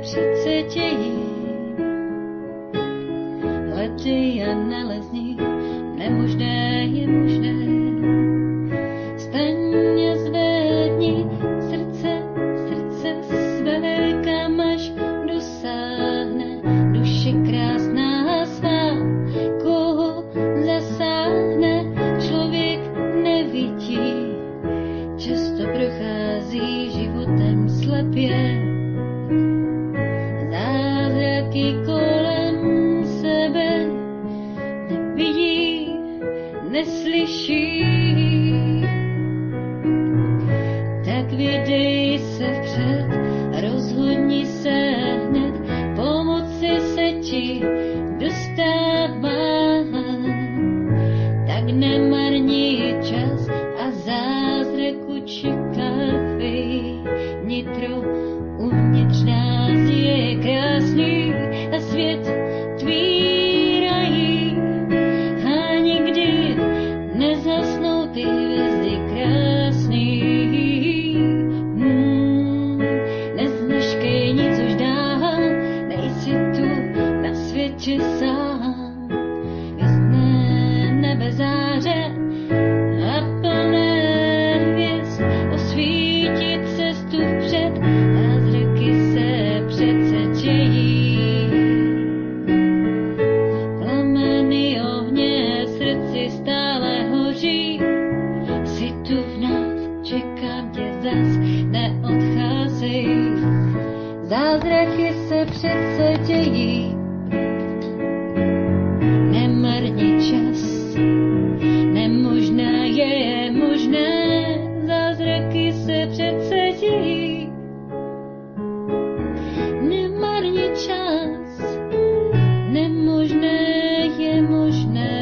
přece dějí. Lety a nalezni, nemožné je možné. Staň a zvedni srdce své, kam až dosáhne duše krásná svá. Koho zasáhne, člověk nevidí, často prochází životem slepě. Zázraky kolem sebe nevidí, neslyší. Tak vydej se vpřed, rozhodni se hned, pomoci se ti dostat mám. Tak nemarni čas a zázraku čekávej. Nitro uvnitř nás je krásný a svět tvý rají. A nikdy nezhasnou ty hvězdy krásný. Nezmeškej nic už dál, nejsi tu na světě sám. Jasné nebe záře a plné hvězd osvítit cestu vpřed, zázraky se přece dějí. Plameny ohně v srdci stále hoří, si tu v nás, čekám tě zas, neodcházej. Zázraky se přece dějí, nemarni čas, nemožná je možné. Zázraky se přece dějí, nemarni čas, nemožné je možné.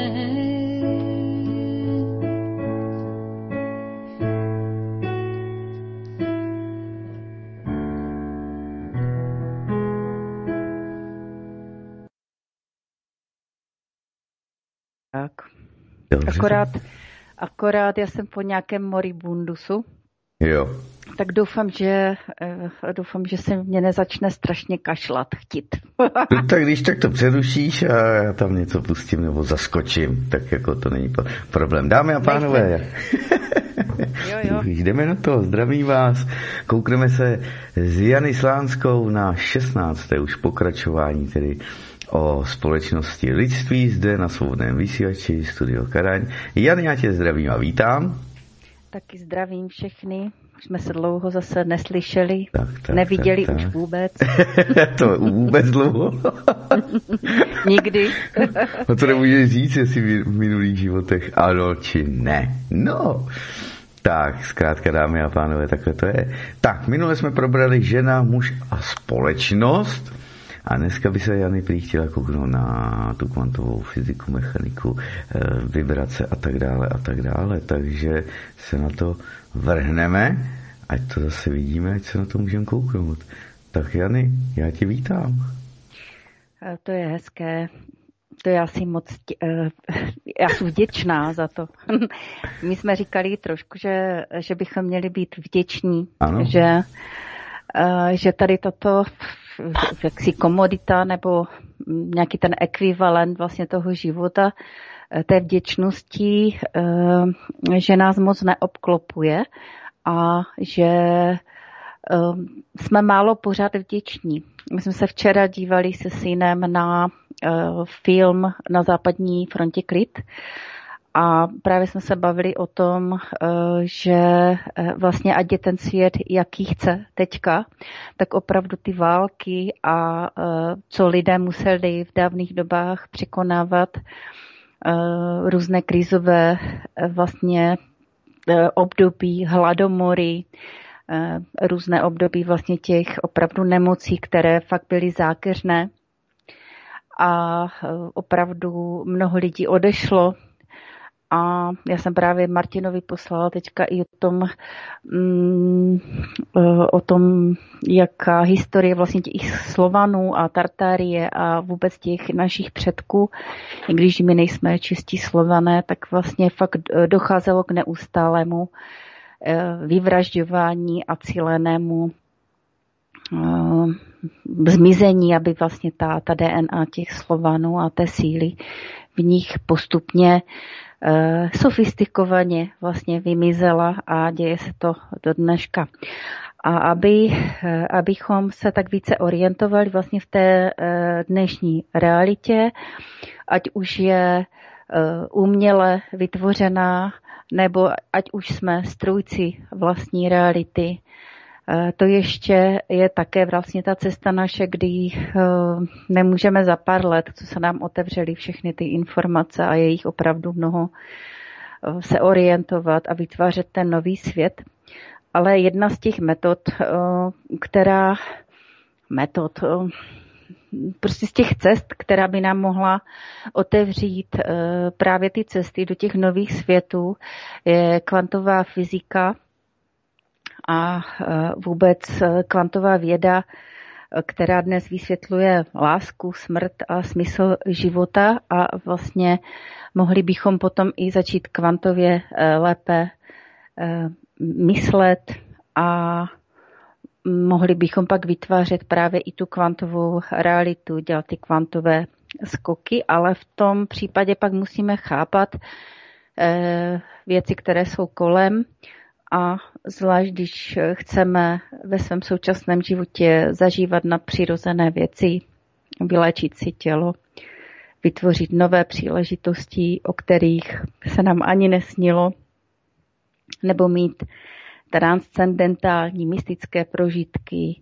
Tak. Dobře. Akorát já jsem po nějakém moribundusu. Jo. Tak doufám, že se mě nezačne strašně kašlat chtít. No, tak když tak to přerušíš a já tam něco pustím nebo zaskočím, tak jako to není problém. Dámy a pánové, jo. Jdeme na to, zdravím vás. Koukneme se s Jany Slánskou na 16. už pokračování tedy o společnosti lidství zde na Svobodném vysílači Studio Karaň. Jany, já tě zdravím a vítám. Taky zdravím všechny. Už jsme se dlouho zase neslyšeli, neviděli tak. Už vůbec. To vůbec dlouho. Nikdy. No to nemůžeš říct, jestli v minulých životech ano či ne. No, tak zkrátka, dámy a pánové, takhle to je. Tak, minule jsme probrali žena, muž a společnost. A dneska by se Jany prý chtěla kouknout na tu kvantovou fyziku, mechaniku, vibrace a tak dále. Takže se na to vrhneme, ať to zase vidíme, ať se na to můžeme kouknout. Tak Jany, já tě vítám. To je hezké. To já si moc, já jsem vděčná za to. My jsme říkali trošku, že bychom měli být vděční, že tady toto jaksi komodita nebo nějaký ten ekvivalent vlastně toho života, té vděčnosti, že nás moc neobklopuje a že jsme málo pořád vděční. My jsme se včera dívali se synem na film Na západní frontě Klid a právě jsme se bavili o tom, že vlastně ať je ten svět, jaký chce teďka, tak opravdu ty války a co lidé museli v dávných dobách překonávat, různé krizové vlastně období, hladomory, různé období vlastně těch opravdu nemocí, které fakt byly zákeřné a opravdu mnoho lidí odešlo. A já jsem právě Martinovi poslala teďka i o tom, jaká historie vlastně těch Slovanů a Tartárie a vůbec těch našich předků, i když my nejsme čistí Slované, tak vlastně fakt docházelo k neustálému vyvražďování a cílenému zmizení, aby vlastně ta DNA těch Slovanů a té síly v nich postupně sofistikovaně vlastně vymizela a děje se to do dneška. A abychom se tak více orientovali vlastně v té dnešní realitě, ať už je uměle vytvořená, nebo ať už jsme strůjci vlastní reality, to ještě je také vlastně ta cesta naše, kdy nemůžeme za pár let, co se nám otevřely všechny ty informace a je jich opravdu mnoho, se orientovat a vytvářet ten nový svět. Ale jedna z těch prostě z těch cest, která by nám mohla otevřít právě ty cesty do těch nových světů, je kvantová fyzika a vůbec kvantová věda, která dnes vysvětluje lásku, smrt a smysl života a vlastně mohli bychom potom i začít kvantově lépe myslet a mohli bychom pak vytvářet právě i tu kvantovou realitu, dělat ty kvantové skoky, ale v tom případě pak musíme chápat věci, které jsou kolem a zvlášť, když chceme ve svém současném životě zažívat nadpřirozené věci, vyléčit si tělo, vytvořit nové příležitosti, o kterých se nám ani nesnilo, nebo mít transcendentální mystické prožitky,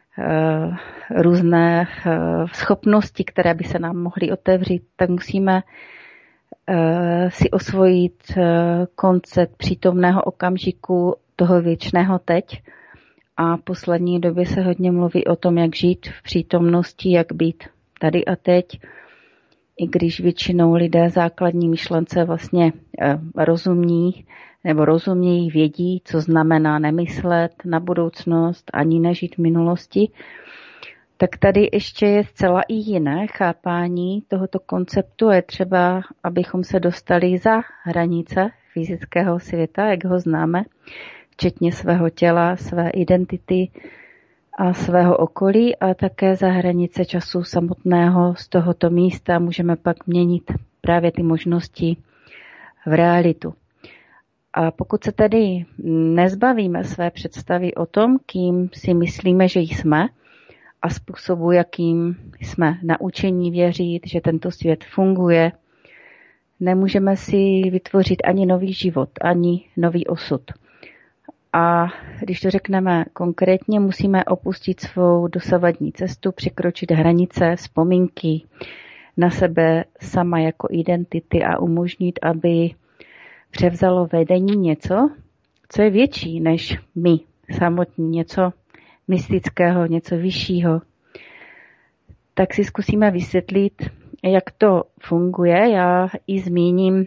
různé schopnosti, které by se nám mohly otevřít, tak musíme si osvojit koncept přítomného okamžiku, toho věčného teď. A v poslední době se hodně mluví o tom, jak žít v přítomnosti, jak být tady a teď. I když většinou lidé základní myšlence vlastně rozumí, nebo rozumějí, vědí, co znamená nemyslet na budoucnost, ani nežít v minulosti, tak tady ještě je zcela i jiné chápání tohoto konceptu. Je třeba, abychom se dostali za hranice fyzického světa, jak ho známe, včetně svého těla, své identity a svého okolí a také za hranice času samotného. Z tohoto místa můžeme pak měnit právě ty možnosti v realitu. A pokud se tedy nezbavíme své představy o tom, kým si myslíme, že jsme a způsobu, jakým jsme naučení věřit, že tento svět funguje, nemůžeme si vytvořit ani nový život, ani nový osud. A když to řekneme konkrétně, musíme opustit svou dosavadní cestu, překročit hranice, vzpomínky na sebe sama jako identity a umožnit, aby převzalo vedení něco, co je větší než my samotní, něco mystického, něco vyššího. Tak si zkusíme vysvětlit, jak to funguje. Já i zmíním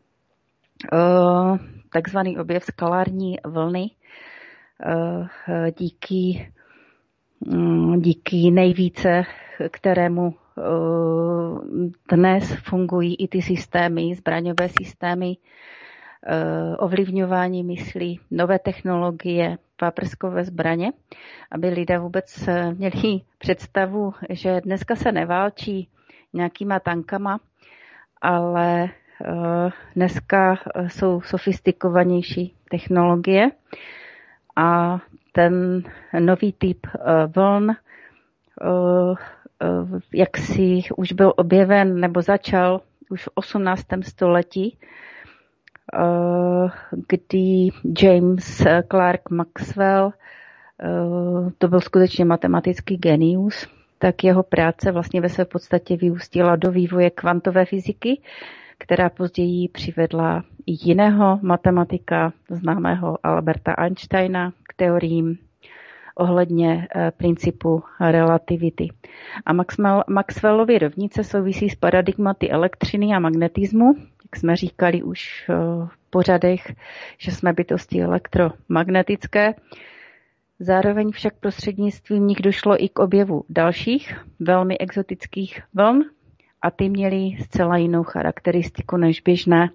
takzvaný objev skalární vlny díky nejvíce, kterému dnes fungují i ty systémy, zbraňové systémy, ovlivňování myslí, nové technologie, páprskové zbraně, aby lidé vůbec měli představu, že dneska se neválčí nějakýma tankama, ale dneska jsou sofistikovanější technologie a ten nový typ vln, jak si už byl objeven nebo začal už v 18. století, kdy James Clerk Maxwell, to byl skutečně matematický genius, tak jeho práce vlastně ve své podstatě vyústila do vývoje kvantové fyziky, která později přivedla i jiného matematika, známého Alberta Einsteina, k teoriím ohledně principu relativity. A Maxwellovy rovnice souvisí s paradigmaty elektřiny a magnetismu, jak jsme říkali už v pořadech, že jsme bytosti elektromagnetické. Zároveň však prostřednictvím nich došlo i k objevu dalších velmi exotických vln a ty měly zcela jinou charakteristiku než běžné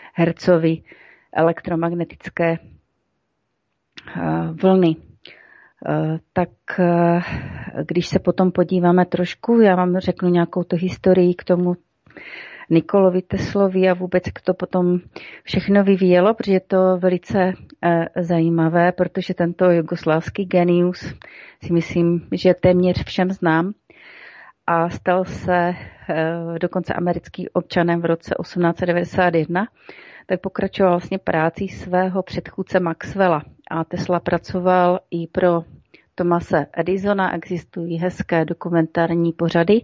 Hertzovy elektromagnetické vlny. Tak když se potom podíváme trošku, já vám řeknu nějakou tu historii k tomu Nikolovi Teslovi a vůbec jak to potom všechno vyvíjelo, protože je to velice zajímavé, protože tento jugoslávský genius si myslím, že téměř všem znám a stal se dokonce americkým občanem v roce 1891, tak pokračoval vlastně práci svého předchůdce Maxwella a Tesla pracoval i pro Thomase Edisona, existují hezké dokumentární pořady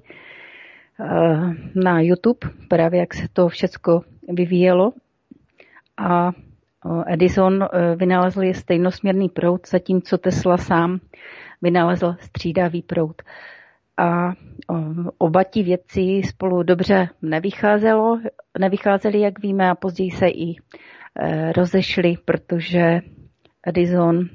na YouTube, právě jak se to všecko vyvíjelo. A Edison vynalezl stejnosměrný proud, zatímco Tesla sám vynalezl střídavý proud. A oba ti věci spolu dobře nevycházeli, jak víme, a později se i rozešli, protože Edison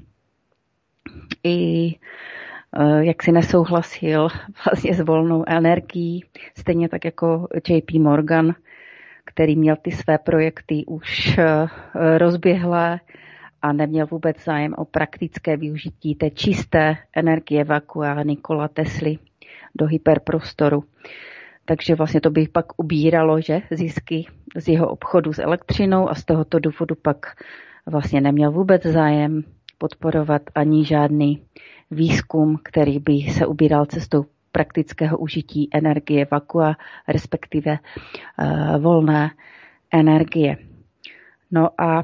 i jak si nesouhlasil vlastně s volnou energií, stejně tak jako JP Morgan, který měl ty své projekty už rozběhlé a neměl vůbec zájem o praktické využití té čisté energie vakua Nikola Tesly do hyperprostoru. Takže vlastně to by pak ubíralo, že zisky z jeho obchodu s elektřinou a z tohoto důvodu pak vlastně neměl vůbec zájem podporovat ani žádný výzkum, který by se ubíral cestou praktického užití energie vakua, respektive volné energie. No a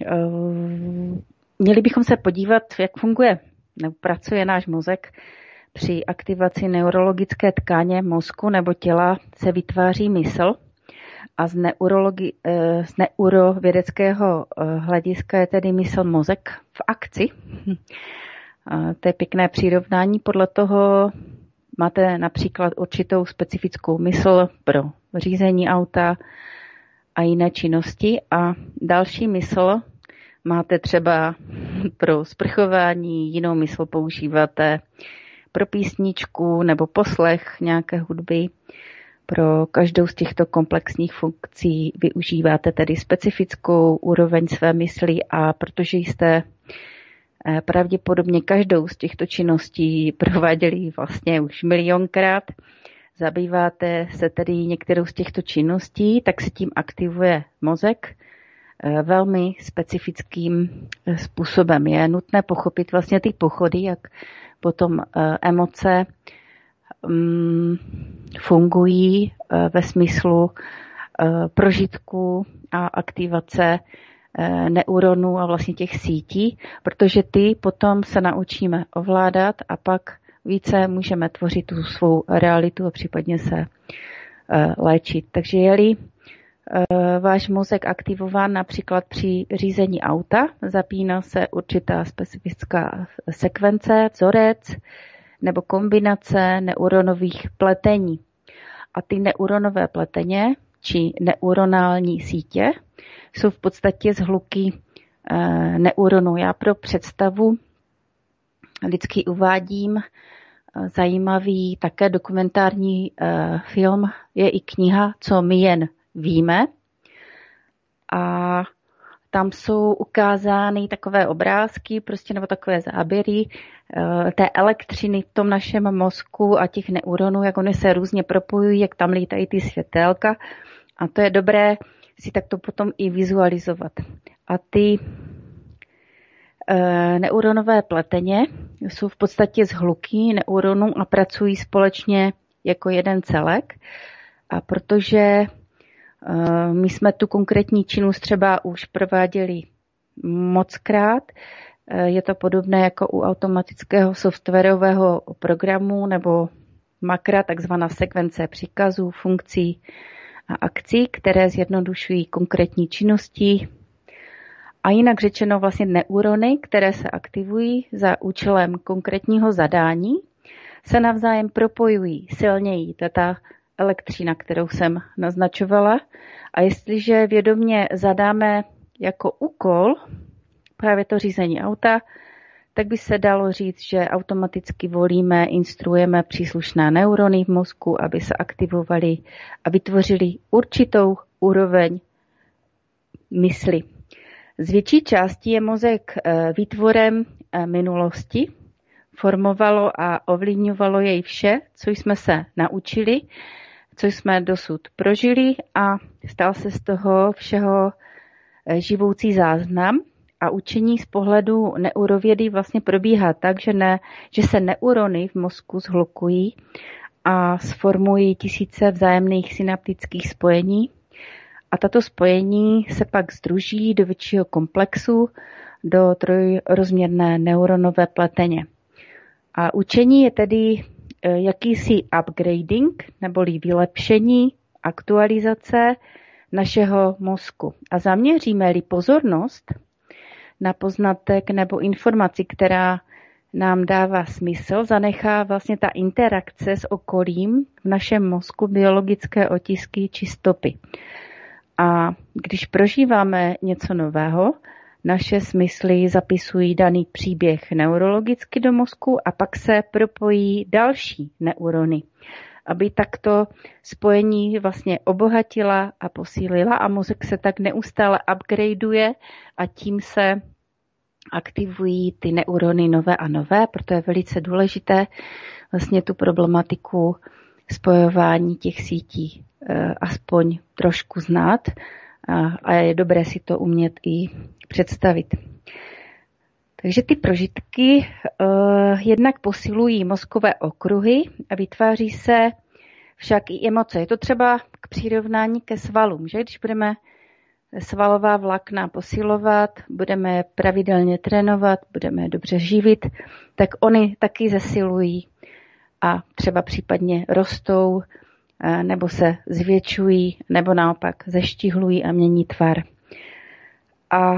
měli bychom se podívat, jak funguje nebo pracuje náš mozek. Při aktivaci neurologické tkáně mozku nebo těla se vytváří mysl a z neurovědeckého hlediska je tedy mysl mozek v akci. To je pěkné přirovnání. Podle toho máte například určitou specifickou mysl pro řízení auta a jiné činnosti a další mysl máte třeba pro sprchování, jinou mysl používáte pro písničku nebo poslech nějaké hudby. Pro každou z těchto komplexních funkcí využíváte tedy specifickou úroveň své mysli a protože jste pravděpodobně každou z těchto činností prováděli vlastně už milionkrát, zabýváte se tedy některou z těchto činností, tak se tím aktivuje mozek velmi specifickým způsobem. Je nutné pochopit vlastně ty pochody, jak potom emoce fungují ve smyslu prožitku a aktivace neuronů a vlastně těch sítí, protože ty potom se naučíme ovládat a pak více můžeme tvořit tu svou realitu a případně se léčit. Takže je-li váš mozek aktivován například při řízení auta, zapíná se určitá specifická sekvence, vzorec nebo kombinace neuronových pletení. A ty neuronové pleteně či neuronální sítě jsou v podstatě shluky neuronů. Já pro představu vždycky uvádím zajímavý také dokumentární film, je i kniha Co my jen víme. A tam jsou ukázány takové obrázky, prostě nebo takové záběry té elektřiny v tom našem mozku a těch neuronů, jak oni se různě propojují, jak tam lítají ty světélka. A to je dobré si takto potom i vizualizovat. A ty neuronové pleteně jsou v podstatě shluky neuronů a pracují společně jako jeden celek. A protože my jsme tu konkrétní činnost třeba už prováděli mockrát, je to podobné jako u automatického softwarového programu nebo makra, takzvaná sekvence příkazů, funkcí a akcí, které zjednodušují konkrétní činnosti. A jinak řečeno vlastně neurony, které se aktivují za účelem konkrétního zadání, se navzájem propojují silněji. Ta elektřina, kterou jsem naznačovala. A jestliže vědomě zadáme jako úkol právě to řízení auta, tak by se dalo říct, že automaticky volíme, instruujeme příslušné neurony v mozku, aby se aktivovaly a vytvořili určitou úroveň mysli. Z větší části je mozek výtvorem minulosti, formovalo a ovlivňovalo jej vše, co jsme se naučili, co jsme dosud prožili a stal se z toho všeho živoucí záznam. A učení z pohledu neurovědy vlastně probíhá tak, že se neurony v mozku shlukují a sformují tisíce vzájemných synaptických spojení. A tato spojení se pak sdruží do většího komplexu, do trojrozměrné neuronové pleteně. A učení je tedy jakýsi upgrading, neboli vylepšení, aktualizace našeho mozku. A zaměříme-li pozornost na poznatek nebo informaci, která nám dává smysl, zanechá vlastně ta interakce s okolím v našem mozku biologické otisky či stopy. A když prožíváme něco nového, naše smysly zapisují daný příběh neurologicky do mozku a pak se propojí další neurony, aby takto spojení vlastně obohatila a posílila a mozek se tak neustále upgradeuje a tím se aktivují ty neurony nové a nové, proto je velice důležité vlastně tu problematiku spojování těch sítí aspoň trošku znát a je dobré si to umět i představit. Takže ty prožitky jednak posilují mozkové okruhy a vytváří se však i emoce. Je to třeba k přirovnání ke svalům, že když budeme svalová vlákna posilovat, budeme pravidelně trénovat, budeme dobře živit, tak oni taky zesilují a třeba případně rostou, nebo se zvětšují, nebo naopak zeštihlují a mění tvar. A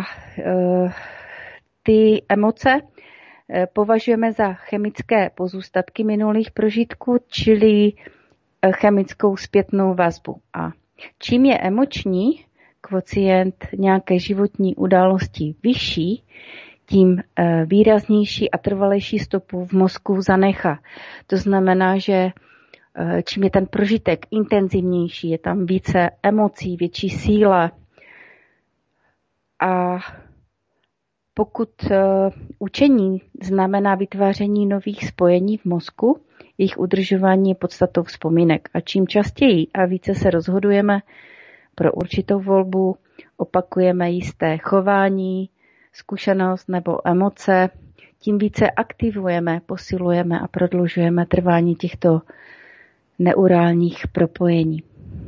ty emoce považujeme za chemické pozůstatky minulých prožitků, čili chemickou zpětnou vazbu. A čím je emoční kvocient nějaké životní události vyšší, tím výraznější a trvalejší stopu v mozku zanechá. To znamená, že čím je ten prožitek intenzivnější, je tam více emocí, větší síla. A pokud učení znamená vytváření nových spojení v mozku, jejich udržování je podstatou vzpomínek. A čím častěji a více se rozhodujeme pro určitou volbu, opakujeme jisté chování, zkušenost nebo emoce, tím více aktivujeme, posilujeme a prodlužujeme trvání těchto neurálních propojení.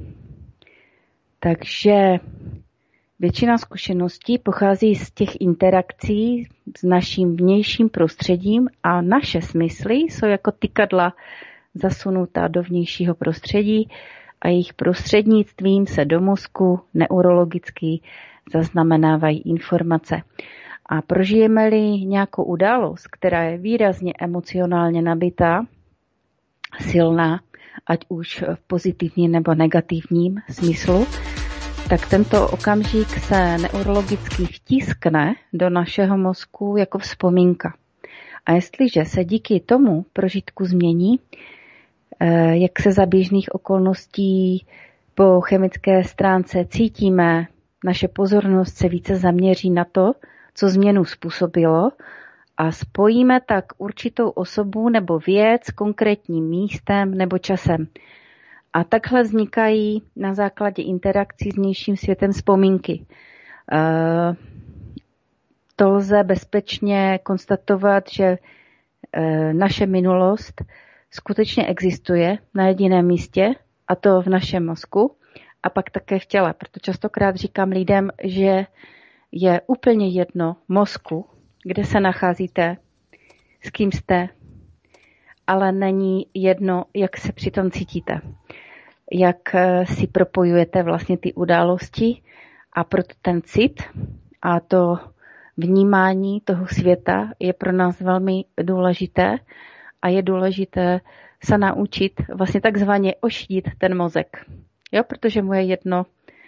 Takže většina zkušeností pochází z těch interakcí s naším vnějším prostředím a naše smysly jsou jako tykadla zasunutá do vnějšího prostředí a jejich prostřednictvím se do mozku neurologicky zaznamenávají informace. A prožijeme-li nějakou událost, která je výrazně emocionálně nabitá, silná, ať už v pozitivním nebo negativním smyslu, tak tento okamžik se neurologicky vtiskne do našeho mozku jako vzpomínka. A jestliže se díky tomu prožitku změní, jak se za běžných okolností po chemické stránce cítíme, naše pozornost se více zaměří na to, co změnu způsobilo a spojíme tak určitou osobu nebo věc s konkrétním místem nebo časem. A takhle vznikají na základě interakcí s vnějším světem vzpomínky. To lze bezpečně konstatovat, že naše minulost skutečně existuje na jediném místě, a to v našem mozku, a pak také v těle. Proto častokrát říkám lidem, že je úplně jedno mozku, kde se nacházíte, s kým jste, ale není jedno, jak se přitom cítíte. Jak si propojujete vlastně ty události a proto ten cit a to vnímání toho světa je pro nás velmi důležité a je důležité se naučit vlastně takzvaně ošidit ten mozek. Jo, protože mu je jedno,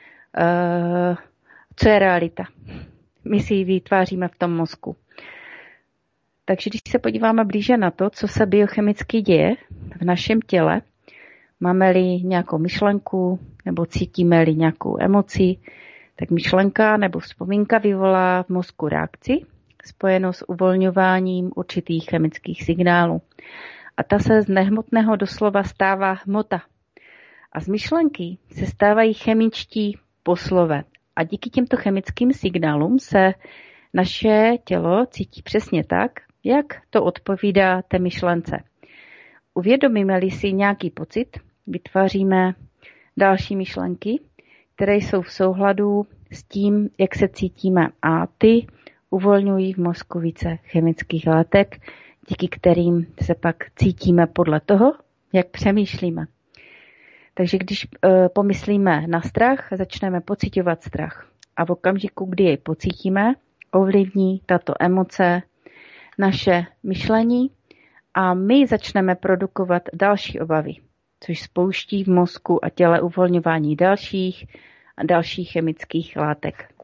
co je realita. My si ji vytváříme v tom mozku. Takže když se podíváme blíže na to, co se biochemicky děje v našem těle, máme-li nějakou myšlenku nebo cítíme-li nějakou emoci, tak myšlenka nebo vzpomínka vyvolá v mozku reakci spojeno s uvolňováním určitých chemických signálů. A ta se z nehmotného doslova stává hmota. A z myšlenky se stávají chemičtí poslové. A díky těmto chemickým signálům se naše tělo cítí přesně tak, jak to odpovídá té myšlence. Uvědomíme-li si nějaký pocit, vytváříme další myšlenky, které jsou v souhladu s tím, jak se cítíme. A ty uvolňují v mozku více chemických látek, díky kterým se pak cítíme podle toho, jak přemýšlíme. Takže když pomyslíme na strach, začneme pociťovat strach. A v okamžiku, kdy jej pocítíme, ovlivní tato emoce naše myšlení a my začneme produkovat další obavy, což spouští v mozku a těle uvolňování dalších chemických látek.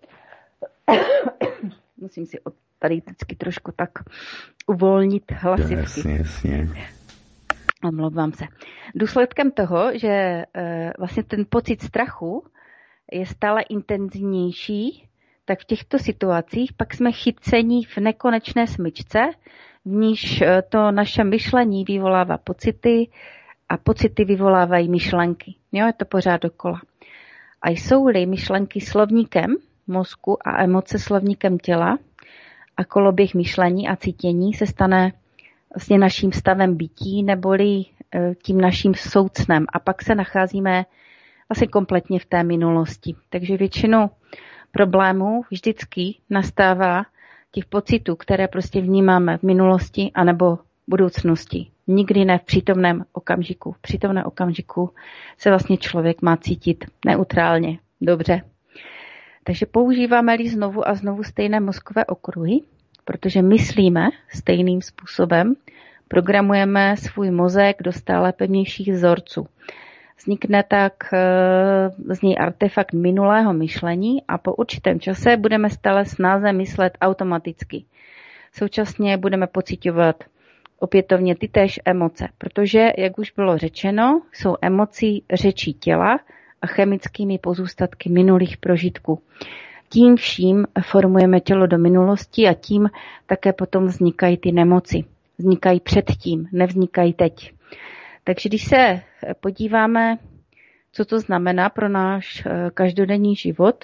Musím si tady vždycky trošku tak uvolnit hlasivky. Jasně. Omlouvám se. Důsledkem toho, že vlastně ten pocit strachu je stále intenzivnější, tak v těchto situacích pak jsme chycení v nekonečné smyčce, v níž to naše myšlení vyvolává pocity a pocity vyvolávají myšlenky. Jo, je to pořád dokola. A jsou-li myšlenky slovníkem mozku a emoce slovníkem těla a koloběh myšlení a cítění se stane vlastně naším stavem bytí neboli tím naším soucnem a pak se nacházíme vlastně kompletně v té minulosti. Takže většinu problémů vždycky nastává těch pocitů, které prostě vnímáme v minulosti anebo budoucnosti. Nikdy ne v přítomném okamžiku. V přítomném okamžiku se vlastně člověk má cítit neutrálně, dobře. Takže používáme-li znovu a znovu stejné mozkové okruhy, protože myslíme stejným způsobem, programujeme svůj mozek do stále pevnějších vzorců. Vznikne tak z něj artefakt minulého myšlení a po určitém čase budeme stále snáze myslet automaticky. Současně budeme pociťovat opětovně tytéž emoce, protože, jak už bylo řečeno, jsou emocí řečí těla a chemickými pozůstatky minulých prožitků. Tím vším formujeme tělo do minulosti a tím také potom vznikají ty nemoci. Vznikají předtím, nevznikají teď. Takže když se podíváme, co to znamená pro náš každodenní život,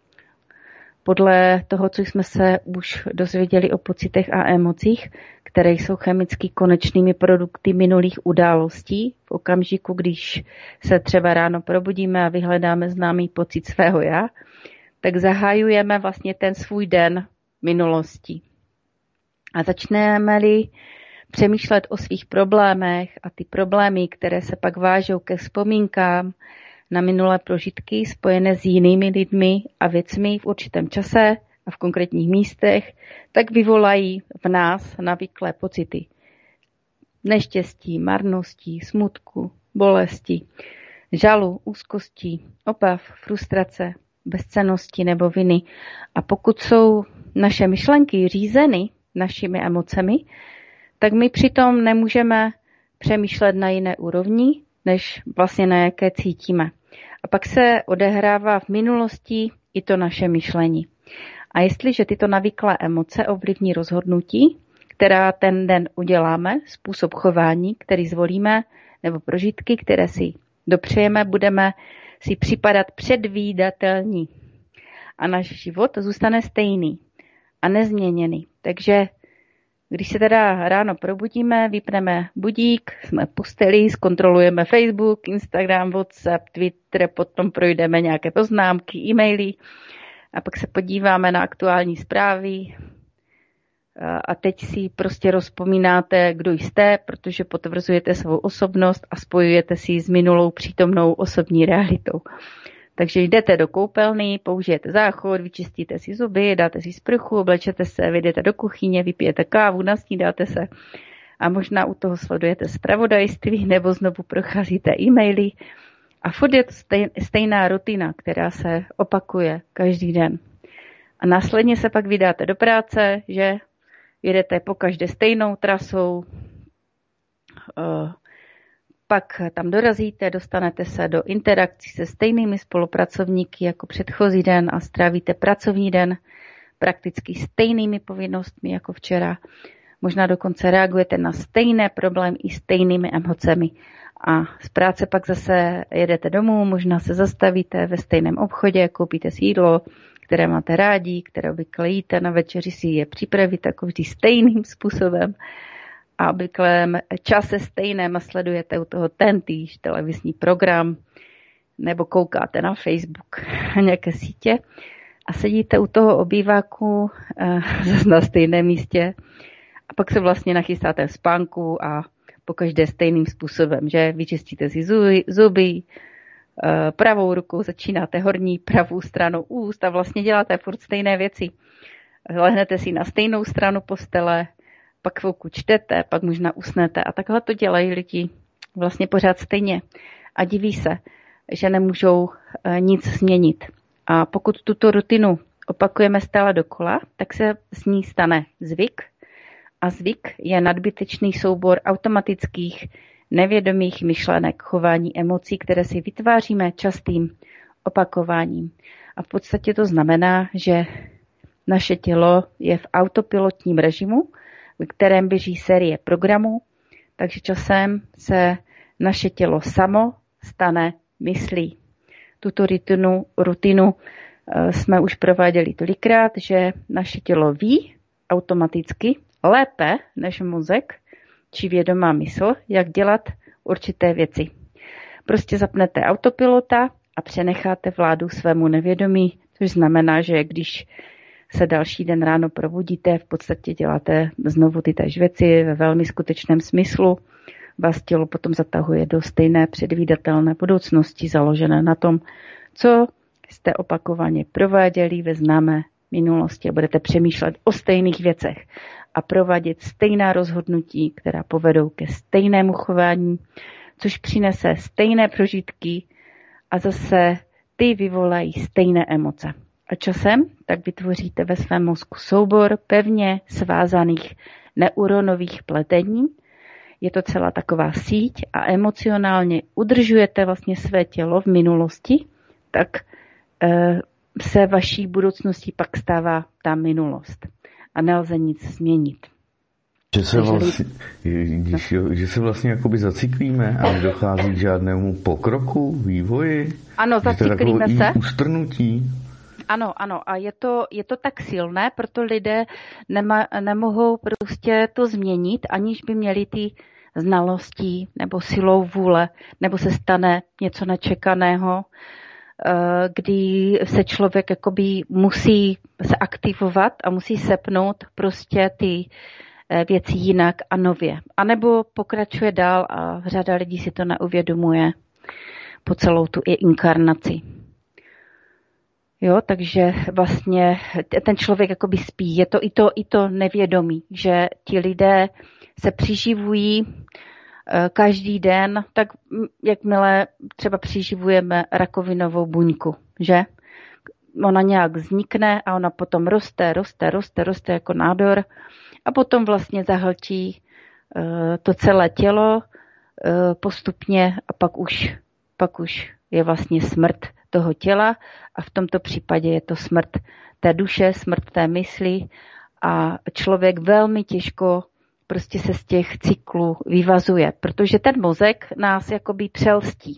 podle toho, co jsme se už dozvěděli o pocitech a emocích, které jsou chemicky konečnými produkty minulých událostí, v okamžiku, když se třeba ráno probudíme a vyhledáme známý pocit svého já, tak zahajujeme vlastně ten svůj den minulosti. A začneme-li přemýšlet o svých problémech a ty problémy, které se pak vážou ke vzpomínkám na minulé prožitky spojené s jinými lidmi a věcmi v určitém čase a v konkrétních místech, tak vyvolají v nás navyklé pocity neštěstí, marností, smutku, bolesti, žalu, úzkosti, obav, frustrace, bezcennosti nebo viny. A pokud jsou naše myšlenky řízeny našimi emocemi, tak my přitom nemůžeme přemýšlet na jiné úrovni, než vlastně na jaké cítíme. A pak se odehrává v minulosti i to naše myšlení. A jestliže tyto navyklé emoce ovlivní rozhodnutí, která ten den uděláme, způsob chování, který zvolíme, nebo prožitky, které si dopřejeme, budeme si připadat předvídatelní. A náš život zůstane stejný a nezměněný. Takže když se teda ráno probudíme, vypneme budík, jsme v posteli, zkontrolujeme Facebook, Instagram, WhatsApp, Twitter, potom projdeme nějaké poznámky, e-maily a pak se podíváme na aktuální zprávy a teď si prostě rozpomínáte, kdo jste, protože potvrzujete svou osobnost a spojujete si s minulou přítomnou osobní realitou. Takže jdete do koupelny, použijete záchod, vyčistíte si zuby, dáte si sprchu, oblečete se, vyjdete do kuchyně, vypijete kávu, nasnídáte se a možná u toho sledujete zpravodajství nebo znovu procházíte e-maily a furt je to stejná rutina, která se opakuje každý den. A následně se pak vydáte do práce, že jedete pokaždé stejnou trasou, pak tam dorazíte, dostanete se do interakcí se stejnými spolupracovníky jako předchozí den a strávíte pracovní den prakticky stejnými povinnostmi jako včera. Možná dokonce reagujete na stejné problémy i stejnými emocemi. A z práce pak zase jedete domů, možná se zastavíte ve stejném obchodě, koupíte si jídlo, které máte rádi, které obvykle jíte, na večeři si je připravíte jako vždy stejným způsobem. A obvyklém čase stejném a sledujete u toho tentýž televizní program nebo koukáte na Facebook nějaké sítě a sedíte u toho obýváku zase na stejném místě a pak se vlastně nachystáte v spánku a pokaždé stejným způsobem, že vyčistíte si zuby, pravou rukou začínáte horní pravou stranu úst a vlastně děláte furt stejné věci. Lehnete si na stejnou stranu postele, pak chvilku čtete, pak možná usnete a takhle to dělají lidi vlastně pořád stejně a diví se, že nemůžou nic změnit. A pokud tuto rutinu opakujeme stále dokola, tak se z ní stane zvyk a zvyk je nadbytečný soubor automatických nevědomých myšlenek, chování, emocí, které si vytváříme častým opakováním. A v podstatě to znamená, že naše tělo je v autopilotním režimu, v kterém běží série programů, takže časem se naše tělo samo stane myslí. Tuto rutinu jsme už prováděli tolikrát, že naše tělo ví automaticky lépe než mozek či vědomá mysl, jak dělat určité věci. Prostě zapnete autopilota a přenecháte vládu svému nevědomí, což znamená, že když se další den ráno probudíte, v podstatě děláte znovu ty též věci ve velmi skutečném smyslu. Vás tělo potom zatahuje do stejné předvídatelné budoucnosti založené na tom, co jste opakovaně prováděli ve známé minulosti a budete přemýšlet o stejných věcech a provádět stejná rozhodnutí, která povedou ke stejnému chování, což přinese stejné prožitky a zase ty vyvolají stejné emoce. A časem tak vytvoříte ve svém mozku soubor pevně svázaných neuronových pletení. Je to celá taková síť a emocionálně udržujete vlastně své tělo v minulosti, tak se vaší budoucností pak stává ta minulost a nelze nic změnit. Že se vlastně jakoby zaciklíme a nedochází k žádnému pokroku, vývoji? Ano, zaciklíme se. Ustrnutí? Ano, a je to tak silné, proto lidé nemohou prostě to změnit, aniž by měli ty znalostí nebo silou vůle, nebo se stane něco nečekaného, kdy se člověk jakoby musí se aktivovat a musí sepnout prostě ty věci jinak a nově. A nebo pokračuje dál a řada lidí si to neuvědomuje po celou tu inkarnaci. Jo, takže vlastně ten člověk jakoby spí. Je to i to nevědomí, že ti lidé se přiživují každý den, tak jakmile třeba přiživujeme rakovinovou buňku, že? Ona nějak vznikne a ona potom roste jako nádor a potom vlastně zahltí to celé tělo postupně a pak už je vlastně smrt toho těla a v tomto případě je to smrt té duše, smrt té mysli a člověk velmi těžko prostě se z těch cyklů vyvazuje, protože ten mozek nás jakoby přelstí.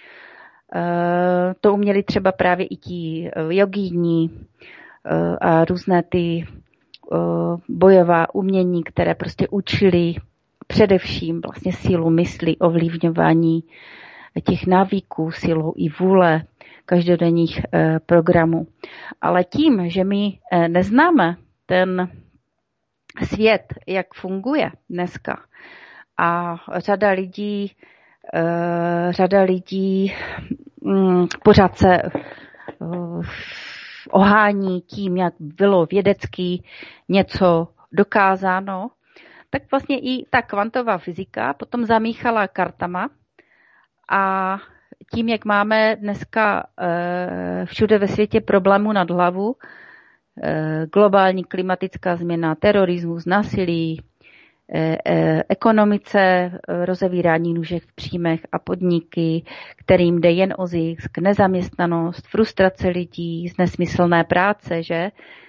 To uměli třeba právě i ti jogíni a různé ty bojová umění, které prostě učili především vlastně sílu mysli, ovlivňování těch návyků, silou i vůle každodenních programů. Ale tím, že my neznáme ten svět, jak funguje dneska a řada lidí pořád se ohání tím, jak bylo vědecky něco dokázáno, tak vlastně i ta kvantová fyzika potom zamíchala kartama a tím, jak máme dneska všude ve světě problémů nad hlavu, globální klimatická změna, terorismus, násilí, ekonomice, rozevírání nůžek v příjmech a podniky, kterým jde jen o zisk, nezaměstnanost, frustrace lidí z nesmyslné práce, že?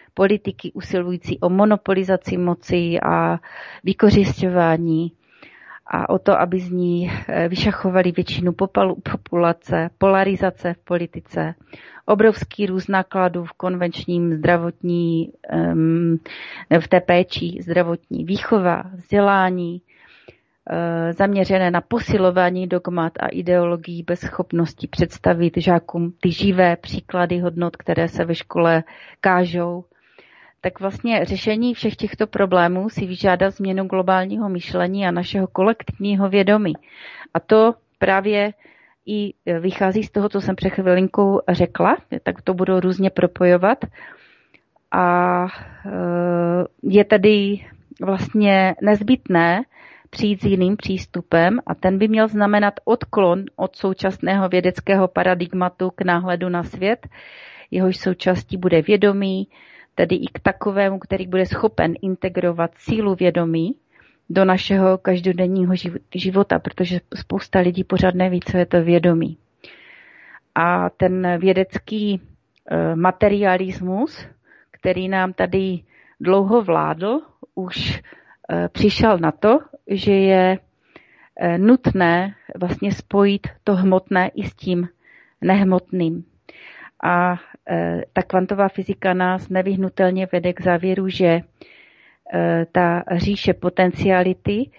politiky usilující o monopolizaci moci a vykořisťování a o to, aby z ní vyšachovali většinu populace, polarizace v politice, obrovský růst nákladů v konvenčním zdravotní, v té péči, zdravotní výchova, vzdělání, zaměřené na posilování dogmat a ideologií bez schopnosti představit žákům ty živé příklady hodnot, které se ve škole kážou. Tak vlastně řešení všech těchto problémů si vyžádá změnu globálního myšlení a našeho kolektivního vědomí. A to právě i vychází z toho, co jsem před chvilinkou řekla, tak to budu různě propojovat. A je tedy vlastně nezbytné přijít s jiným přístupem a ten by měl znamenat odklon od současného vědeckého paradigmatu k náhledu na svět, jehož součástí bude vědomí, tedy i k takovému, který bude schopen integrovat sílu vědomí do našeho každodenního života, protože spousta lidí pořád neví, co je to vědomí. A ten vědecký materialismus, který nám tady dlouho vládl, už přišel na to, že je nutné vlastně spojit to hmotné i s tím nehmotným. A ta kvantová fyzika nás nevyhnutelně vede k závěru, že ta říše potenciality,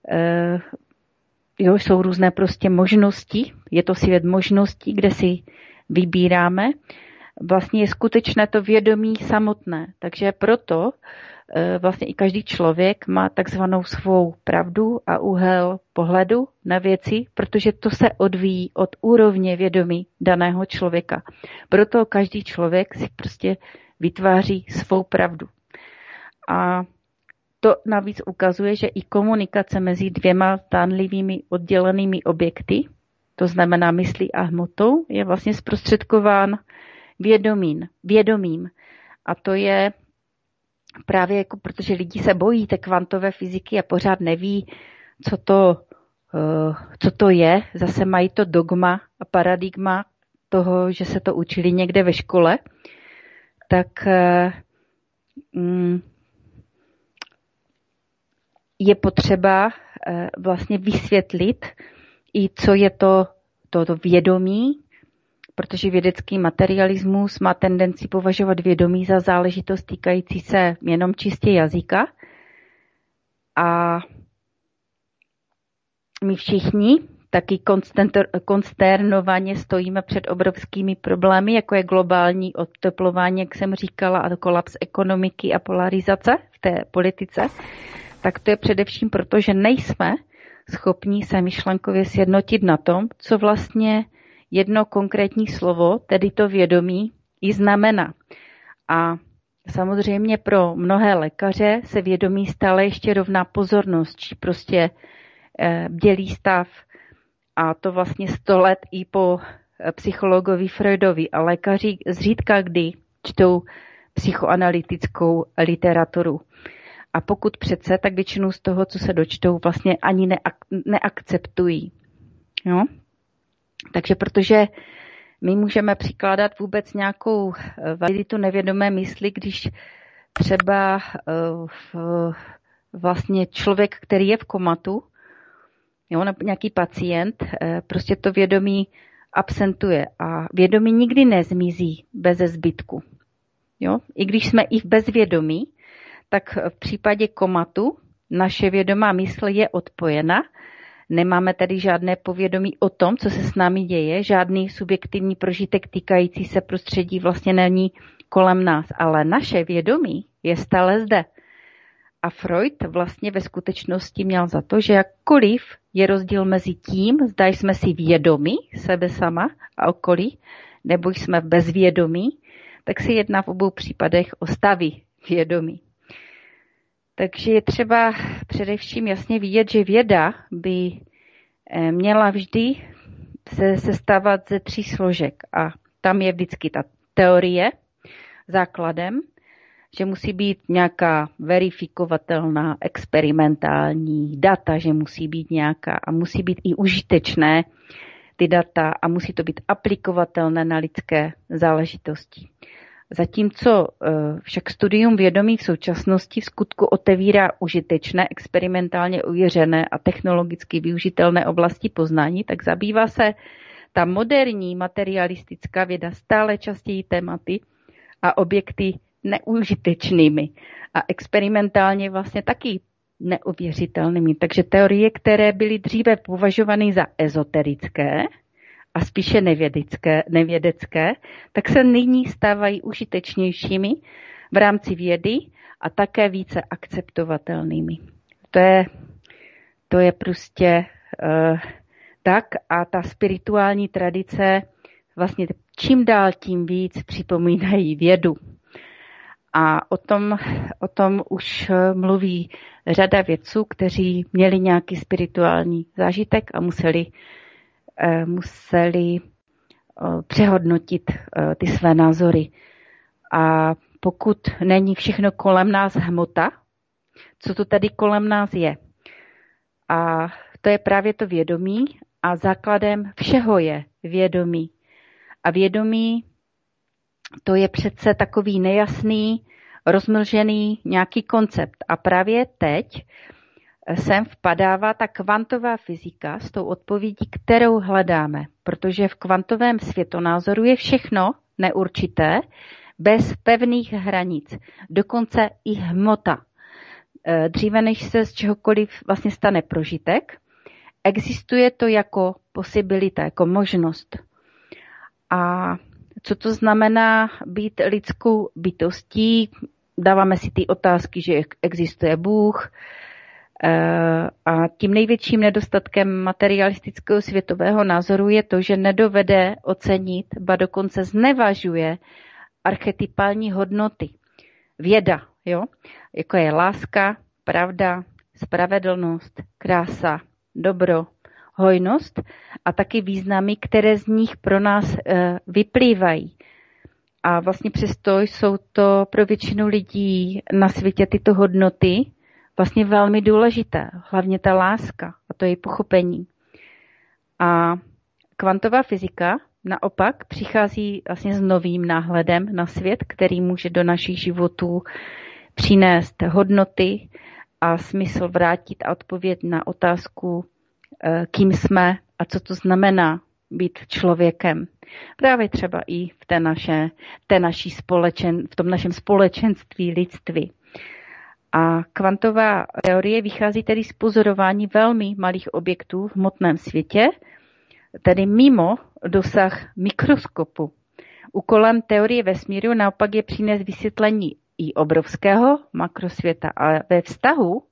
jsou různé prostě možnosti, je to svět možností, kde si vybíráme, vlastně je skutečné to vědomí samotné. Takže proto vlastně i každý člověk má takzvanou svou pravdu a úhel pohledu na věci, protože to se odvíjí od úrovně vědomí daného člověka. Proto každý člověk si prostě vytváří svou pravdu. A to navíc ukazuje, že i komunikace mezi dvěma zdánlivými oddělenými objekty, to znamená myslí a hmotou, je vlastně zprostředkován vědomím. A to je právě jako, protože lidi se bojí té kvantové fyziky a pořád neví, co to je. Zase mají to dogma a paradigma toho, že se to učili někde ve škole. Tak je potřeba vlastně vysvětlit i co je to vědomí, protože vědecký materialismus má tendenci považovat vědomí za záležitost týkající se jenom čistě jazyka. A my všichni taky konsternovaně stojíme před obrovskými problémy, jako je globální oteplování, jak jsem říkala, a kolaps ekonomiky a polarizace v té politice. Tak to je především proto, že nejsme schopní se myšlenkově sjednotit na tom, co vlastně jedno konkrétní slovo, tedy to vědomí, i znamená. A samozřejmě pro mnohé lékaře se vědomí stále ještě rovná pozornost, či prostě bdělý stav. A to vlastně 100 let i po psychologovi Freudovi. A lékaři zřídka kdy čtou psychoanalytickou literaturu. A pokud přece, tak většinu z toho, co se dočtou, vlastně ani neakceptují. Jo? Takže protože my můžeme přikládat vůbec nějakou validitu nevědomé mysli, když třeba vlastně člověk, který je v komatu, jo, nebo nějaký pacient, prostě to vědomí absentuje. A vědomí nikdy nezmizí bez zbytku. Jo? I když jsme i v bezvědomí, tak v případě komatu naše vědomá mysl je odpojena. Nemáme tedy žádné povědomí o tom, co se s námi děje, žádný subjektivní prožitek týkající se prostředí vlastně není kolem nás, ale naše vědomí je stále zde. A Freud vlastně ve skutečnosti měl za to, že jakkoliv je rozdíl mezi tím, zda jsme si vědomí sebe sama a okolí, nebo jsme v bezvědomí, tak se jedná v obou případech o stavy vědomí. Takže je třeba především jasně vidět, že věda by měla vždy se sestávat ze 3 složek. A tam je vždycky ta teorie základem, že musí být nějaká verifikovatelná, experimentální data, že musí být nějaká a musí být i užitečné ty data a musí to být aplikovatelné na lidské záležitosti. Zatímco však studium vědomí v současnosti v skutku otevírá užitečné, experimentálně ověřené a technologicky využitelné oblasti poznání, tak zabývá se ta moderní materialistická věda stále častěji tématy a objekty neužitečnými a experimentálně vlastně taky neuvěřitelnými. Takže teorie, které byly dříve považovány za ezoterické a spíše nevědecké, tak se nyní stávají užitečnějšími v rámci vědy a také více akceptovatelnými. To je prostě tak a ta spirituální tradice vlastně čím dál tím víc připomínají vědu. A o tom už mluví řada vědců, kteří měli nějaký spirituální zážitek a museli přehodnotit ty své názory. A pokud není všechno kolem nás hmota, co to tady kolem nás je? A to je právě to vědomí a základem všeho je vědomí. A vědomí to je přece takový nejasný, rozmlžený nějaký koncept. A právě teď sem vpadává ta kvantová fyzika s tou odpovědí, kterou hledáme. Protože v kvantovém světonázoru je všechno neurčité, bez pevných hranic. Dokonce i hmota. Dříve než se z čehokoliv vlastně stane prožitek, existuje to jako posibilita, jako možnost. A co to znamená být lidskou bytostí? Dáváme si ty otázky, že existuje Bůh. A tím největším nedostatkem materialistického světového názoru je to, že nedovede ocenit, ba dokonce znevažuje archetypální hodnoty. Věda, jo? Jako je láska, pravda, spravedlnost, krása, dobro, hojnost a taky významy, které z nich pro nás vyplývají. A vlastně přesto jsou to pro většinu lidí na světě tyto hodnoty vlastně velmi důležité. Hlavně ta láska a to její pochopení. A kvantová fyzika naopak přichází vlastně s novým náhledem na svět, který může do našich životů přinést hodnoty a smysl vrátit a odpovědět na otázku, kým jsme a co to znamená být člověkem. Právě třeba i v tom našem společenství lidství. A kvantová teorie vychází tedy z pozorování velmi malých objektů v hmotném světě, tedy mimo dosah mikroskopu. Úkolem teorie vesmíru naopak je přinést vysvětlení i obrovského makrosvěta. A ve vztahu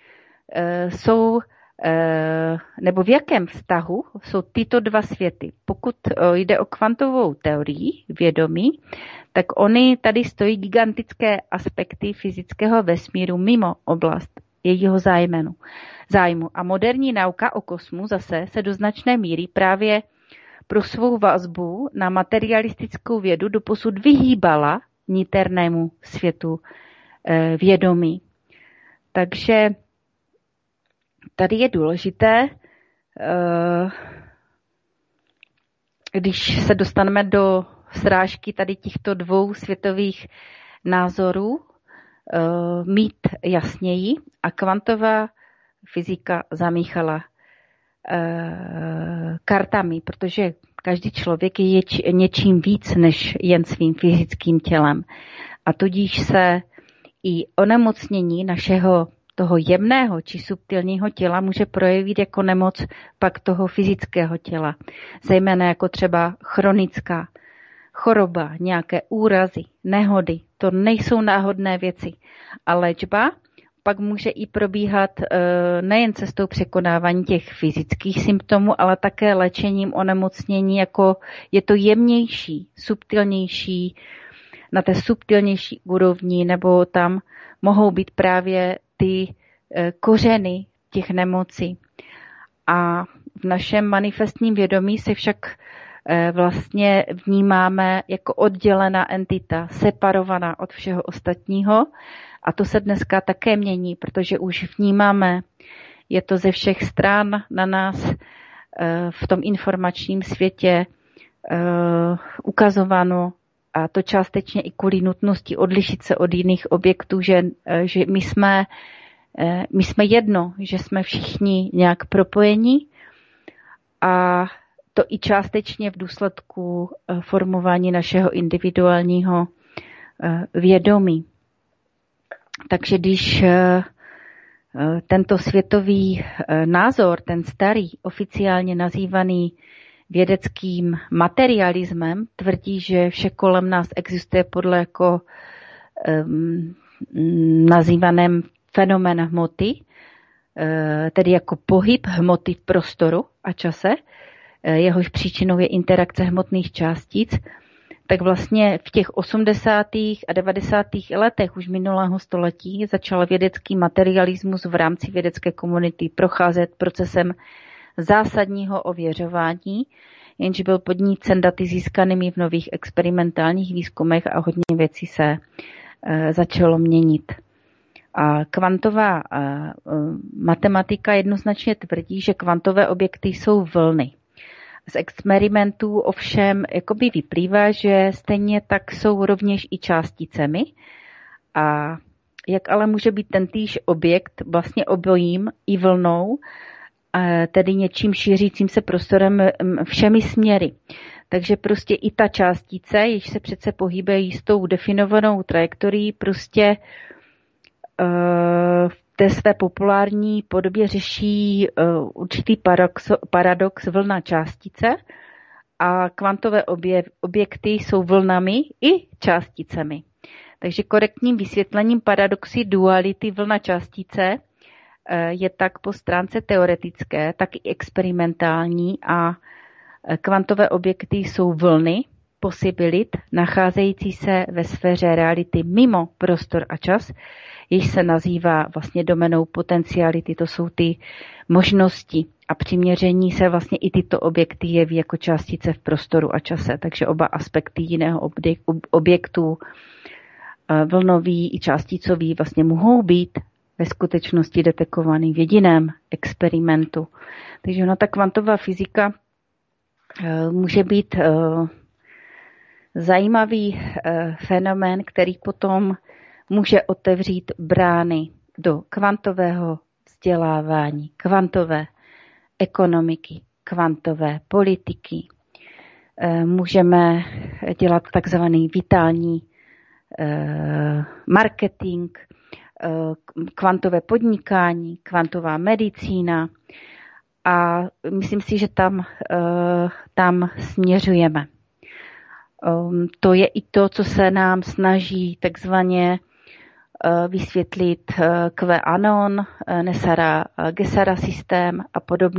nebo v jakém vztahu jsou tyto dva světy? Pokud jde o kvantovou teorii vědomí, tak oni tady stojí gigantické aspekty fyzického vesmíru mimo oblast jejího zájmu. A moderní nauka o kosmu zase se do značné míry právě pro svou vazbu na materialistickou vědu doposud vyhýbala niternému světu vědomí. Takže tady je důležité, když se dostaneme do srážky tady těchto dvou světových názorů, mít jasněji a kvantová fyzika zamíchala kartami, protože každý člověk je něčím víc než jen svým fyzickým tělem. A tudíž se i onemocnění našeho toho jemného či subtilního těla může projevit jako nemoc pak toho fyzického těla. Zejména jako třeba chronická choroba, nějaké úrazy, nehody. To nejsou náhodné věci. A léčba pak může i probíhat nejen cestou překonávání těch fyzických symptomů, ale také léčením onemocnění, jako je to jemnější, subtilnější, na té subtilnější úrovni, nebo tam mohou být právě ty kořeny těch nemocí. A v našem manifestním vědomí se však vlastně vnímáme jako oddělená entita, separovaná od všeho ostatního. A to se dneska také mění, protože už vnímáme, je to ze všech stran na nás v tom informačním světě ukazováno a to částečně i kvůli nutnosti odlišit se od jiných objektů, že my jsme jedno, že jsme všichni nějak propojení a to i částečně v důsledku formování našeho individuálního vědomí. Takže když tento světový názor, ten starý, oficiálně nazývaný vědeckým materialismem, tvrdí, že vše kolem nás existuje podle jako nazývaném fenomén hmoty, tedy jako pohyb hmoty v prostoru a čase, jehož příčinou je interakce hmotných částic, tak vlastně v těch 80. a 90. letech už minulého století začal vědecký materialismus v rámci vědecké komunity procházet procesem zásadního ověřování, jenž byl podnícen daty získanými v nových experimentálních výzkumech a hodně věcí se začalo měnit. A kvantová matematika jednoznačně tvrdí, že kvantové objekty jsou vlny. Z experimentů ovšem jakoby vyplývá, že stejně tak jsou rovněž i částicemi. A jak ale může být tentýž objekt vlastně obojím i vlnou, tedy něčím šířícím se prostorem všemi směry. Takže prostě i ta částice, jež se přece pohybuje s tou definovanou trajektorií, prostě v té své populární podobě řeší určitý paradox vlna částice a kvantové objekty jsou vlnami i částicemi. Takže korektním vysvětlením paradoxy duality vlna částice je tak po stránce teoretické, tak i experimentální a kvantové objekty jsou vlny, posibilit, nacházející se ve sféře reality mimo prostor a čas, jež se nazývá vlastně domenou potenciality, to jsou ty možnosti a přiměření se vlastně i tyto objekty jeví jako částice v prostoru a čase, takže oba aspekty jiného objektu, vlnový i částicový, vlastně mohou být ve skutečnosti detekovaný v jediném experimentu. Takže ona ta kvantová fyzika může být zajímavý fenomén, který potom může otevřít brány do kvantového vzdělávání, kvantové ekonomiky, kvantové politiky. Můžeme dělat takzvaný vitální marketing, kvantové podnikání, kvantová medicína a myslím si, že tam směřujeme. To je i to, co se nám snaží takzvaně vysvětlit QAnon, Nesara Gesara systém a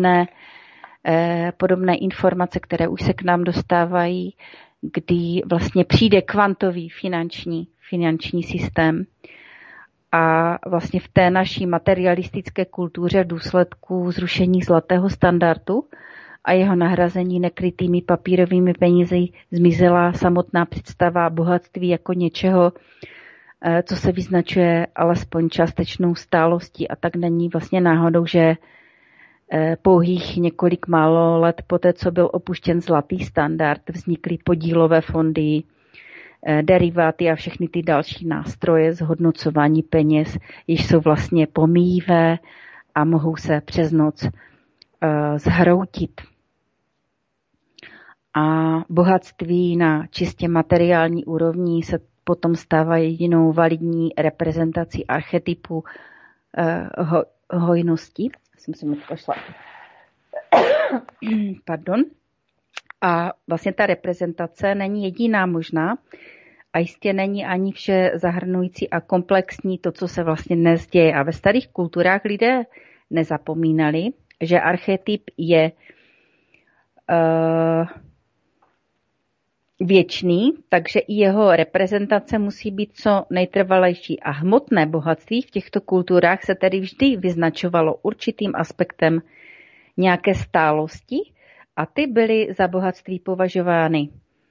podobné informace, které už se k nám dostávají, kdy vlastně přijde kvantový finanční systém. A vlastně v té naší materialistické kultuře v důsledku zrušení zlatého standardu a jeho nahrazení nekrytými papírovými penězi zmizela samotná představa bohatství jako něčeho, co se vyznačuje alespoň částečnou stálostí, a tak není vlastně náhodou, že pouhých několik málo let poté, co byl opuštěn zlatý standard, vznikly podílové fondy, deriváty a všechny ty další nástroje zhodnocování peněz, již jsou vlastně pomíjivé a mohou se přes noc zhroutit. A bohatství na čistě materiální úrovni se potom stává jedinou validní reprezentací archetypu hojnosti. Jsem se mi pošla. Pardon. A vlastně ta reprezentace není jediná možná a jistě není ani vše zahrnující a komplexní to, co se vlastně dnes děje. A ve starých kulturách lidé nezapomínali, že archetyp je věčný, takže i jeho reprezentace musí být co nejtrvalejší. A hmotné bohatství v těchto kulturách se tedy vždy vyznačovalo určitým aspektem nějaké stálosti a ty byly za bohatství považovány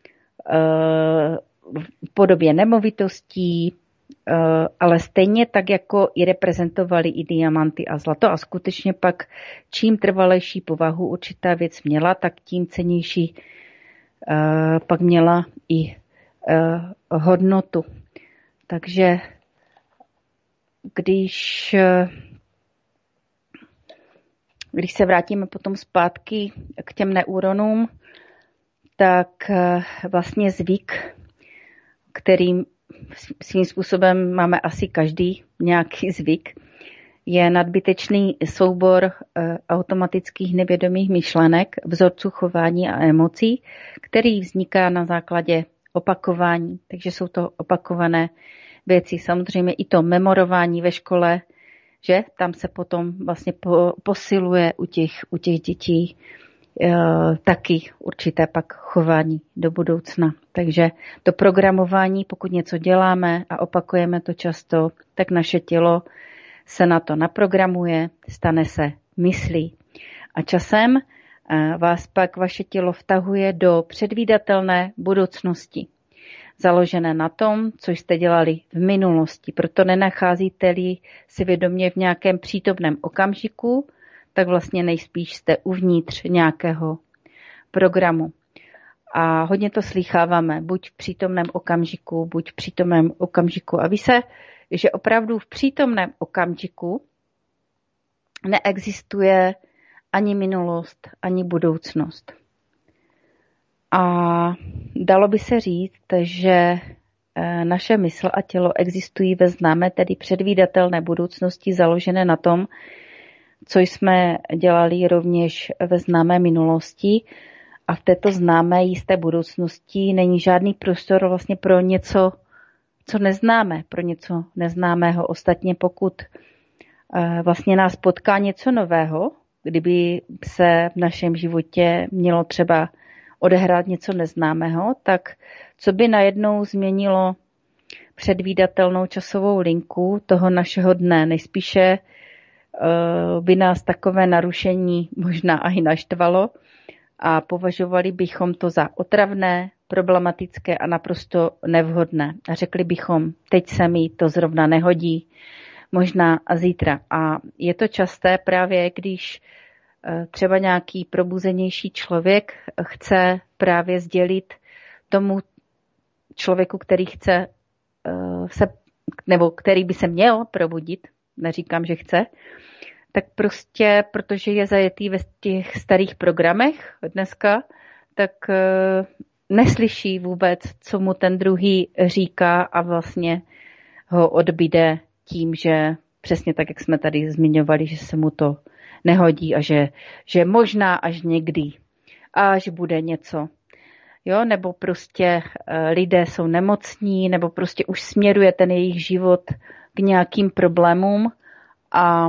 v podobě nemovitostí, ale stejně tak, jako i reprezentovali i diamanty a zlato. A skutečně pak, čím trvalejší povahu určitá věc měla, tak tím cennější pak měla i hodnotu. Takže když se vrátíme potom zpátky k těm neuronům, tak vlastně zvyk, kterým svým způsobem máme asi každý nějaký zvyk, je nadbytečný soubor automatických nevědomých myšlenek, vzorců chování a emocí, který vzniká na základě opakování. Takže jsou to opakované věci. Samozřejmě i to memorování ve škole, že tam se potom vlastně posiluje u těch dětí taky určité pak chování do budoucna. Takže to programování, pokud něco děláme a opakujeme to často, tak naše tělo se na to naprogramuje, stane se myslí. A časem vás pak vaše tělo vtahuje do předvídatelné budoucnosti, založené na tom, co jste dělali v minulosti. Proto nenacházíte-li si vědomě v nějakém přítomném okamžiku, tak vlastně nejspíš jste uvnitř nějakého programu. A hodně to slýcháváme, buď v přítomném okamžiku. A ví se, že opravdu v přítomném okamžiku neexistuje ani minulost, ani budoucnost. A dalo by se říct, že naše mysl a tělo existují ve známé, tedy předvídatelné budoucnosti založené na tom, co jsme dělali rovněž ve známé minulosti, a v této známé jisté budoucnosti není žádný prostor vlastně pro něco, co neznáme, pro něco neznámého. Ostatně pokud vlastně nás potká něco nového, kdyby se v našem životě mělo třeba odehrát něco neznámého, tak co by najednou změnilo předvídatelnou časovou linku toho našeho dne? Nejspíše by nás takové narušení možná i naštvalo a považovali bychom to za otravné, problematické a naprosto nevhodné. A řekli bychom, teď se mi to zrovna nehodí, možná a zítra. A je to časté právě, když třeba nějaký probuzenější člověk chce právě sdělit tomu člověku, který chce nebo který by se měl probudit, neříkám, že chce, tak prostě, protože je zajetý ve těch starých programech dneska, tak neslyší vůbec, co mu ten druhý říká a vlastně ho odbyde tím, že přesně tak, jak jsme tady zmiňovali, že se mu to nehodí a že možná až někdy, až bude něco. Jo, nebo prostě lidé jsou nemocní, nebo prostě už směruje ten jejich život k nějakým problémům a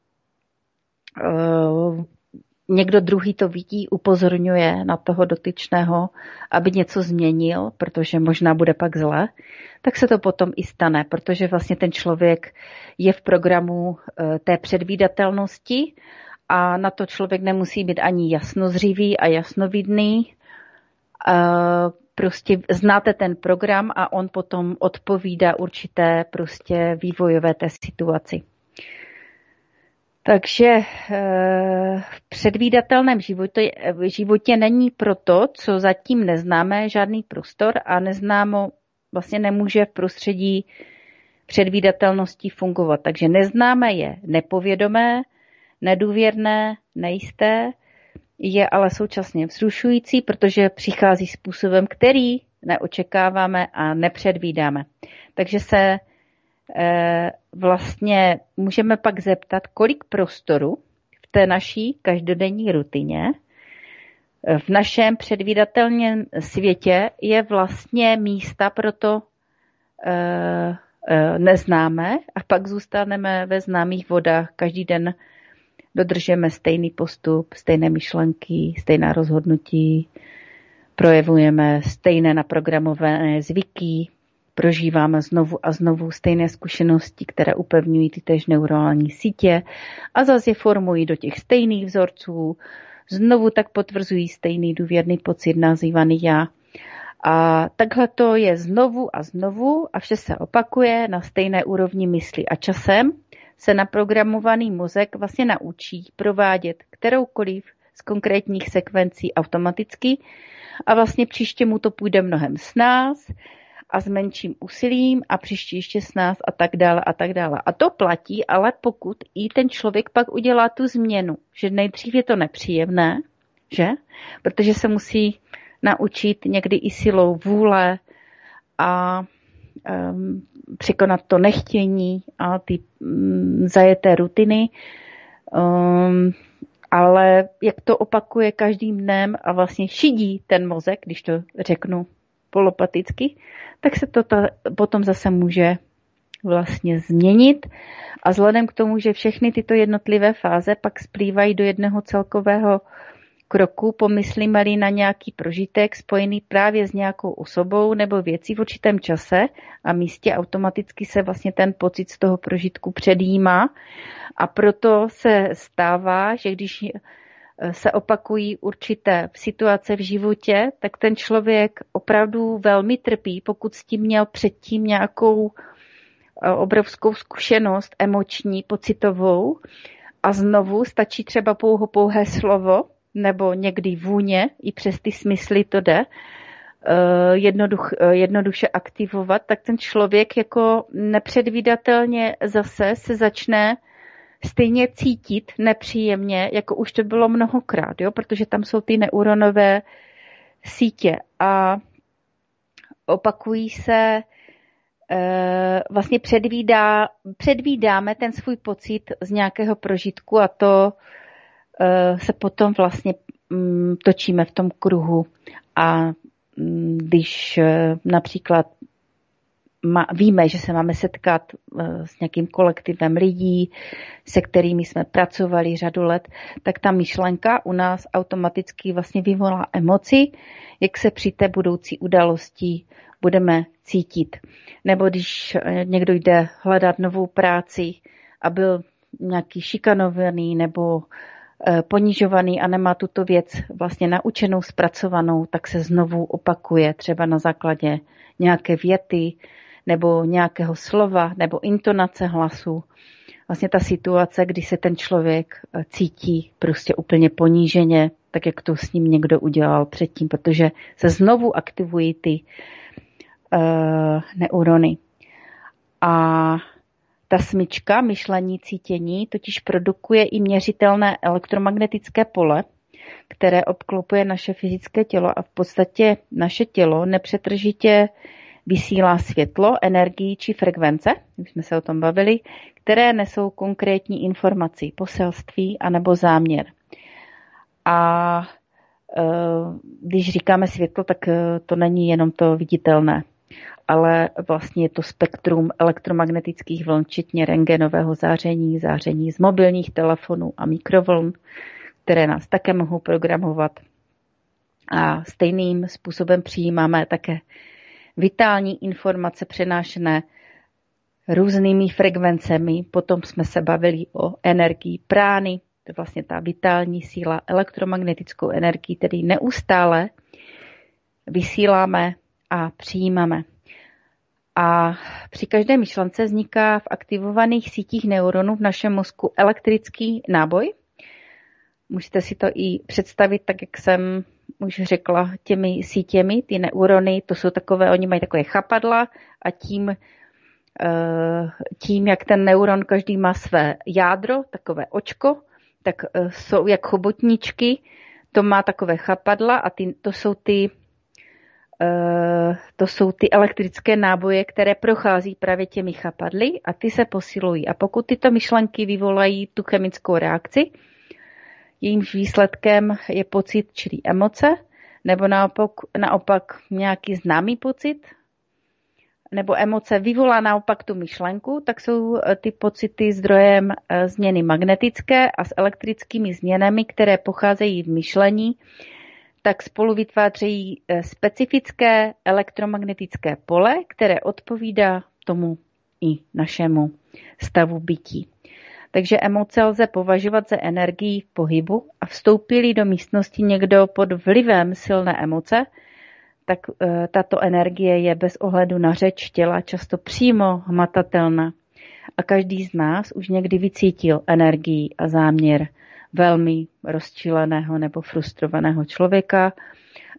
někdo druhý to vidí, upozorňuje na toho dotyčného, aby něco změnil, protože možná bude pak zle, tak se to potom i stane, protože vlastně ten člověk je v programu té předvídatelnosti a na to člověk nemusí být ani jasnozřivý a jasnovidný. Prostě znáte ten program a on potom odpovídá určité prostě vývojové té situaci. Takže v předvídatelném životě není proto, co zatím neznáme, žádný prostor a neznámo vlastně nemůže v prostředí předvídatelnosti fungovat. Takže neznámé je nepovědomé, nedůvěrné, nejisté, je ale současně vzrušující, protože přichází způsobem, který neočekáváme a nepředvídáme. Takže se vlastně můžeme pak zeptat, kolik prostoru v té naší každodenní rutině v našem předvídatelném světě je vlastně místa pro to neznámé a pak zůstaneme ve známých vodách. Každý den dodržujeme stejný postup, stejné myšlenky, stejná rozhodnutí, projevujeme stejné naprogramované zvyky, prožíváme znovu a znovu stejné zkušenosti, které upevňují ty též neuronální sítě a zase je formují do těch stejných vzorců, znovu tak potvrzují stejný důvěrný pocit nazývaný já. A takhle to je znovu a znovu a vše se opakuje na stejné úrovni mysli a časem se naprogramovaný mozek vlastně naučí provádět kteroukoliv z konkrétních sekvencí automaticky a vlastně příště mu to půjde mnohem snáz a s menším úsilím a příště ještě s nás a tak dále a tak dále. A to platí, ale pokud i ten člověk pak udělá tu změnu, že nejdřív je to nepříjemné, že? Protože se musí naučit někdy i silou vůle a překonat to nechtění a ty zajeté rutiny. Ale jak to opakuje každým dnem a vlastně šidí ten mozek, když to řeknu polopaticky, tak se to potom zase může vlastně změnit. A vzhledem k tomu, že všechny tyto jednotlivé fáze pak splývají do jednoho celkového kroku, pomyslíme-li na nějaký prožitek spojený právě s nějakou osobou nebo věcí v určitém čase a místě, automaticky se vlastně ten pocit z toho prožitku předjímá. A proto se stává, že když se opakují určité situace v životě, tak ten člověk opravdu velmi trpí, pokud s tím měl předtím nějakou obrovskou zkušenost emoční, pocitovou a znovu stačí třeba pouhé slovo nebo někdy vůně, i přes ty smysly to jde, jednoduše aktivovat, tak ten člověk jako nepředvídatelně zase se začne stejně cítit nepříjemně, jako už to bylo mnohokrát, jo? Protože tam jsou ty neuronové sítě a opakují se, vlastně předvídáme ten svůj pocit z nějakého prožitku a to se potom vlastně točíme v tom kruhu. A když například víme, že se máme setkat s nějakým kolektivem lidí, se kterými jsme pracovali řadu let, tak ta myšlenka u nás automaticky vlastně vyvolá emoci, jak se při té budoucí události budeme cítit. Nebo když někdo jde hledat novou práci a byl nějaký šikanovaný nebo ponižovaný a nemá tuto věc vlastně naučenou, zpracovanou, tak se znovu opakuje třeba na základě nějaké věty nebo nějakého slova nebo intonace hlasu. Vlastně ta situace, kdy se ten člověk cítí prostě úplně poníženě, tak jak to s ním někdo udělal předtím, protože se znovu aktivují ty neurony. A ta smyčka myšlení, cítění totiž produkuje i měřitelné elektromagnetické pole, které obklopuje naše fyzické tělo a v podstatě naše tělo nepřetržitě vysílá světlo, energii či frekvence, už jsme se o tom bavili, které nesou konkrétní informaci, poselství anebo záměr. A když říkáme světlo, tak to není jenom to viditelné, ale vlastně je to spektrum elektromagnetických vln, včetně rentgenového záření, záření z mobilních telefonů a mikrovln, které nás také mohou programovat. A stejným způsobem přijímáme také vitální informace přenášené různými frekvencemi. Potom jsme se bavili o energii prány, to je vlastně ta vitální síla, elektromagnetickou energii, tedy neustále vysíláme a přijímáme. A při každé myšlence vzniká v aktivovaných sítích neuronů v našem mozku elektrický náboj. Můžete si to i představit, tak jak jsem už řekla, těmi sítěmi, ty neurony, to jsou takové, oni mají takové chapadla a tím, jak ten neuron každý má své jádro, takové očko, tak jsou jak chobotničky, to má takové chapadla a to jsou ty elektrické náboje, které prochází právě těmi chapadly a ty se posilují. A pokud tyto myšlenky vyvolají tu chemickou reakci, jejímž výsledkem je pocit, čili emoce, nebo naopak nějaký známý pocit, nebo emoce vyvolá naopak tu myšlenku, tak jsou ty pocity zdrojem změny magnetické a s elektrickými změnami, které pocházejí v myšlení, tak spolu vytvářejí specifické elektromagnetické pole, které odpovídá tomu i našemu stavu bytí. Takže emoce lze považovat za energii v pohybu a vstoupí-li do místnosti někdo pod vlivem silné emoce, tak tato energie je bez ohledu na řeč těla často přímo hmatatelná. A každý z nás už někdy vycítil energii a záměr velmi rozčileného nebo frustrovaného člověka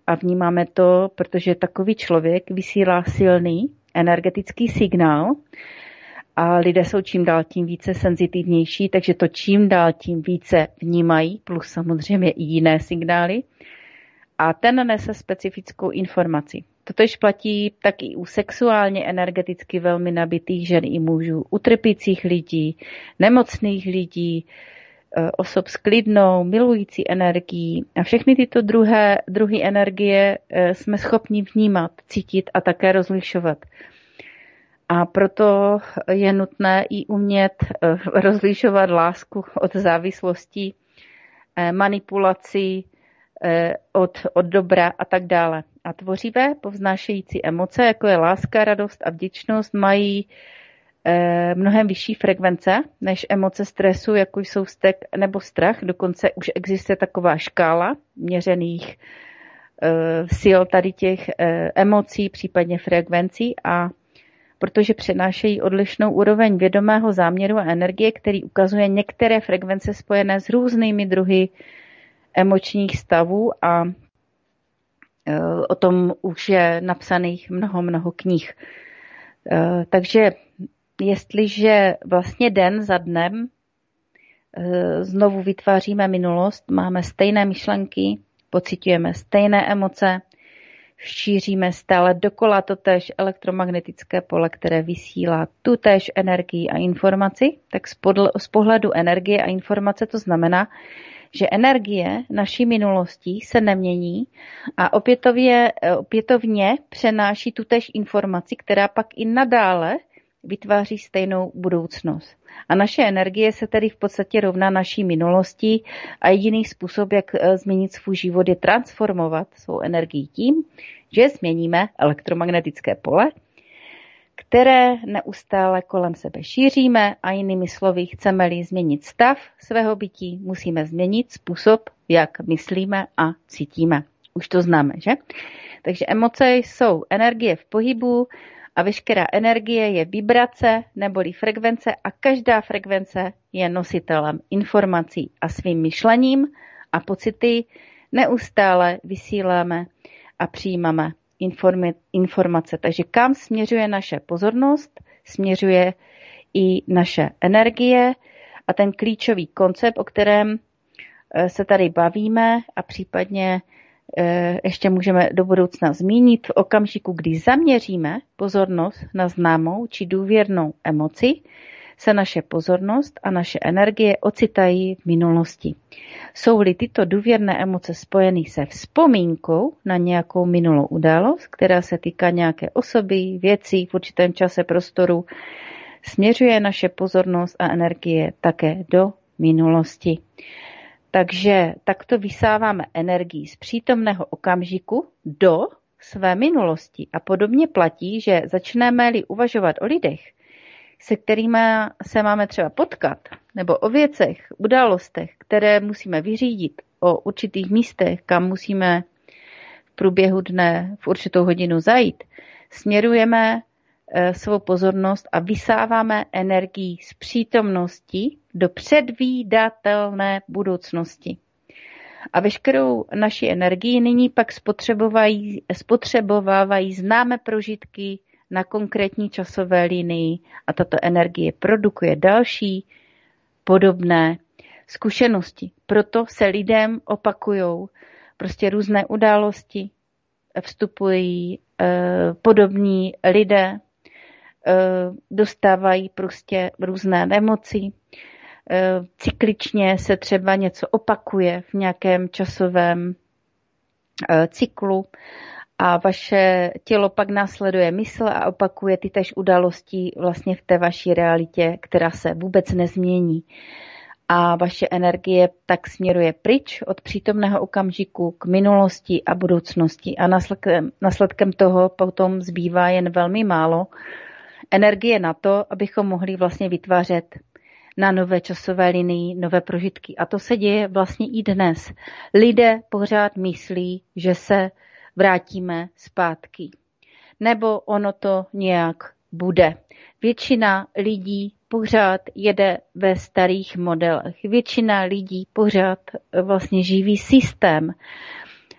a vnímáme to, protože takový člověk vysílá silný energetický signál a lidé jsou čím dál tím více senzitivnější, takže to čím dál tím více vnímají, plus samozřejmě i jiné signály. A ten nese specifickou informaci. Totež platí tak i u sexuálně energeticky velmi nabitých žen i mužů, u trpících lidí, nemocných lidí, osob s klidnou, milující energií. A všechny tyto druhy energie jsme schopni vnímat, cítit a také rozlišovat. A proto je nutné i umět rozlišovat lásku od závislostí, manipulací, od dobra a tak dále. A tvořivé, povznášející emoce, jako je láska, radost a vděčnost, mají mnohem vyšší frekvence než emoce stresu, jako jsou vztek nebo strach. Dokonce už existuje taková škála měřených sil tady těch emocí, případně frekvencí, a protože přenášejí odlišnou úroveň vědomého záměru a energie, který ukazuje některé frekvence spojené s různými druhy emočních stavů, a o tom už je napsaných mnoho knih. Takže jestliže vlastně den za dnem znovu vytváříme minulost, máme stejné myšlenky, pociťujeme stejné emoce, šíříme stále dokola totéž elektromagnetické pole, které vysílá tutéž energii a informaci, tak z pohledu energie a informace to znamená, že energie naší minulosti se nemění a opětovně přenáší tutéž informaci, která pak i nadále vytváří stejnou budoucnost. A naše energie se tedy v podstatě rovná naší minulosti a jediný způsob, jak změnit svůj život, je transformovat svou energii tím, že změníme elektromagnetické pole, které neustále kolem sebe šíříme, a jinými slovy, chceme-li změnit stav svého bytí, musíme změnit způsob, jak myslíme a cítíme. Už to známe, že? Takže emoce jsou energie v pohybu a veškerá energie je vibrace neboli frekvence a každá frekvence je nositelem informací a svým myšlením a pocity neustále vysíláme a přijímáme informace. Takže kam směřuje naše pozornost, směřuje i naše energie, a ten klíčový koncept, o kterém se tady bavíme a případně ještě můžeme do budoucna zmínit, v okamžiku, kdy zaměříme pozornost na známou či důvěrnou emoci, se naše pozornost a naše energie ocitají v minulosti. Jsou-li tyto důvěrné emoce spojeny se vzpomínkou na nějakou minulou událost, která se týká nějaké osoby, věcí v určitém čase, prostoru, směřuje naše pozornost a energie také do minulosti. Takže takto vysáváme energii z přítomného okamžiku do své minulosti. A podobně platí, že začneme-li uvažovat o lidech, se kterými se máme třeba potkat, nebo o věcech, událostech, které musíme vyřídit, o určitých místech, kam musíme v průběhu dne v určitou hodinu zajít, směrujeme svou pozornost a vysáváme energii z přítomnosti do předvídatelné budoucnosti. A veškerou naši energii nyní pak spotřebovávají známé prožitky na konkrétní časové linii a tato energie produkuje další podobné zkušenosti. Proto se lidem opakujou prostě různé události, vstupují podobní lidé, dostávají prostě různé nemoci, cykličně se třeba něco opakuje v nějakém časovém cyklu a vaše tělo pak následuje mysl a opakuje ty též události vlastně v té vaší realitě, která se vůbec nezmění. A vaše energie tak směruje pryč od přítomného okamžiku k minulosti a budoucnosti. A následkem toho potom zbývá jen velmi málo energie na to, abychom mohli vlastně vytvářet na nové časové linii nové prožitky. A to se děje vlastně i dnes. Lidé pořád myslí, že se vrátíme zpátky. Nebo ono to nějak bude. Většina lidí pořád jede ve starých modelech. Většina lidí pořád vlastně živí systém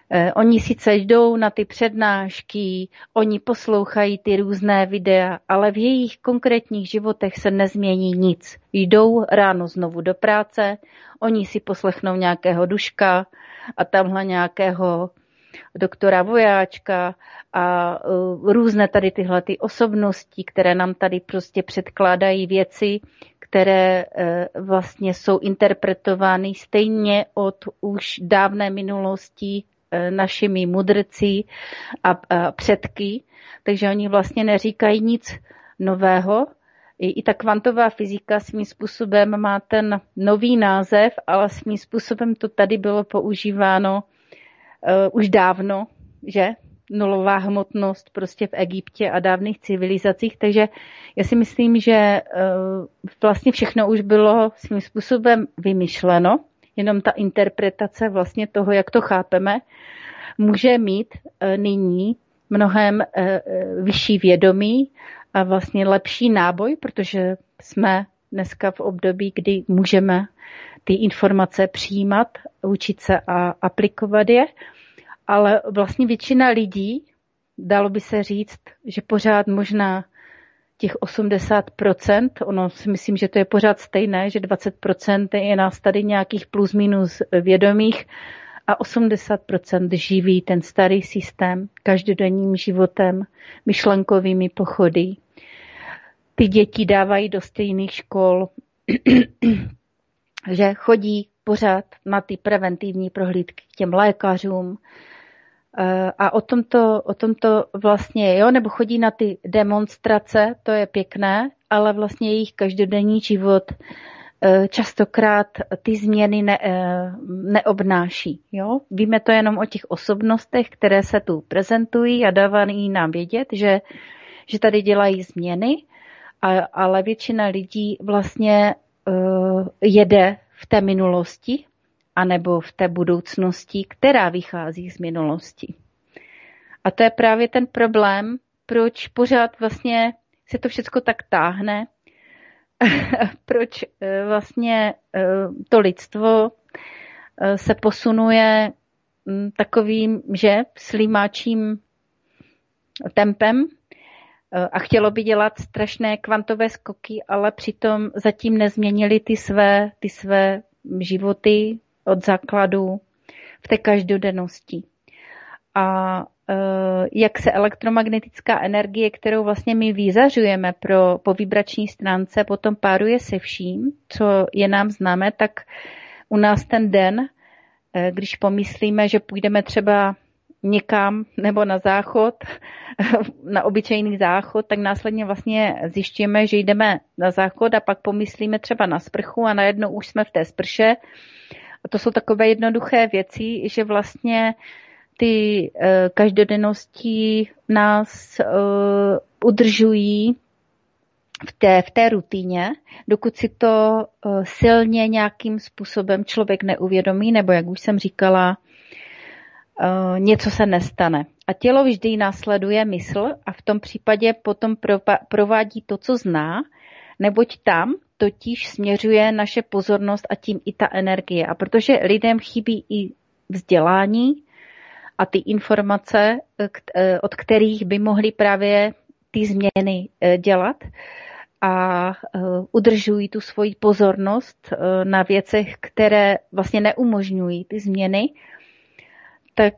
Oni sice jdou na ty přednášky, oni poslouchají ty různé videa, ale v jejich konkrétních životech se nezmění nic. Jdou ráno znovu do práce, oni si poslechnou nějakého Duška a tamhle nějakého doktora Vojáčka a různé tady tyhle ty osobnosti, které nám tady prostě předkládají věci, které vlastně jsou interpretovány stejně od už dávné minulosti našimi mudrci a předky, takže oni vlastně neříkají nic nového. I ta kvantová fyzika svým způsobem má ten nový název, ale svým způsobem to tady bylo používáno už dávno, že? Nulová hmotnost prostě v Egyptě a dávných civilizacích, takže já si myslím, že vlastně všechno už bylo svým způsobem vymyšleno, jenom ta interpretace vlastně toho, jak to chápeme, může mít nyní mnohem vyšší vědomí a vlastně lepší náboj, protože jsme dneska v období, kdy můžeme ty informace přijímat, učit se a aplikovat je, ale vlastně většina lidí, dalo by se říct, že pořád možná těch 80%, ono si myslím, že to je pořád stejné, že 20% je nás tady nějakých plus minus vědomých a 80% živí ten starý systém každodenním životem, myšlenkovými pochody. Ty děti dávají do stejných škol, že chodí pořád na ty preventivní prohlídky k těm lékařům a o tomto vlastně, jo, nebo chodí na ty demonstrace, to je pěkné, ale vlastně jejich každodenní život častokrát ty změny neobnáší. Jo? Víme to jenom o těch osobnostech, které se tu prezentují a dávají nám vědět, že tady dělají změny, ale většina lidí vlastně jede v té minulosti anebo v té budoucnosti, která vychází z minulosti. A to je právě ten problém, proč pořád vlastně se to všechno tak táhne, proč vlastně to lidstvo se posunuje takovým, že slímáčím tempem a chtělo by dělat strašné kvantové skoky, ale přitom zatím nezměnili ty své životy od základu v té každodennosti. A jak se elektromagnetická energie, kterou vlastně my vyzařujeme po vibrační stránce, potom páruje se vším, co je nám známé, tak u nás ten den, když pomyslíme, že půjdeme třeba někam nebo na záchod, na obyčejný záchod, tak následně vlastně zjišťujeme, že jdeme na záchod a pak pomyslíme třeba na sprchu a najednou už jsme v té sprše. A to jsou takové jednoduché věci, že vlastně ty každodennosti nás udržují v té rutině, dokud si to silně nějakým způsobem člověk neuvědomí, nebo jak už jsem říkala, něco se nestane. A tělo vždy následuje mysl a v tom případě potom provádí to, co zná, neboť tam totiž směřuje naše pozornost a tím i ta energie. A protože lidem chybí i vzdělání a ty informace, od kterých by mohli právě ty změny dělat a udržují tu svoji pozornost na věcech, které vlastně neumožňují ty změny, tak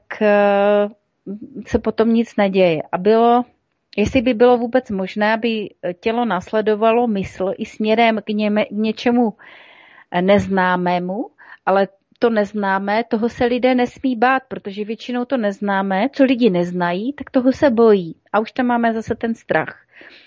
se potom nic neděje. A jestli by bylo vůbec možné, aby tělo následovalo mysl i směrem k něčemu neznámému, ale to neznámé, toho se lidé nesmí bát, protože většinou to neznámé, co lidi neznají, tak toho se bojí. A už tam máme zase ten strach.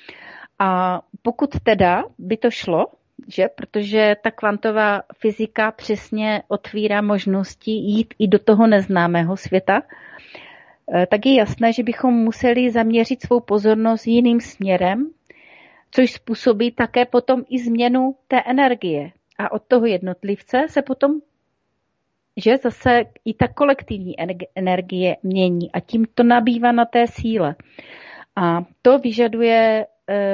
A pokud teda by to šlo, že, protože ta kvantová fyzika přesně otvírá možnosti jít i do toho neznámého světa, tak je jasné, že bychom museli zaměřit svou pozornost jiným směrem, což způsobí také potom i změnu té energie. A od toho jednotlivce se potom, že zase i ta kolektivní energie mění a tím to nabývá na té síle. A to vyžaduje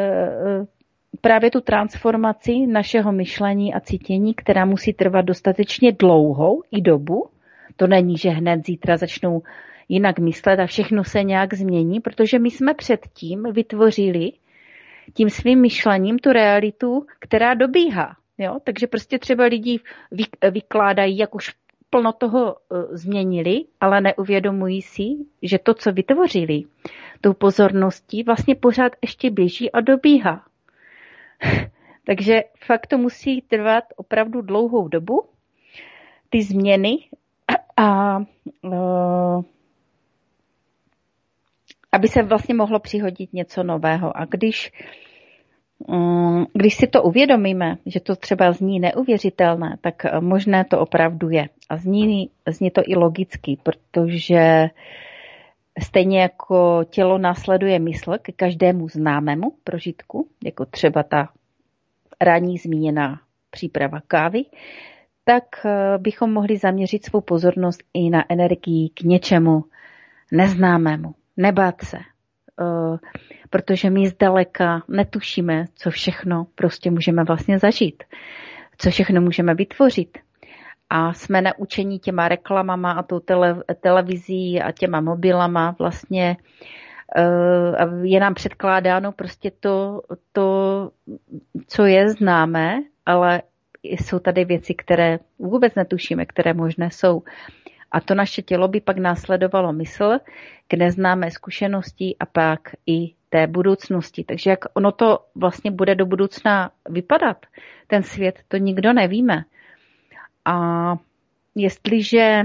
právě tu transformaci našeho myšlení a cítění, která musí trvat dostatečně dlouhou i dobu. To není, že hned zítra začnou jinak myslet a všechno se nějak změní, protože my jsme předtím vytvořili tím svým myšlením tu realitu, která dobíhá. Jo? Takže prostě třeba lidi vykládají, jak už plno toho změnili, ale neuvědomují si, že to, co vytvořili, tou pozorností vlastně pořád ještě běží a dobíhá. Takže fakt to musí trvat opravdu dlouhou dobu, ty změny a aby se vlastně mohlo přihodit něco nového. A když si to uvědomíme, že to třeba zní neuvěřitelné, tak možné to opravdu je. A zní to i logicky, protože stejně jako tělo následuje mysl ke každému známému prožitku, jako třeba ta ranní zmíněná příprava kávy, tak bychom mohli zaměřit svou pozornost i na energii k něčemu neznámému. Nebát se, protože my zdaleka netušíme, co všechno prostě můžeme vlastně zažít, co všechno můžeme vytvořit. A jsme naučení těma reklamama a tou televizí a těma mobilama vlastně je nám předkládáno prostě to, co je známé, ale jsou tady věci, které vůbec netušíme, které možné jsou. A to naše tělo by pak následovalo mysl k neznámé zkušenosti a pak i té budoucnosti. Takže jak ono to vlastně bude do budoucna vypadat, ten svět, to nikdo nevíme. A jestliže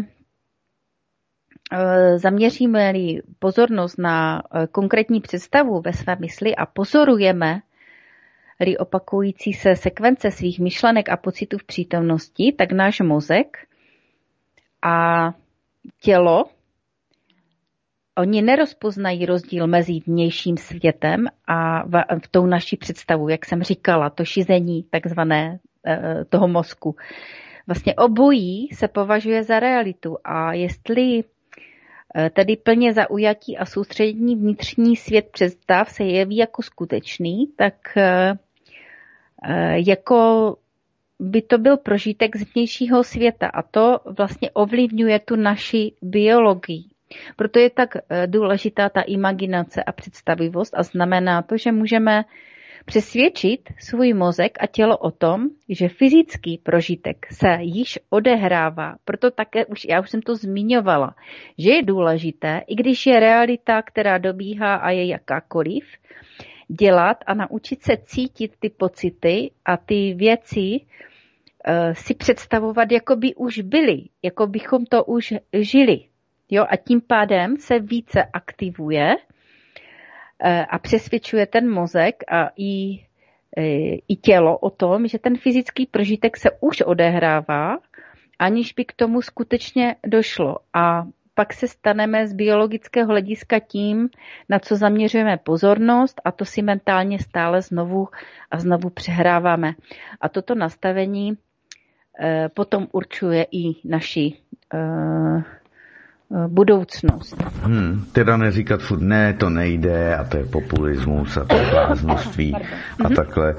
zaměříme-li pozornost na konkrétní představu ve své mysli a pozorujeme-li opakující se sekvence svých myšlenek a pocitů v přítomnosti, tak náš mozek a tělo, oni nerozpoznají rozdíl mezi vnějším světem a v tou naší představu, jak jsem říkala, to šizení takzvané toho mozku. Vlastně obojí se považuje za realitu a jestli tedy plně zaujatý a soustředěný vnitřní svět představ se jeví jako skutečný, tak jako by to byl prožitek z vnějšího světa a to vlastně ovlivňuje tu naši biologii. Proto je tak důležitá ta imaginace a představivost a znamená to, že můžeme přesvědčit svůj mozek a tělo o tom, že fyzický prožitek se již odehrává. Proto také já už jsem to zmiňovala, že je důležité, i když je realita, která dobíhá a je jakákoliv, dělat a naučit se cítit ty pocity a ty věci si představovat, jako by už byly, jako bychom to už žili. Jo? A tím pádem se více aktivuje a přesvědčuje ten mozek a i tělo o tom, že ten fyzický prožitek se už odehrává, aniž by k tomu skutečně došlo. A pak se staneme z biologického hlediska tím, na co zaměřujeme pozornost a to si mentálně stále znovu a znovu přehráváme. A toto nastavení potom určuje i naši budoucnost. Teda neříkat furt, ne, to nejde a to je populismus a to je bláznoství a takhle.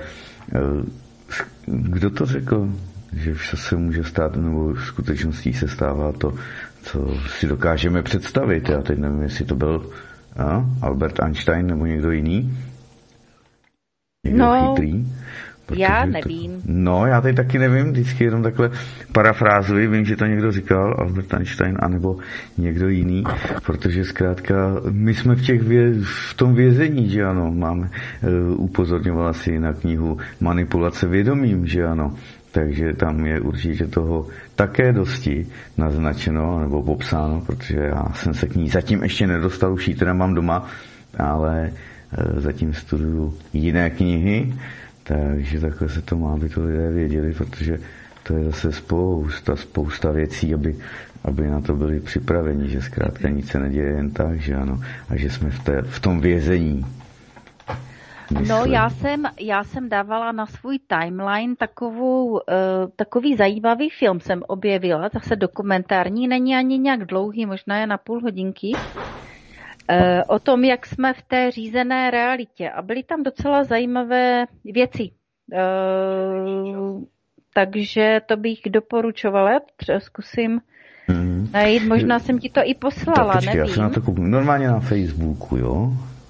Kdo to řekl, že vše se může stát, nebo v skutečností se stává to, co si dokážeme představit. Já teď nevím, jestli to byl Albert Einstein nebo někdo jiný. Někdo chytrý. Já nevím. Já teď taky nevím, vždycky jenom takhle parafrázuji, vím, že to někdo říkal, Albert Einstein, anebo někdo jiný, protože zkrátka my jsme v tom vězení, že ano, máme, upozorňovala si na knihu Manipulace vědomím, že ano, takže tam je určitě toho také dosti naznačeno nebo popsáno, protože já jsem se k ní zatím ještě nedostal, už ji teda mám doma, ale zatím studuju jiné knihy, takže takhle se to má, aby to lidé věděli, protože to je zase spousta věcí, aby na to byli připraveni, že zkrátka nic se neděje jen tak, že ano, a že jsme v tom vězení. No, já jsem dávala na svůj timeline takový zajímavý film jsem objevila, zase dokumentární, není ani nějak dlouhý, možná je na půl hodinky, o tom, jak jsme v té řízené realitě. A byly tam docela zajímavé věci. Takže to bych doporučovala. Třeba zkusím najít, možná jsem ti to i poslala, tak, počkej, nevím. Já se na to kouknu. Normálně na Facebooku, jo?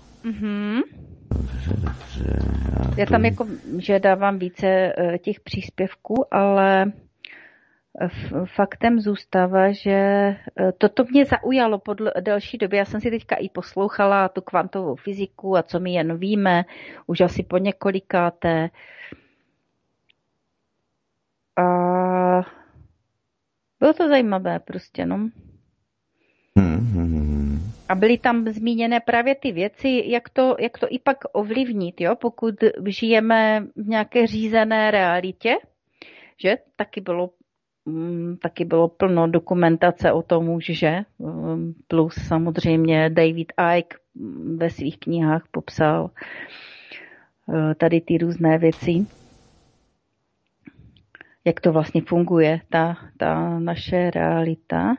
Dobře. Já tam jako, že dávám více těch příspěvků, ale faktem zůstává, že toto mě zaujalo po delší době. Já jsem si teďka i poslouchala tu kvantovou fyziku a co my jen víme, už asi po několikáté. A bylo to zajímavé prostě, no. A byly tam zmíněné právě ty věci, jak to i pak ovlivnit, jo? Pokud žijeme v nějaké řízené realitě, že taky bylo plno dokumentace o tom už, že? Plus samozřejmě David Icke ve svých knihách popsal tady ty různé věci. Jak to vlastně funguje, ta naše realita.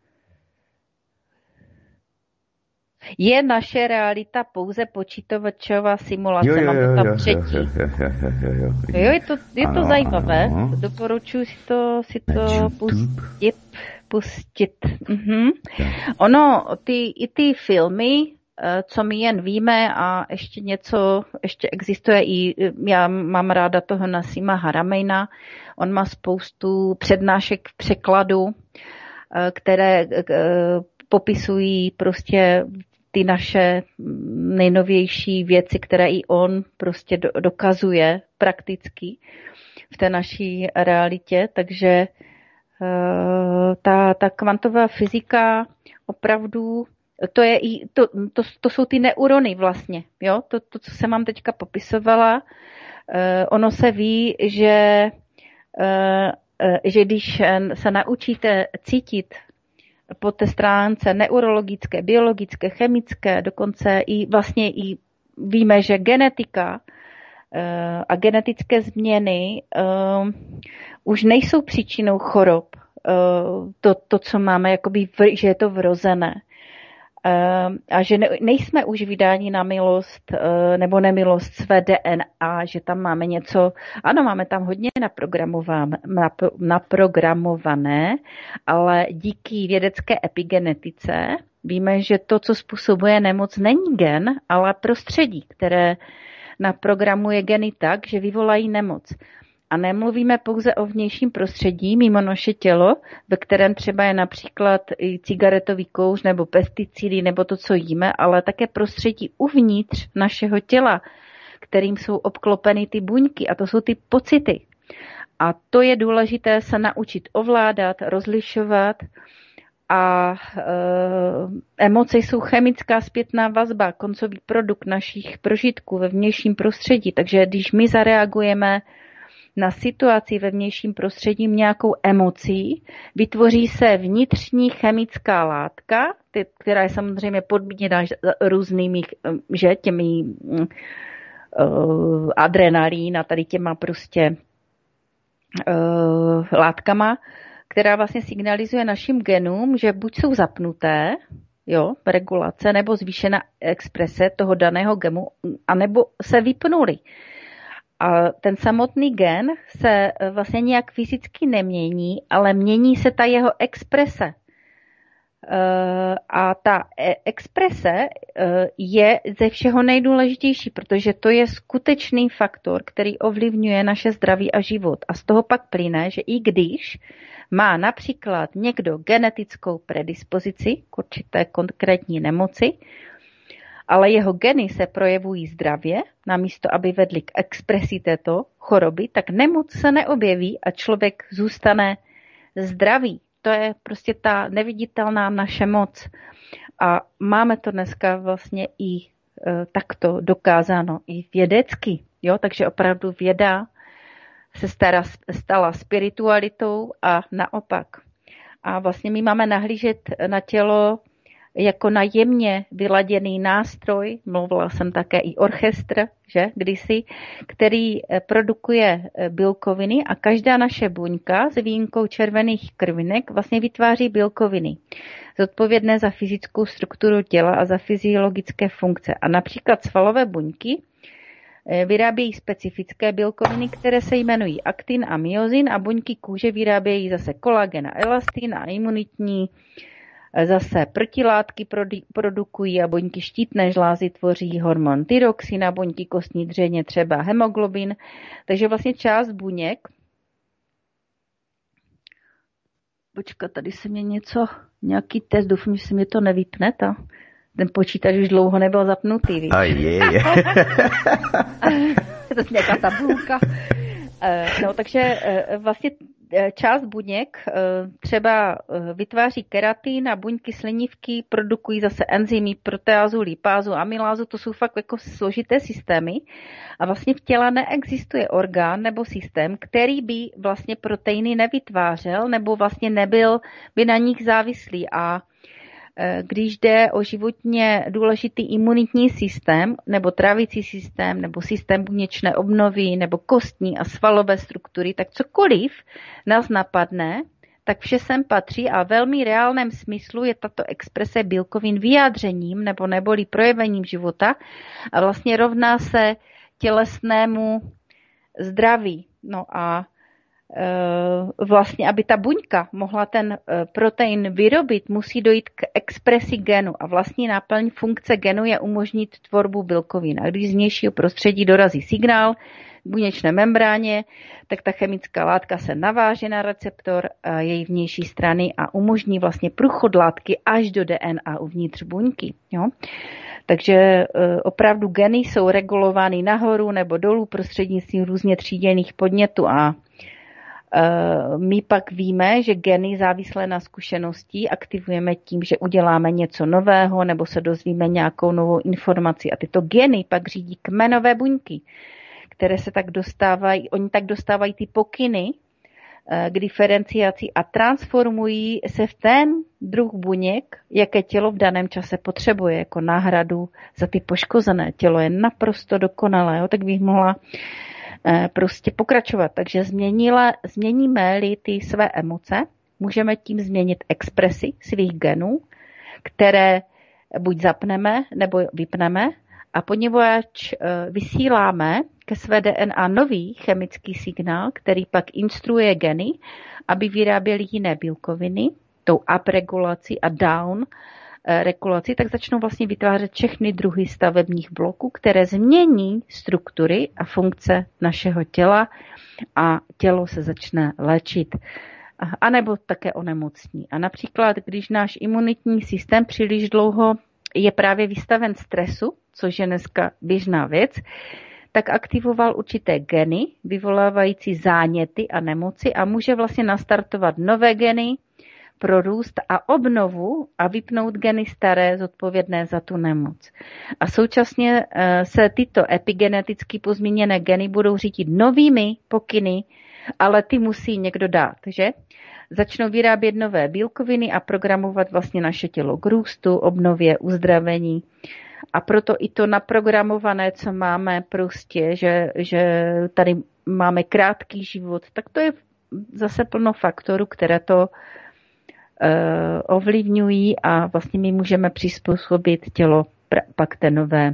Je naše realita pouze počítačová simulace? Mám to tam třetí. Jo, je to zajímavé. Ano. Doporučuji si to pustit. Ono, ty filmy, co my jen víme a ještě existuje i, já mám ráda toho Nasima Haramejna, on má spoustu přednášek v překladu, které popisují prostě ty naše nejnovější věci, které i on prostě dokazuje prakticky v té naší realitě, takže ta kvantová fyzika opravdu, to jsou ty neurony vlastně, jo, to, co jsem vám teďka popisovala, ono se ví, že když se naučíte cítit po té stránce neurologické, biologické, chemické, dokonce i vlastně i víme, že genetika a genetické změny už nejsou příčinou chorob. To co máme, jakoby, že je to vrozené. A že nejsme už vydáni na milost nebo nemilost své DNA, že tam máme něco, ano, máme tam hodně naprogramované, ale díky vědecké epigenetice víme, že to, co způsobuje nemoc, není gen, ale prostředí, které naprogramuje geny tak, že vyvolají nemoc. A nemluvíme pouze o vnějším prostředí mimo naše tělo, ve kterém třeba je například i cigaretový kouř nebo pesticidy nebo to, co jíme, ale také prostředí uvnitř našeho těla, kterým jsou obklopeny ty buňky a to jsou ty pocity. A to je důležité se naučit ovládat, rozlišovat a emoce jsou chemická zpětná vazba, koncový produkt našich prožitků ve vnějším prostředí. Takže když my zareagujeme na situaci ve vnějším prostředí nějakou emocí, vytvoří se vnitřní chemická látka, která je samozřejmě podmíněna různými, že, těmi adrenalín a tady těma prostě látkama, která vlastně signalizuje našim genům, že buď jsou zapnuté, jo, regulace, nebo zvýšená exprese toho daného genu, anebo se vypnuly. A ten samotný gen se vlastně nějak fyzicky nemění, ale mění se ta jeho exprese. A ta exprese je ze všeho nejdůležitější, protože to je skutečný faktor, který ovlivňuje naše zdraví a život. A z toho pak plyne, že i když má například někdo genetickou predispozici k určité konkrétní nemoci, ale jeho geny se projevují zdravě, namísto aby vedly k expresi této choroby, tak nemoc se neobjeví a člověk zůstane zdravý. To je prostě ta neviditelná naše moc. A máme to dneska vlastně i takto dokázáno i vědecky. Jo? Takže opravdu věda se stala spiritualitou a naopak. A vlastně my máme nahlížet na tělo jako na jemně vyladěný nástroj, mluvila jsem také i orchestr, že, kdysi, který produkuje bílkoviny a každá naše buňka s výjimkou červených krvinek vlastně vytváří bílkoviny, zodpovědné za fyzickou strukturu těla a za fyziologické funkce. A například svalové buňky vyrábějí specifické bílkoviny, které se jmenují aktin a myozin a buňky kůže vyrábějí zase kolagen a elastin a imunitní zase protilátky produkují a buňky štítné žlázy tvoří hormon tyroxin a buňky kostní dřeně třeba hemoglobin. Takže vlastně část buněk. Počkat, tady se mě nějaký test, doufám, že se mě to nevypne, ten počítač už dlouho nebyl zapnutý. Víš? A je. To je nějaká tabulka. No, takže vlastně část buněk třeba vytváří keratin a buňky slinivky produkují zase enzymy, proteázu, lipázu, amylázu, to jsou fakt jako složité systémy a vlastně v těle neexistuje orgán nebo systém, který by vlastně proteiny nevytvářel nebo vlastně nebyl by na nich závislý a když jde o životně důležitý imunitní systém, nebo trávicí systém, nebo systém buněčné obnovy, nebo kostní a svalové struktury, tak cokoliv nás napadne, tak vše sem patří a v velmi reálném smyslu je tato exprese bílkovin vyjádřením neboli projevením života a vlastně rovná se tělesnému zdraví. No a vlastně, aby ta buňka mohla ten protein vyrobit, musí dojít k expresi genu a vlastní náplň funkce genu je umožnit tvorbu bílkovin. A když z vnějšího prostředí dorazí signál k buněčné membráně, tak ta chemická látka se naváže na receptor její vnější strany a umožní vlastně průchod látky až do DNA uvnitř buňky. Jo? Takže opravdu geny jsou regulovány nahoru nebo dolů prostřednictvím různě tříděných podnětů a my pak víme, že geny závislé na zkušenosti aktivujeme tím, že uděláme něco nového nebo se dozvíme nějakou novou informaci. A tyto geny pak řídí kmenové buňky, které se tak dostávají, oni tak dostávají ty pokyny k diferenciaci a transformují se v ten druh buněk, jaké tělo v daném čase potřebuje, jako náhradu za ty poškozené. Tělo je naprosto dokonalé, tak bych mohla prostě pokračovat. Takže změníme-li ty své emoce, můžeme tím změnit expresi svých genů, které buď zapneme nebo vypneme a poněvadž vysíláme ke své DNA nový chemický signál, který pak instruuje geny, aby vyráběly jiné bílkoviny, tou up regulací a down regulaci, tak začnou vlastně vytvářet všechny druhy stavebních bloků, které změní struktury a funkce našeho těla a tělo se začne léčit. A nebo také onemocní. A například, když náš imunitní systém příliš dlouho je právě vystaven stresu, což je dneska běžná věc, tak aktivoval určité geny, vyvolávající záněty a nemoci a může vlastně nastartovat nové geny pro růst a obnovu a vypnout geny staré zodpovědné za tu nemoc. A současně se tyto epigeneticky pozměněné geny budou řídit novými pokyny, ale ty musí někdo dát, že? Začnou vyrábět nové bílkoviny a programovat vlastně naše tělo k růstu, obnově, uzdravení. A proto i to naprogramované, co máme prostě, že tady máme krátký život, tak to je zase plno faktorů, které to ovlivňují a vlastně my můžeme přizpůsobit tělo pak té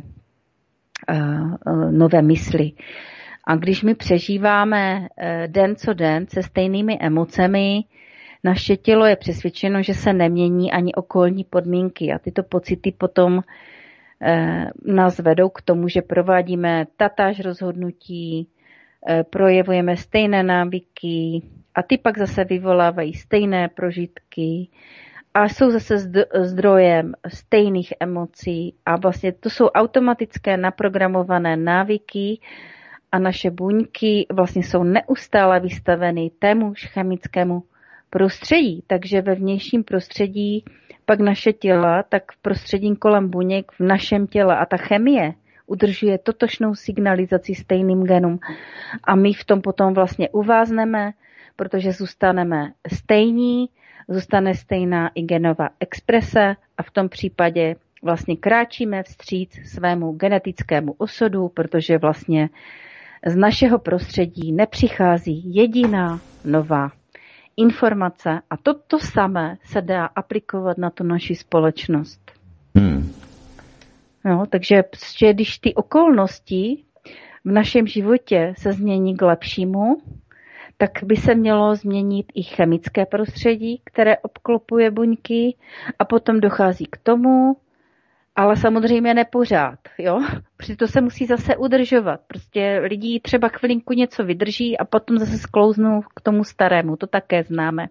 nové mysli. A když my přežíváme den co den se stejnými emocemi, naše tělo je přesvědčeno, že se nemění ani okolní podmínky a tyto pocity potom nás vedou k tomu, že provádíme tatáž rozhodnutí, projevujeme stejné návyky a ty pak zase vyvolávají stejné prožitky a jsou zase zdrojem stejných emocí a vlastně to jsou automatické naprogramované návyky a naše buňky vlastně jsou neustále vystaveny témuž chemickému prostředí, takže ve vnějším prostředí pak naše těla, tak v prostředí kolem buněk v našem těle a ta chemie udržuje totožnou signalizaci stejným genům a my v tom potom vlastně uvázneme, protože zůstaneme stejní, zůstane stejná i genová exprese a v tom případě vlastně kráčíme vstříc svému genetickému osudu, protože vlastně z našeho prostředí nepřichází jediná nová informace a to samé se dá aplikovat na tu naši společnost. No, takže když ty okolnosti v našem životě se změní k lepšímu, tak by se mělo změnit i chemické prostředí, které obklopuje buňky a potom dochází k tomu, ale samozřejmě nepořád, jo? Protože to se musí zase udržovat. Prostě lidi třeba chvilinku něco vydrží a potom zase sklouznou k tomu starému, to také známe.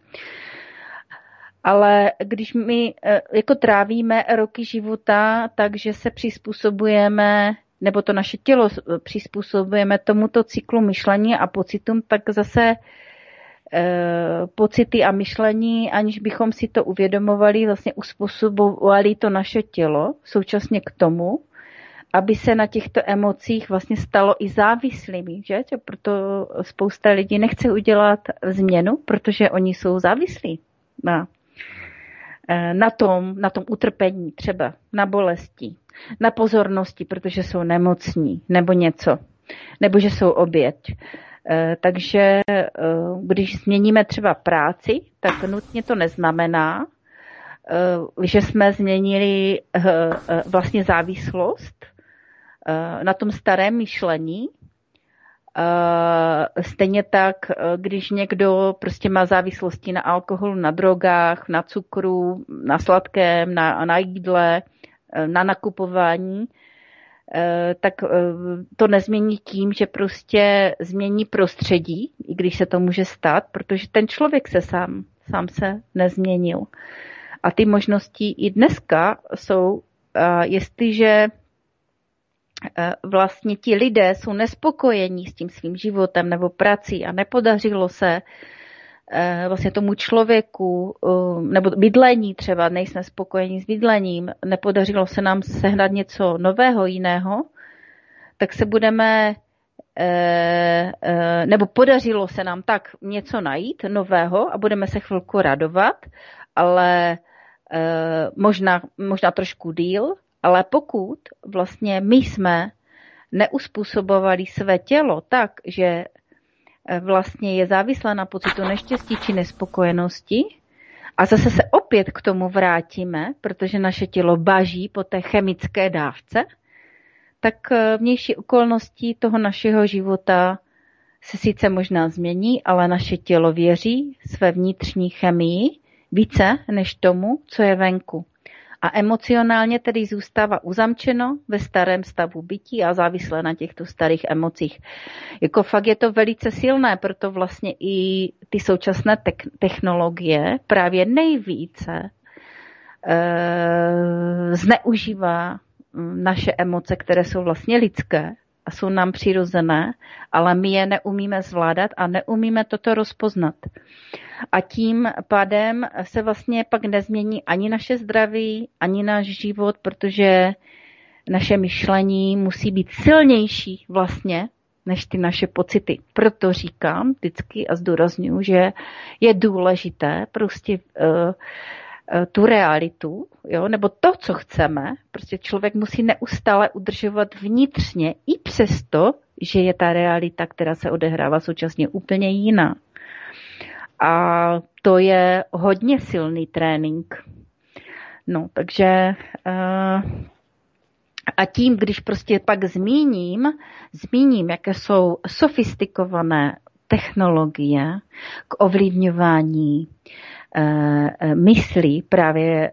Ale když my jako trávíme roky života, takže se přizpůsobujeme, nebo to naše tělo přizpůsobujeme tomuto cyklu myšlení a pocitům, tak zase pocity a myšlení, aniž bychom si to uvědomovali, vlastně uspůsobovali to naše tělo současně k tomu, aby se na těchto emocích vlastně stalo i závislými, že? Proto spousta lidí nechce udělat změnu, protože oni jsou závislí na tom utrpení třeba, na bolesti, na pozornosti, protože jsou nemocní nebo něco, nebo že jsou oběť. Takže když změníme třeba práci, tak nutně to neznamená, že jsme změnili vlastně závislost na tom starém myšlení. Stejně tak, když někdo prostě má závislosti na alkoholu, na drogách, na cukru, na sladkém, na jídle, na nakupování, tak to nezmění tím, že prostě změní prostředí, i když se to může stát, protože ten člověk se sám se nezměnil. A ty možnosti i dneska jsou, jestliže vlastně ti lidé jsou nespokojení s tím svým životem nebo prací a nepodařilo se vlastně tomu člověku, nebo bydlení třeba, nejsme spokojení s bydlením, nepodařilo se nám sehnat něco nového, jiného, tak se budeme, nebo podařilo se nám tak něco najít nového a budeme se chvilku radovat, ale možná trošku díl, ale pokud vlastně my jsme neuspůsobovali své tělo tak, že vlastně je závislé na pocitu neštěstí či nespokojenosti a zase se opět k tomu vrátíme, protože naše tělo baží po té chemické dávce, tak vnější okolnosti toho našeho života se sice možná změní, ale naše tělo věří své vnitřní chemii více než tomu, co je venku. A emocionálně tedy zůstává uzamčeno ve starém stavu bytí a závislé na těchto starých emocích. Jako fakt je to velice silné, proto vlastně i ty současné technologie právě nejvíce zneužívá naše emoce, které jsou vlastně lidské a jsou nám přirozené, ale my je neumíme zvládat a neumíme toto rozpoznat. A tím pádem se vlastně pak nezmění ani naše zdraví, ani náš život, protože naše myšlení musí být silnější vlastně než ty naše pocity. Proto říkám vždycky a zdůrazňuji, že je důležité prostě tu realitu, jo, nebo to, co chceme, prostě člověk musí neustále udržovat vnitřně i přesto, že je ta realita, která se odehrává současně úplně jiná. A to je hodně silný trénink. No, takže a tím, když prostě pak zmíním, jaké jsou sofistikované technologie k ovlivňování myslí právě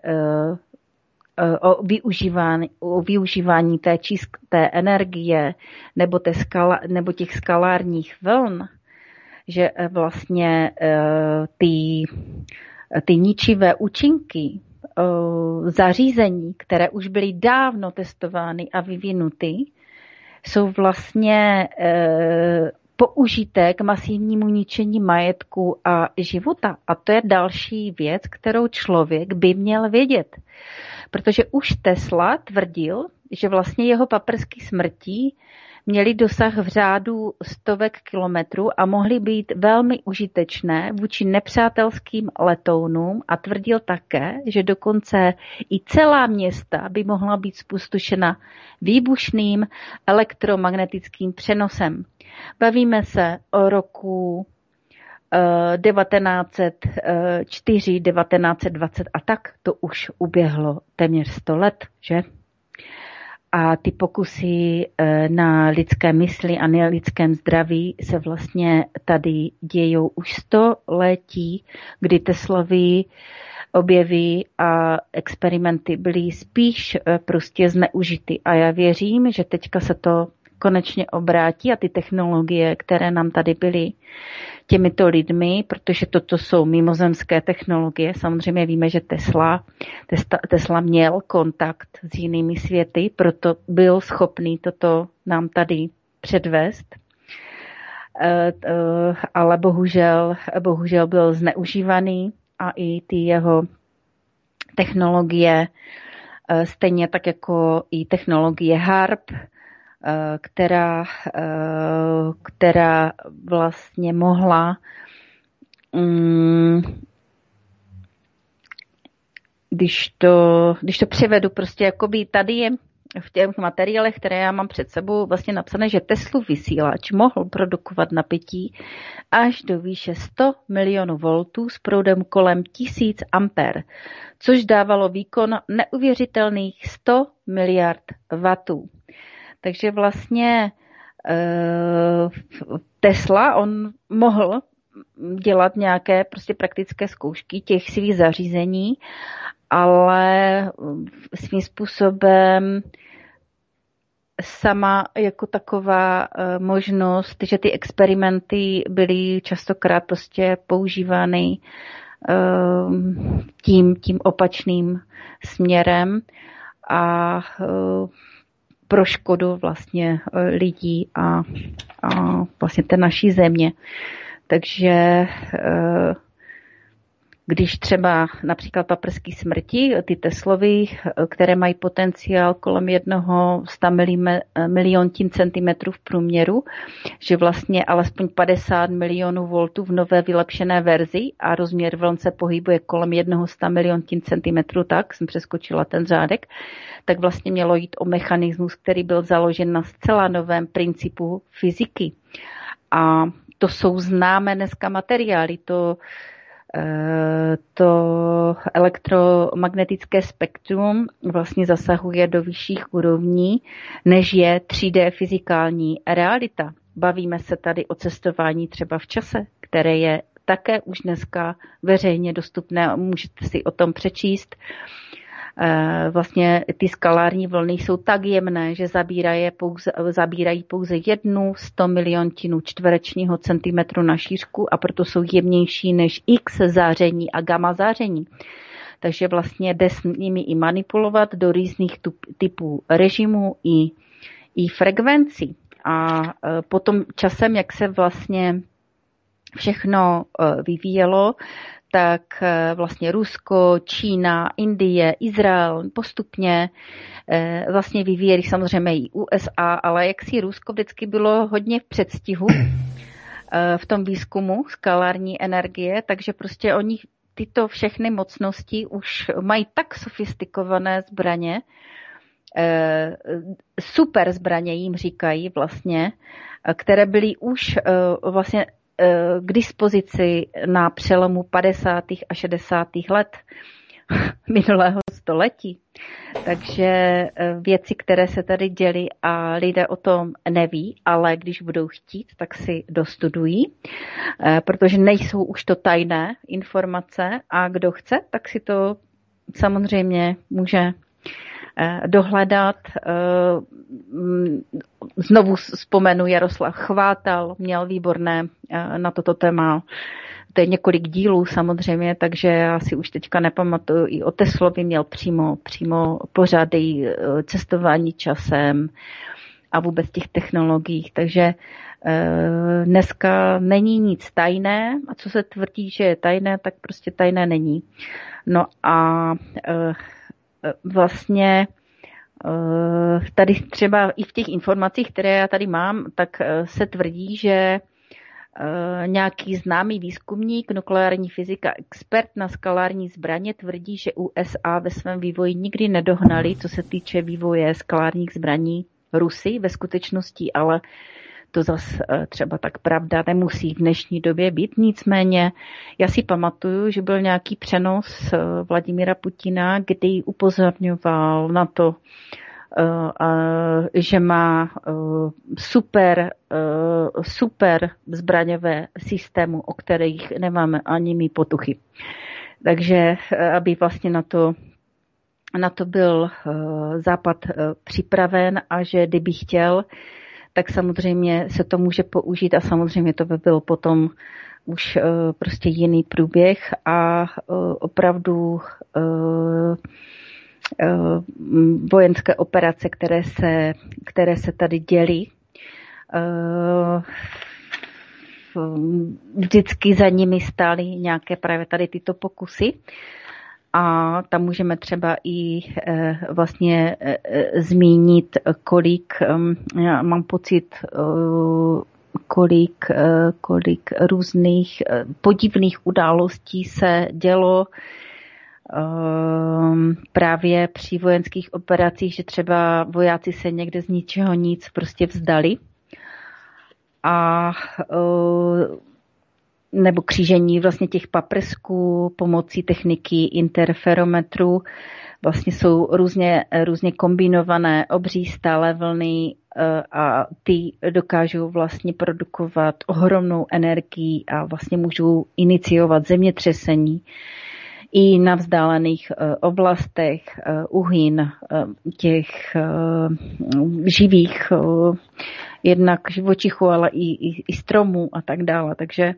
o využívání té energie nebo těch skalárních vln, že vlastně ty ničivé účinky zařízení, které už byly dávno testovány a vyvinuty, jsou vlastně použité k masivnímu ničení majetku a života. A to je další věc, kterou člověk by měl vědět. Protože už Tesla tvrdil, že vlastně jeho paprsky smrti měly dosah v řádu stovek kilometrů a mohly být velmi užitečné vůči nepřátelským letounům a tvrdil také, že dokonce i celá města by mohla být spustošena výbušným elektromagnetickým přenosem. Bavíme se o roku 1904, 1920 a tak to už uběhlo téměř 100 let, že? A ty pokusy na lidské mysli a na lidském zdraví se vlastně tady dějou už 100 letí, kdy Teslovy objevy a experimenty byly spíš prostě zneužity. A já věřím, že teďka se to konečně obrátí a ty technologie, které nám tady byly těmito lidmi, protože toto jsou mimozemské technologie. Samozřejmě víme, že Tesla měl kontakt s jinými světy, proto byl schopný toto nám tady předvést. Ale bohužel byl zneužívaný a i ty jeho technologie, stejně tak jako i technologie HARP, která vlastně mohla když to převedu, prostě jakoby tady je v těch materiálech, které já mám před sebou, vlastně napsané, že Teslův vysílač mohl produkovat napětí až do výše 100 milionů voltů s proudem kolem 1000 ampér, což dávalo výkon neuvěřitelných 100 miliard wattů. Takže vlastně Tesla, on mohl dělat nějaké prostě praktické zkoušky těch svých zařízení, ale svým způsobem sama jako taková možnost, že ty experimenty byly častokrát prostě používány tím opačným směrem a pro škodu vlastně lidí a vlastně té naší země. Takže když třeba například paprsky smrti, ty Teslovy, které mají potenciál kolem 100 miliontin centimetrů v průměru, že vlastně alespoň 50 milionů voltů v nové vylepšené verzi a rozměr vln se pohybuje kolem 100 miliontin centimetrů, tak jsem přeskočila ten řádek, tak vlastně mělo jít o mechanismus, který byl založen na zcela novém principu fyziky. A to jsou známé dneska materiály, to elektromagnetické spektrum vlastně zasahuje do vyšších úrovní, než je 3D fyzikální realita. Bavíme se tady o cestování třeba v čase, které je také už dneska veřejně dostupné, můžete si o tom přečíst. Vlastně ty skalární vlny jsou tak jemné, že zabírají pouze 1/100 miliontinu čtverečního centimetru na šířku a proto jsou jemnější než X záření a gamma záření. Takže vlastně jde s nimi i manipulovat do různých typů režimů i frekvencí. A potom časem, jak se vlastně všechno vyvíjelo, tak vlastně Rusko, Čína, Indie, Izrael postupně vlastně vyvíjeli samozřejmě i USA, ale jaksi Rusko vždycky bylo hodně v předstihu v tom výzkumu skalární energie, takže prostě oni tyto všechny mocnosti už mají tak sofistikované zbraně, super zbraně jim říkají vlastně, které byly už vlastně k dispozici na přelomu 50. a 60. let minulého století. Takže věci, které se tady děly a lidé o tom neví, ale když budou chtít, tak si dostudují, protože nejsou už to tajné informace a kdo chce, tak si to samozřejmě může dohledat. Znovu vzpomenu, Jaroslav Chvátal měl výborné na toto téma. To je několik dílů samozřejmě, takže já si už teďka nepamatuju. I o Teslovi měl přímo pořady cestování časem a vůbec těch technologiích. Takže dneska není nic tajné a co se tvrdí, že je tajné, tak prostě tajné není. No a vlastně tady třeba i v těch informacích, které já tady mám, tak se tvrdí, že nějaký známý výzkumník, nukleární fyzika, expert na skalární zbraně tvrdí, že USA ve svém vývoji nikdy nedohnali, co se týče vývoje skalárních zbraní Rusy ve skutečnosti, ale to zase třeba tak pravda nemusí v dnešní době být. Nicméně já si pamatuju, že byl nějaký přenos Vladimira Putina, kdy upozorňoval na to, že má super zbraňové systémy, o kterých nemáme ani my potuchy. Takže aby vlastně na to byl Západ připraven a že kdyby chtěl, tak samozřejmě se to může použít a samozřejmě to by byl potom už prostě jiný průběh a opravdu vojenské operace, které se tady dělí, vždycky za nimi stály nějaké právě tady tyto pokusy. A tam můžeme třeba i vlastně zmínit, kolik, já mám pocit, kolik různých podivných událostí se dělo právě při vojenských operacích, že třeba vojáci se někde z ničeho nic prostě vzdali a nebo křížení vlastně těch paprsků pomocí techniky interferometru. Vlastně jsou různě kombinované obří stále vlny a ty dokážou vlastně produkovat ohromnou energii a vlastně můžou iniciovat zemětřesení i na vzdálených oblastech, uhyn těch živých, jednak živočichů, ale i stromů a tak dále. Takže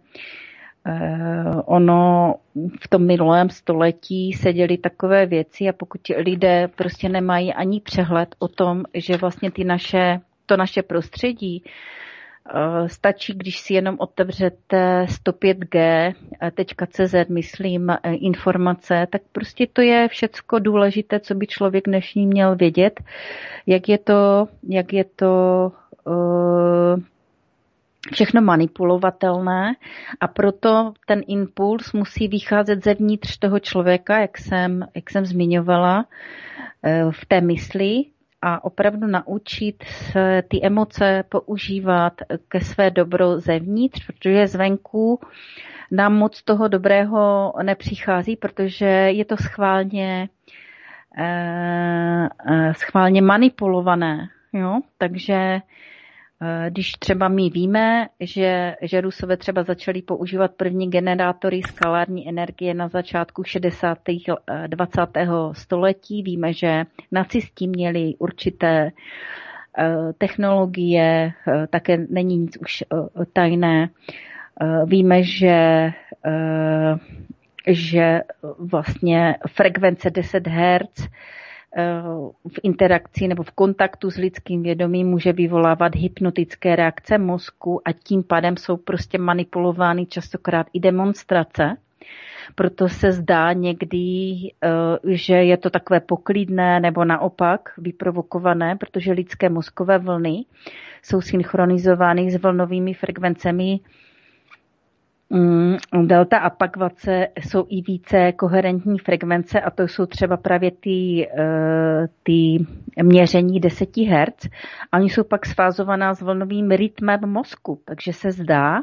ono v tom minulém století se děly takové věci a pokud lidé prostě nemají ani přehled o tom, že vlastně to naše prostředí stačí, když si jenom otevřete 105g.cz, myslím, informace, tak prostě to je všecko důležité, co by člověk dnešní měl vědět, jak je to všechno manipulovatelné a proto ten impuls musí vycházet zevnitř toho člověka, jak jsem zmiňovala, v té mysli a opravdu naučit se ty emoce používat ke své dobro zevnitř, protože zvenku nám moc toho dobrého nepřichází, protože je to schválně manipulované. Jo? Takže když třeba my víme, že Rusové třeba začali používat první generátory skalární energie na začátku 60. 20. století, víme, že nacisti měli určité technologie, také není nic už tajné. Víme, že vlastně frekvence 10 Hz v interakci nebo v kontaktu s lidským vědomím může vyvolávat hypnotické reakce mozku a tím pádem jsou prostě manipulovány častokrát i demonstrace. Proto se zdá někdy, že je to takové poklidné nebo naopak vyprovokované, protože lidské mozkové vlny jsou synchronizovány s vlnovými frekvencemi delta a pakvace jsou i více koherentní frekvence a to jsou třeba právě ty měření 10 Hz a oni jsou pak svázovaná s vlnovým rytmem mozku, takže se zdá,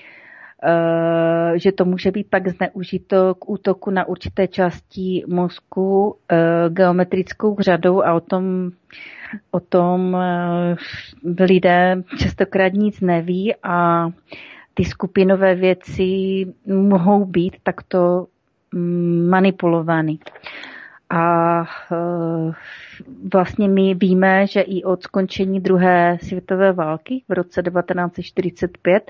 že to může být pak zneužito k útoku na určité části mozku geometrickou řadou a o tom lidé častokrát nic neví a ty skupinové věci mohou být takto manipulovány. A vlastně my víme, že i od skončení druhé světové války v roce 1945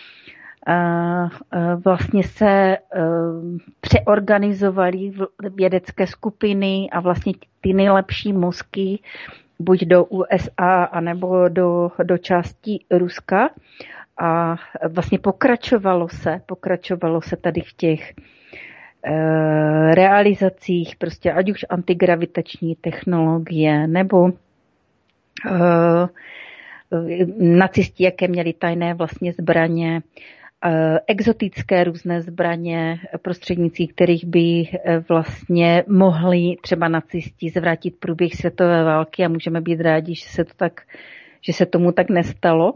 vlastně se přeorganizovaly vědecké skupiny a vlastně ty nejlepší mozky buď do USA, anebo do části Ruska. A vlastně pokračovalo se tady v těch realizacích, prostě ať už antigravitační technologie, nebo nacisti, jaké měli tajné vlastně zbraně, exotické různé zbraně, prostřednictvím kterých by vlastně mohli třeba nacisti zvrátit průběh světové války a můžeme být rádi, že se tomu tak nestalo.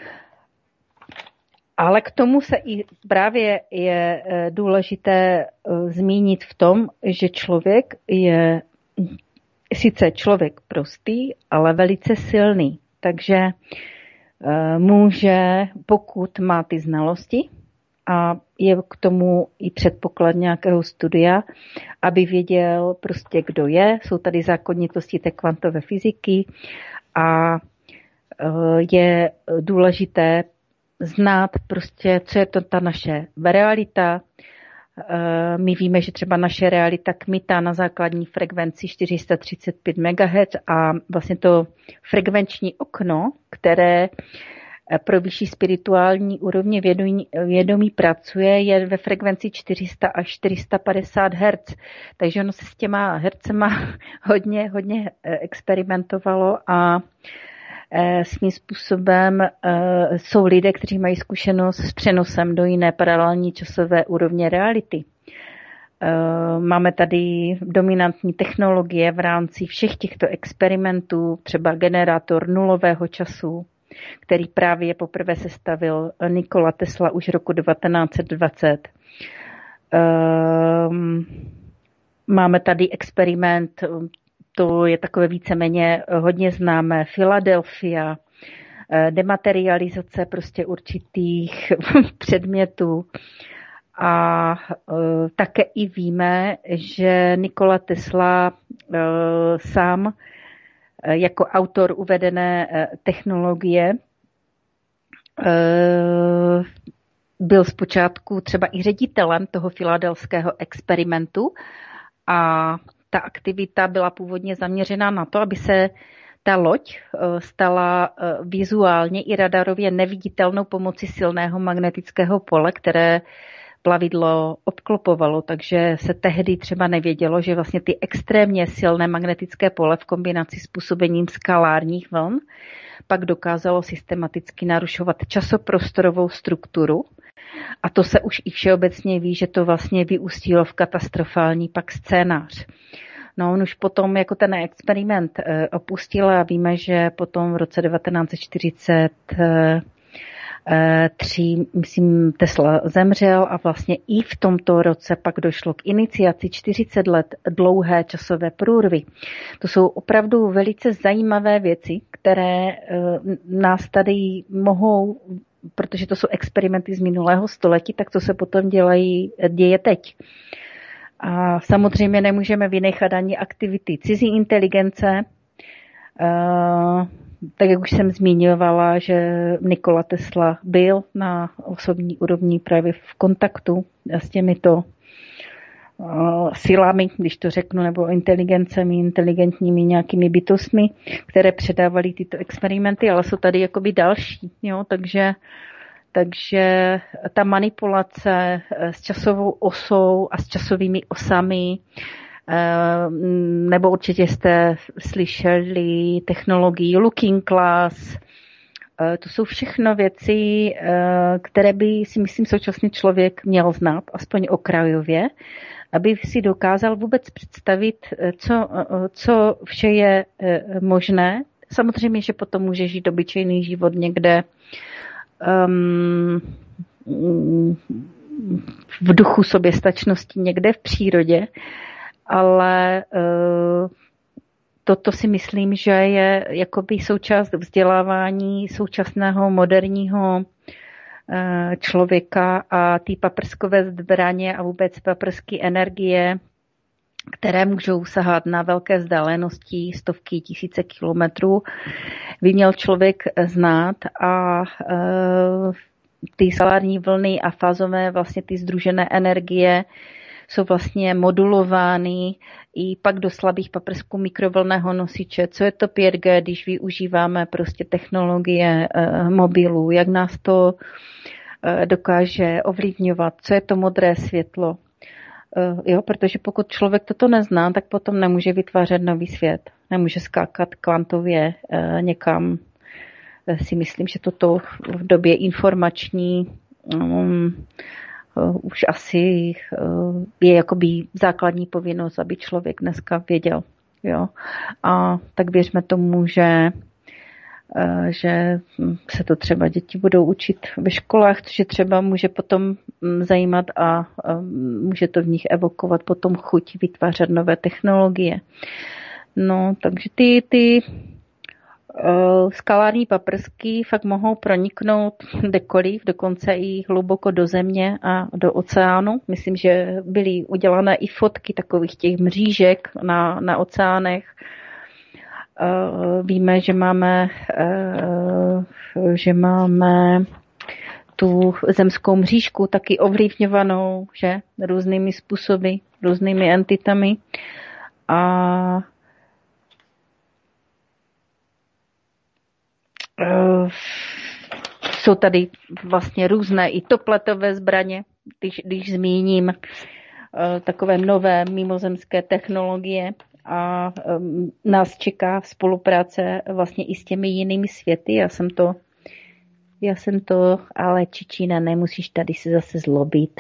Ale k tomu se i právě je důležité zmínit v tom, že člověk je sice člověk prostý, ale velice silný. Takže může, pokud má ty znalosti, a je k tomu i předpoklad nějakého studia, aby věděl prostě, kdo je. Jsou tady zákonitosti té kvantové fyziky a je důležité znát prostě, co je to ta naše realita. My víme, že třeba naše realita kmitá na základní frekvenci 435 MHz a vlastně to frekvenční okno, které pro vyšší spirituální úrovně vědomí pracuje, je ve frekvenci 400 až 450 Hz. Takže ono se s těma hercema hodně experimentovalo a svým způsobem jsou lidé, kteří mají zkušenost s přenosem do jiné paralelní časové úrovně reality. Máme tady dominantní technologie v rámci všech těchto experimentů, třeba generátor nulového času, který právě poprvé sestavil Nikola Tesla už roku 1920. Máme tady experiment, to je takové víceméně hodně známé, Philadelphia, dematerializace prostě určitých předmětů. A také i víme, že Nikola Tesla sám jako autor uvedené technologie byl zpočátku třeba i ředitelem toho filadelského experimentu a ta aktivita byla původně zaměřena na to, aby se ta loď stala vizuálně i radarově neviditelnou pomocí silného magnetického pole, které plavidlo obklopovalo, takže se tehdy třeba nevědělo, že vlastně ty extrémně silné magnetické pole v kombinaci s působením skalárních vln pak dokázalo systematicky narušovat časoprostorovou strukturu. A to se už i všeobecně ví, že to vlastně vyústilo v katastrofální pak scénář. No, on už potom jako ten experiment opustil a víme, že potom v roce 1943, myslím, Tesla zemřel a vlastně i v tomto roce pak došlo k iniciaci 40 let dlouhé časové průrvy. To jsou opravdu velice zajímavé věci, které nás tady mohou, protože to jsou experimenty z minulého století, tak to se potom děje teď. A samozřejmě nemůžeme vynechat ani aktivity cizí inteligence. Tak jak už jsem zmiňovala, že Nikola Tesla byl na osobní úrovni právě v kontaktu s těmito silami, když to řeknu, nebo inteligencemi, inteligentními nějakými bytostmi, které předávaly tyto experimenty, ale jsou tady jakoby další. Jo? Takže ta manipulace s časovou osou a s časovými osami, nebo určitě jste slyšeli technologii Looking Glass, to jsou všechno věci, které by si myslím současný člověk měl znát, aspoň okrajově, aby si dokázal vůbec představit, co vše je možné. Samozřejmě, že potom může žít obyčejný život někde v duchu soběstačnosti, někde v přírodě, ale toto si myslím, že je jakoby součást vzdělávání současného moderního člověka a ty paprskové zbraně a vůbec paprské energie, které můžou sahat na velké vzdálenosti, stovky, tisíce kilometrů, by měl člověk znát a ty solární vlny a fázové vlastně ty sdružené energie jsou vlastně modulovány i pak do slabých paprsků mikrovlnného nosiče. Co je to 5G, když využíváme prostě technologie mobilů, jak nás to dokáže ovlivňovat, co je to modré světlo. Jo, protože pokud člověk toto nezná, tak potom nemůže vytvářet nový svět. Nemůže skákat kvantově někam. Si myslím, že toto v době informační už asi je jakoby základní povinnost, aby člověk dneska věděl. Jo. A tak věřme tomu, že se to třeba děti budou učit ve školách, což je třeba může potom zajímat a může to v nich evokovat potom chuť vytvářet nové technologie. No, takže ty skalární paprsky fakt mohou proniknout kdekoliv, dokonce i hluboko do země a do oceánu. Myslím, že byly udělané i fotky takových těch mřížek na oceánech. Víme, že máme tu zemskou mřížku taky ovlivňovanou, že různými způsoby, různými entitami. A jsou tady vlastně různé i topletové zbraně, když zmíním takové nové mimozemské technologie, a nás čeká spolupráce vlastně i s těmi jinými světy. Já jsem to, ale Čičína, nemusíš tady se zase zlobit.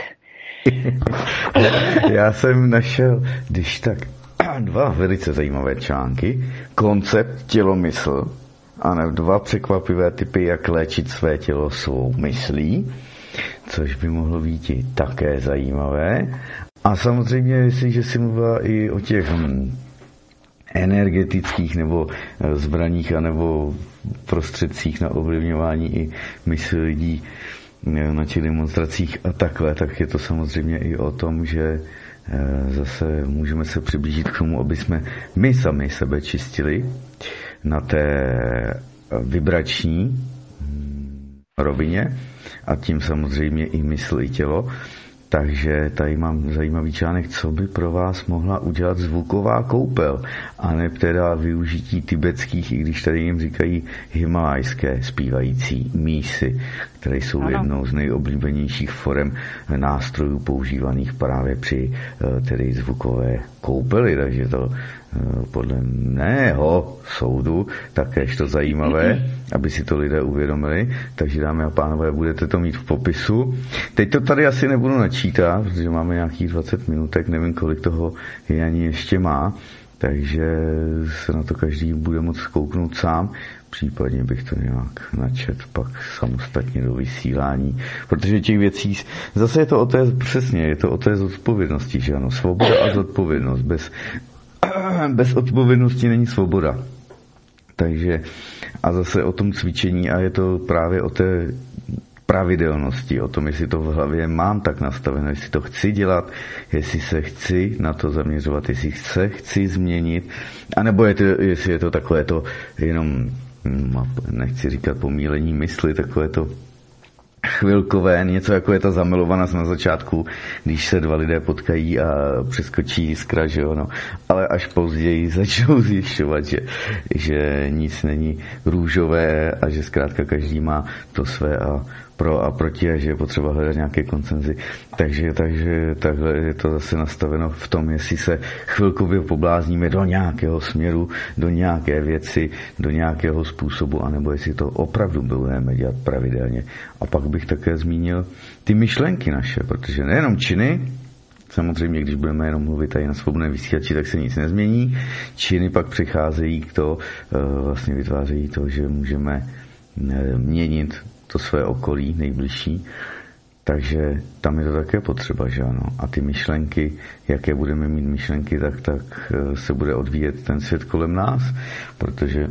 Já jsem našel, když tak, 2 velice zajímavé články. Koncept tělomysl a 2 překvapivé typy, jak léčit své tělo svou myslí, což by mohlo být i také zajímavé. A samozřejmě, jestliže si mluvila i o těch energetických nebo zbraních a nebo prostředcích na ovlivňování i mysli lidí na těch demonstracích a takhle, tak je to samozřejmě i o tom, že zase můžeme se přiblížit k tomu, aby jsme my sami sebe čistili na té vibrační rovině a tím samozřejmě i mysl i tělo. Takže tady mám zajímavý článek, co by pro vás mohla udělat zvuková koupel, a ne teda využití tibetských, i když tady jim říkají himalajské zpívající mísy, které jsou jednou z nejoblíbenějších forem nástrojů používaných právě při tedy zvukové koupeli, takže to podle mého soudu takéž to zajímavé, aby si to lidé uvědomili. Takže dámy a pánové, budete to mít v popisu. Teď to tady asi nebudu načítat, protože máme nějakých 20 minutek, nevím, kolik toho je ani ještě má, takže se na to každý bude moct kouknout sám. Případně bych to nějak načet pak samostatně do vysílání, protože těch věcí, zase je to o té, přesně, je to o té zodpovědnosti, že ano, svoboda a zodpovědnost. Bez odpovědnosti není svoboda. Takže a zase o tom cvičení, a je to právě o té pravidelnosti, o tom, jestli to v hlavě mám tak nastaveno, jestli to chci dělat, jestli se chci na to zaměřovat, jestli se chci změnit, anebo jestli je to takové to jenom, nechci říkat pomílení mysli, takové to chvilkové, něco jako je ta zamilovanost na začátku, když se 2 lidé potkají a přeskočí jiskra, že jo, no. Ale až později začnou zjišťovat, že nic není růžové a že zkrátka každý má to své a pro a proti a že je potřeba hledat nějaké konsenzy. Takže takhle je to zase nastaveno v tom, jestli se chvilkově poblázníme do nějakého směru, do nějaké věci, do nějakého způsobu, anebo jestli to opravdu budeme dělat pravidelně. A pak bych také zmínil ty myšlenky naše, protože nejenom činy, samozřejmě, když budeme jenom mluvit tady na svobodné vysílači, tak se nic nezmění. Činy pak přicházejí k to, vlastně vytvářejí to, že můžeme měnit to své okolí nejbližší, takže tam je to také potřeba, že ano. A ty myšlenky, jaké budeme mít myšlenky, tak se bude odvíjet ten svět kolem nás, protože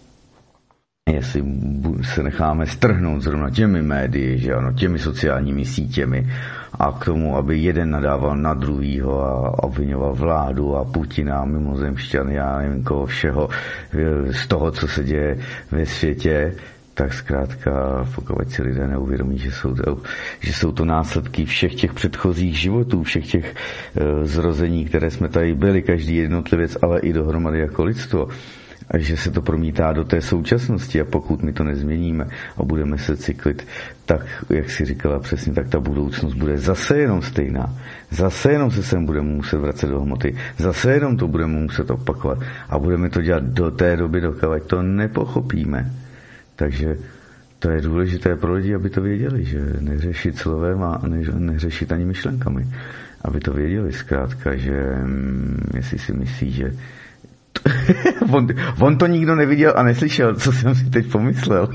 jestli se necháme strhnout zrovna těmi médii, že ano, těmi sociálními sítěmi a k tomu, aby jeden nadával na druhýho a obvinoval vládu a Putina a mimozemšťany a nevím koho všeho z toho, co se děje ve světě, tak zkrátka, pokud si lidé neuvědomí, že jsou to následky všech těch předchozích životů, všech těch zrození, které jsme tady byli, každý jednotlivec, ale i dohromady jako lidstvo, a že se to promítá do té současnosti, a pokud my to nezměníme a budeme se cyklit, tak, jak si říkala přesně, tak ta budoucnost bude zase jenom stejná. Zase jenom se sem budeme muset vracet do hmoty. Zase jenom to budeme muset opakovat. A budeme to dělat do té doby, dokud to nepochopíme. Takže to je důležité pro lidi, aby to věděli, že neřešit slovem a neřešit ani myšlenkami. Aby to věděli zkrátka, že jestli si myslí, že on to nikdo neviděl a neslyšel, co jsem si teď pomyslel.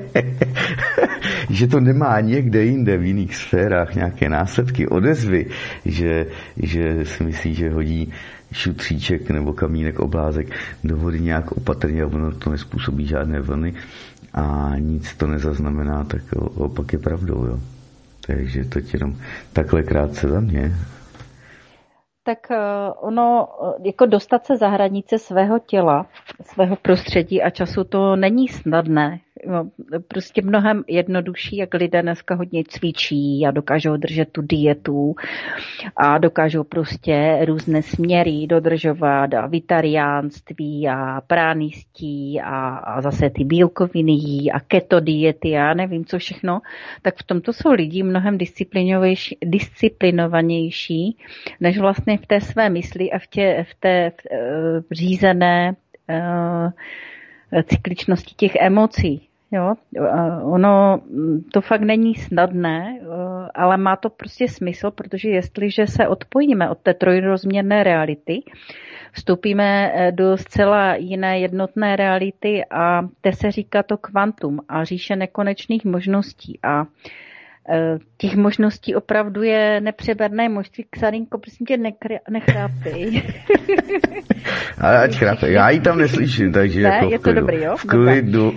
Že to nemá někde jinde v jiných sférách nějaké následky, odezvy, že si myslí, že hodí šutříček nebo kamínek, oblázek do vody nějak opatrně, ono to nespůsobí žádné vlny a nic to nezaznamená, tak opak je pravdou, jo. Takže to jenom takhle krátce za mě. Tak ono, jako dostat se za hranice svého těla, svého prostředí a času, to není snadné. Prostě mnohem jednodušší, jak lidé dneska hodně cvičí a dokážou držet tu dietu a dokážou prostě různé směry dodržovat a vegetariánství a pránistí a zase ty bílkoviny jí a keto diety a nevím co všechno, tak v tomto jsou lidi mnohem disciplinovanější, než vlastně v té své mysli a v té řízené cykličnosti těch emocí. Jo, ono to fakt není snadné, ale má to prostě smysl, protože jestliže se odpojíme od té trojrozměrné reality, vstoupíme do zcela jiné jednotné reality a té se říká to kvantum a říše nekonečných možností a těch možností opravdu je nepřeberné množství. Ksarinko, prosím tě, nechrápej. Ale ať chrápej, já ji tam neslyším, takže ne, jako je to dobrý, jo? V klidu.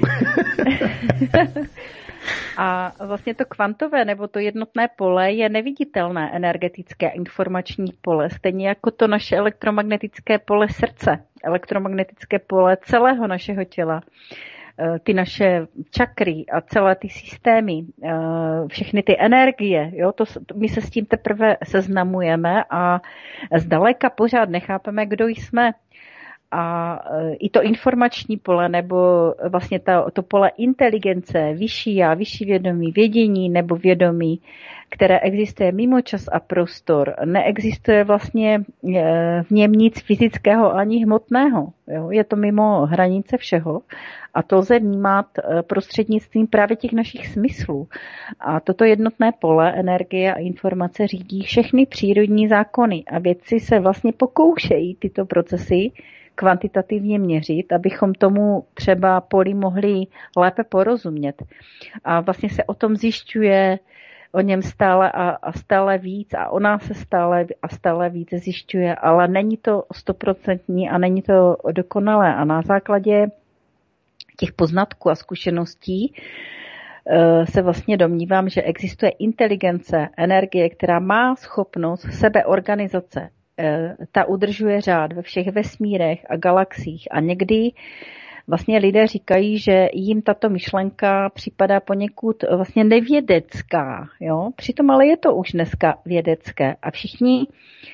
A vlastně to kvantové nebo to jednotné pole je neviditelné energetické informační pole, stejně jako to naše elektromagnetické pole srdce, elektromagnetické pole celého našeho těla. Ty naše čakry a celé ty systémy, všechny ty energie, jo, my se s tím teprve seznamujeme a zdaleka pořád nechápeme, kdo jsme. A i to informační pole, nebo vlastně to pole inteligence, vyšší já, vyšší vědomí, vědění nebo vědomí, které existuje mimo čas a prostor, neexistuje vlastně v něm nic fyzického ani hmotného. Jo? Je to mimo hranice všeho a to lze vnímat prostřednictvím právě těch našich smyslů. A toto jednotné pole, energie a informace řídí všechny přírodní zákony a vědci se vlastně pokoušejí tyto procesy kvantitativně měřit, abychom tomu třeba poli mohli lépe porozumět. A vlastně se o tom zjišťuje o něm stále a stále víc a ona se stále a stále víc zjišťuje, ale není to 100% a není to dokonalé. A na základě těch poznatků a zkušeností se vlastně domnívám, že existuje inteligence, energie, která má schopnost sebeorganizace. Ta udržuje řád ve všech vesmírech a galaxiích a někdy vlastně lidé říkají, že jim tato myšlenka připadá poněkud vlastně nevědecká, jo? Přitom ale je to už dneska vědecké a všichni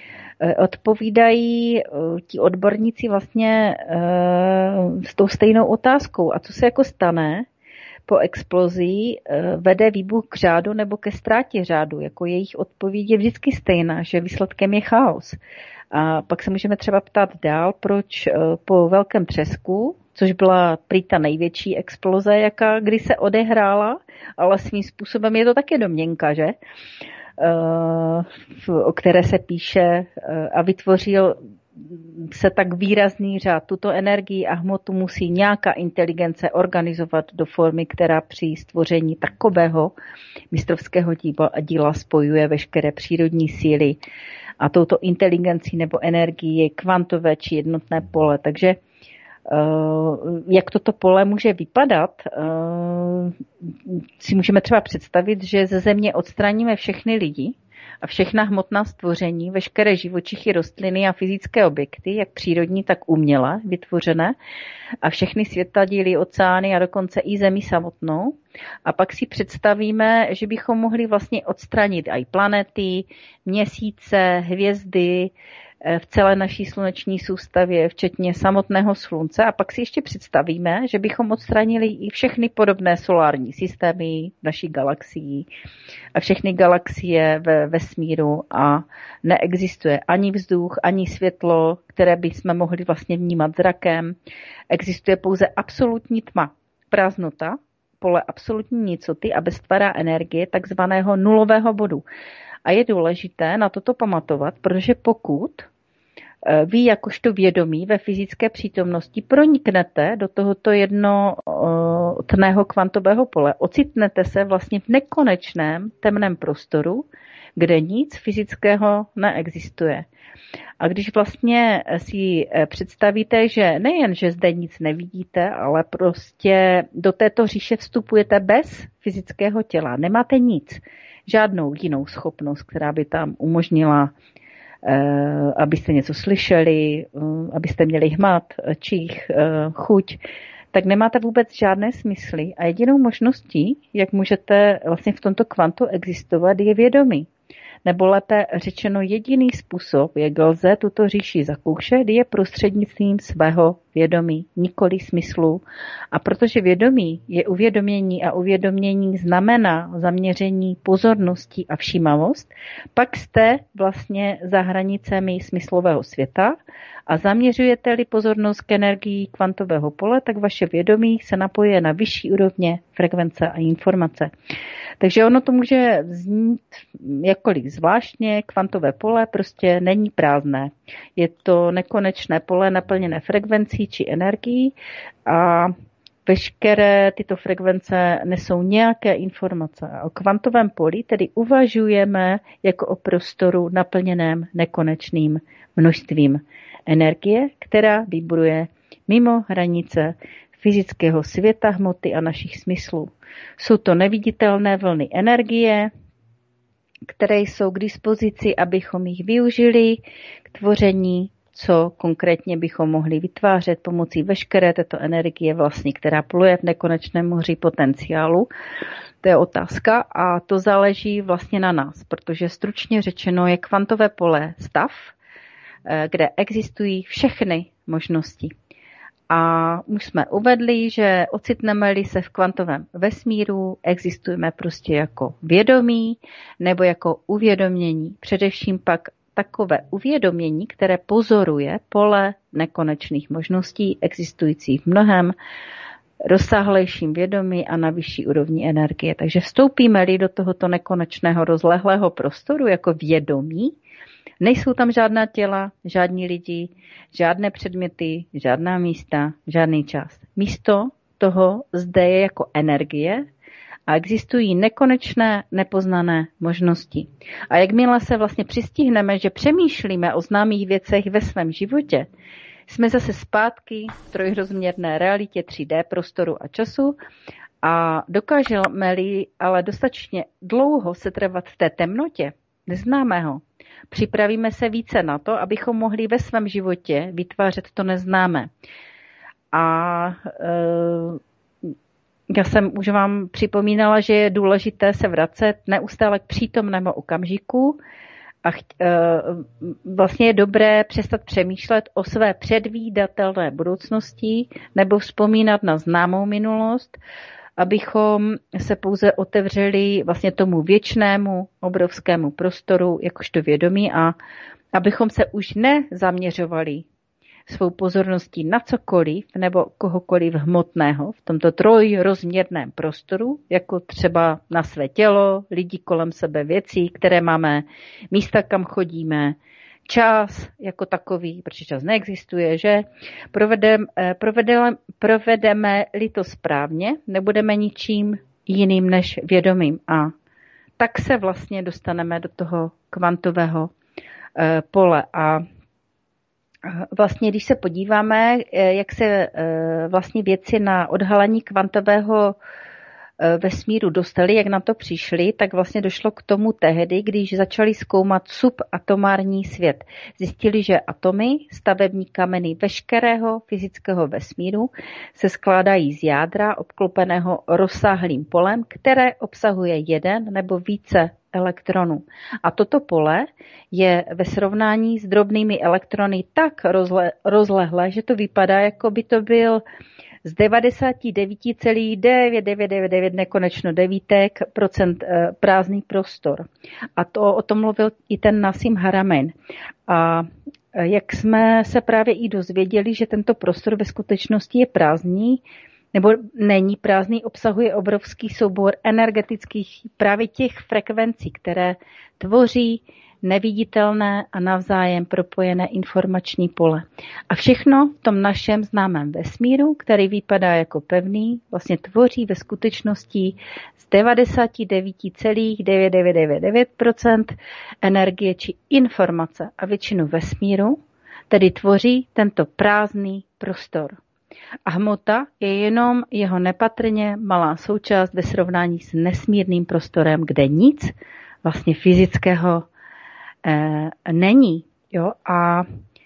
odpovídají ti odborníci vlastně s tou stejnou otázkou. A co se jako stane po explozi, vede výbuch k řádu nebo ke ztrátě řádu? Jako jejich odpověď je vždycky stejná, že výsledkem je chaos. A pak se můžeme třeba ptát dál, proč po velkém třesku, což byla prý ta největší exploze, jaká kdy se odehrála, ale svým způsobem je to také domněnka, že? O které se píše a vytvořil se tak výrazný řád. Tuto energii a hmotu musí nějaká inteligence organizovat do formy, která při stvoření takového mistrovského díla spojuje veškeré přírodní síly a touto inteligencí nebo energií je kvantové či jednotné pole. Takže jak toto pole může vypadat, si můžeme třeba představit, že ze země odstraníme všechny lidi a všechna hmotná stvoření, veškeré živočichy, rostliny a fyzické objekty, jak přírodní, tak uměle vytvořené, a všechny světadíly, oceány a dokonce i zemi samotnou. A pak si představíme, že bychom mohli vlastně odstranit i planety, měsíce, hvězdy, v celé naší sluneční soustavě, včetně samotného slunce. A pak si ještě představíme, že bychom odstranili i všechny podobné solární systémy naší galaxií a všechny galaxie ve vesmíru a neexistuje ani vzduch, ani světlo, které bychom mohli vlastně vnímat zrakem. Existuje pouze absolutní tma, prázdnota, pole absolutní nicoty a beztvará energie takzvaného nulového bodu. A je důležité na toto pamatovat, protože pokud vy jakožto vědomí ve fyzické přítomnosti proniknete do tohoto jednotného kvantového pole, ocitnete se vlastně v nekonečném temném prostoru, kde nic fyzického neexistuje. A když vlastně si představíte, že nejen, že zde nic nevidíte, ale prostě do této říše vstupujete bez fyzického těla, nemáte nic, žádnou jinou schopnost, která by tam umožnila, abyste něco slyšeli, abyste měli hmat, čich, chuť, tak nemáte vůbec žádné smysly. A jedinou možností, jak můžete vlastně v tomto kvantu existovat, je vědomí. Nebo lépe řečeno jediný způsob, jak lze tuto říši zakoušet, je prostřednictvím svého vědomí, nikoli smyslu. A protože vědomí je uvědomění a uvědomění znamená zaměření pozornosti a všímavost, pak jste vlastně za hranicemi smyslového světa a zaměřujete-li pozornost k energii kvantového pole, tak vaše vědomí se napojuje na vyšší úrovně frekvence a informace. Takže ono to může znít jakkoliv zvláštně, kvantové pole prostě není prázdné. Je to nekonečné pole naplněné frekvencí či energií a veškeré tyto frekvence nesou nějaké informace. O kvantovém poli tedy uvažujeme jako o prostoru naplněném nekonečným množstvím energie, která vibruje mimo hranice fyzického světa, hmoty a našich smyslů. Jsou to neviditelné vlny energie, které jsou k dispozici, abychom jich využili k tvoření, co konkrétně bychom mohli vytvářet pomocí veškeré této energie vlastně, která pluje v nekonečném moři potenciálu. To je otázka a to záleží vlastně na nás, protože stručně řečeno je kvantové pole stav, kde existují všechny možnosti. A už jsme uvedli, že ocitneme-li se v kvantovém vesmíru, existujeme prostě jako vědomí nebo jako uvědomění. Především pak takové uvědomění, které pozoruje pole nekonečných možností existujících v mnohem rozsáhlejším vědomí a na vyšší úrovni energie. Takže vstoupíme-li do tohoto nekonečného rozlehlého prostoru jako vědomí, nejsou tam žádná těla, žádní lidi, žádné předměty, žádná místa, žádný čas. Místo toho zde je jako energie a existují nekonečné, nepoznané možnosti. A jakmile se vlastně přistihneme, že přemýšlíme o známých věcech ve svém životě, jsme zase zpátky v trojrozměrné realitě 3D prostoru a času a dokážeme-li ale dostatečně dlouho se trvat v té temnotě neznámého, připravíme se více na to, abychom mohli ve svém životě vytvářet to neznámé. A já jsem už vám připomínala, že je důležité se vracet neustále k přítomnému okamžiku a vlastně je dobré přestat přemýšlet o své předvídatelné budoucnosti nebo vzpomínat na známou minulost, abychom se pouze otevřeli vlastně tomu věčnému obrovskému prostoru jakožto vědomí a abychom se už nezaměřovali svou pozorností na cokoliv nebo kohokoliv hmotného v tomto trojrozměrném prostoru, jako třeba na své tělo, lidi kolem sebe, věcí, které máme, místa, kam chodíme, čas jako takový, protože čas neexistuje, že provedeme-li to správně, nebudeme ničím jiným než vědomým. A tak se vlastně dostaneme do toho kvantového pole. A vlastně, když se podíváme, jak se vlastně věci na odhalení kvantového vesmíru dostali, jak na to přišli, tak vlastně došlo k tomu tehdy, když začali zkoumat subatomární svět. Zjistili, že atomy, stavební kameny veškerého fyzického vesmíru se skládají z jádra obklopeného rozsáhlým polem, které obsahuje jeden nebo více elektronů. A toto pole je ve srovnání s drobnými elektrony tak rozlehlé, že to vypadá, jako by to byl z 99,9999 nekonečno devítek procent prázdný prostor. A to o tom mluvil i ten Nassim Haramein. A jak jsme se právě i dozvěděli, že tento prostor ve skutečnosti je prázdný, nebo není prázdný, obsahuje obrovský soubor energetických právě těch frekvencí, které tvoří neviditelné a navzájem propojené informační pole. A všechno v tom našem známém vesmíru, který vypadá jako pevný, vlastně tvoří ve skutečnosti z 99,9999% energie či informace a většinu vesmíru, tedy tvoří tento prázdný prostor. A hmota je jenom jeho nepatrně malá součást ve srovnání s nesmírným prostorem, kde nic vlastně fyzického není. Jo? A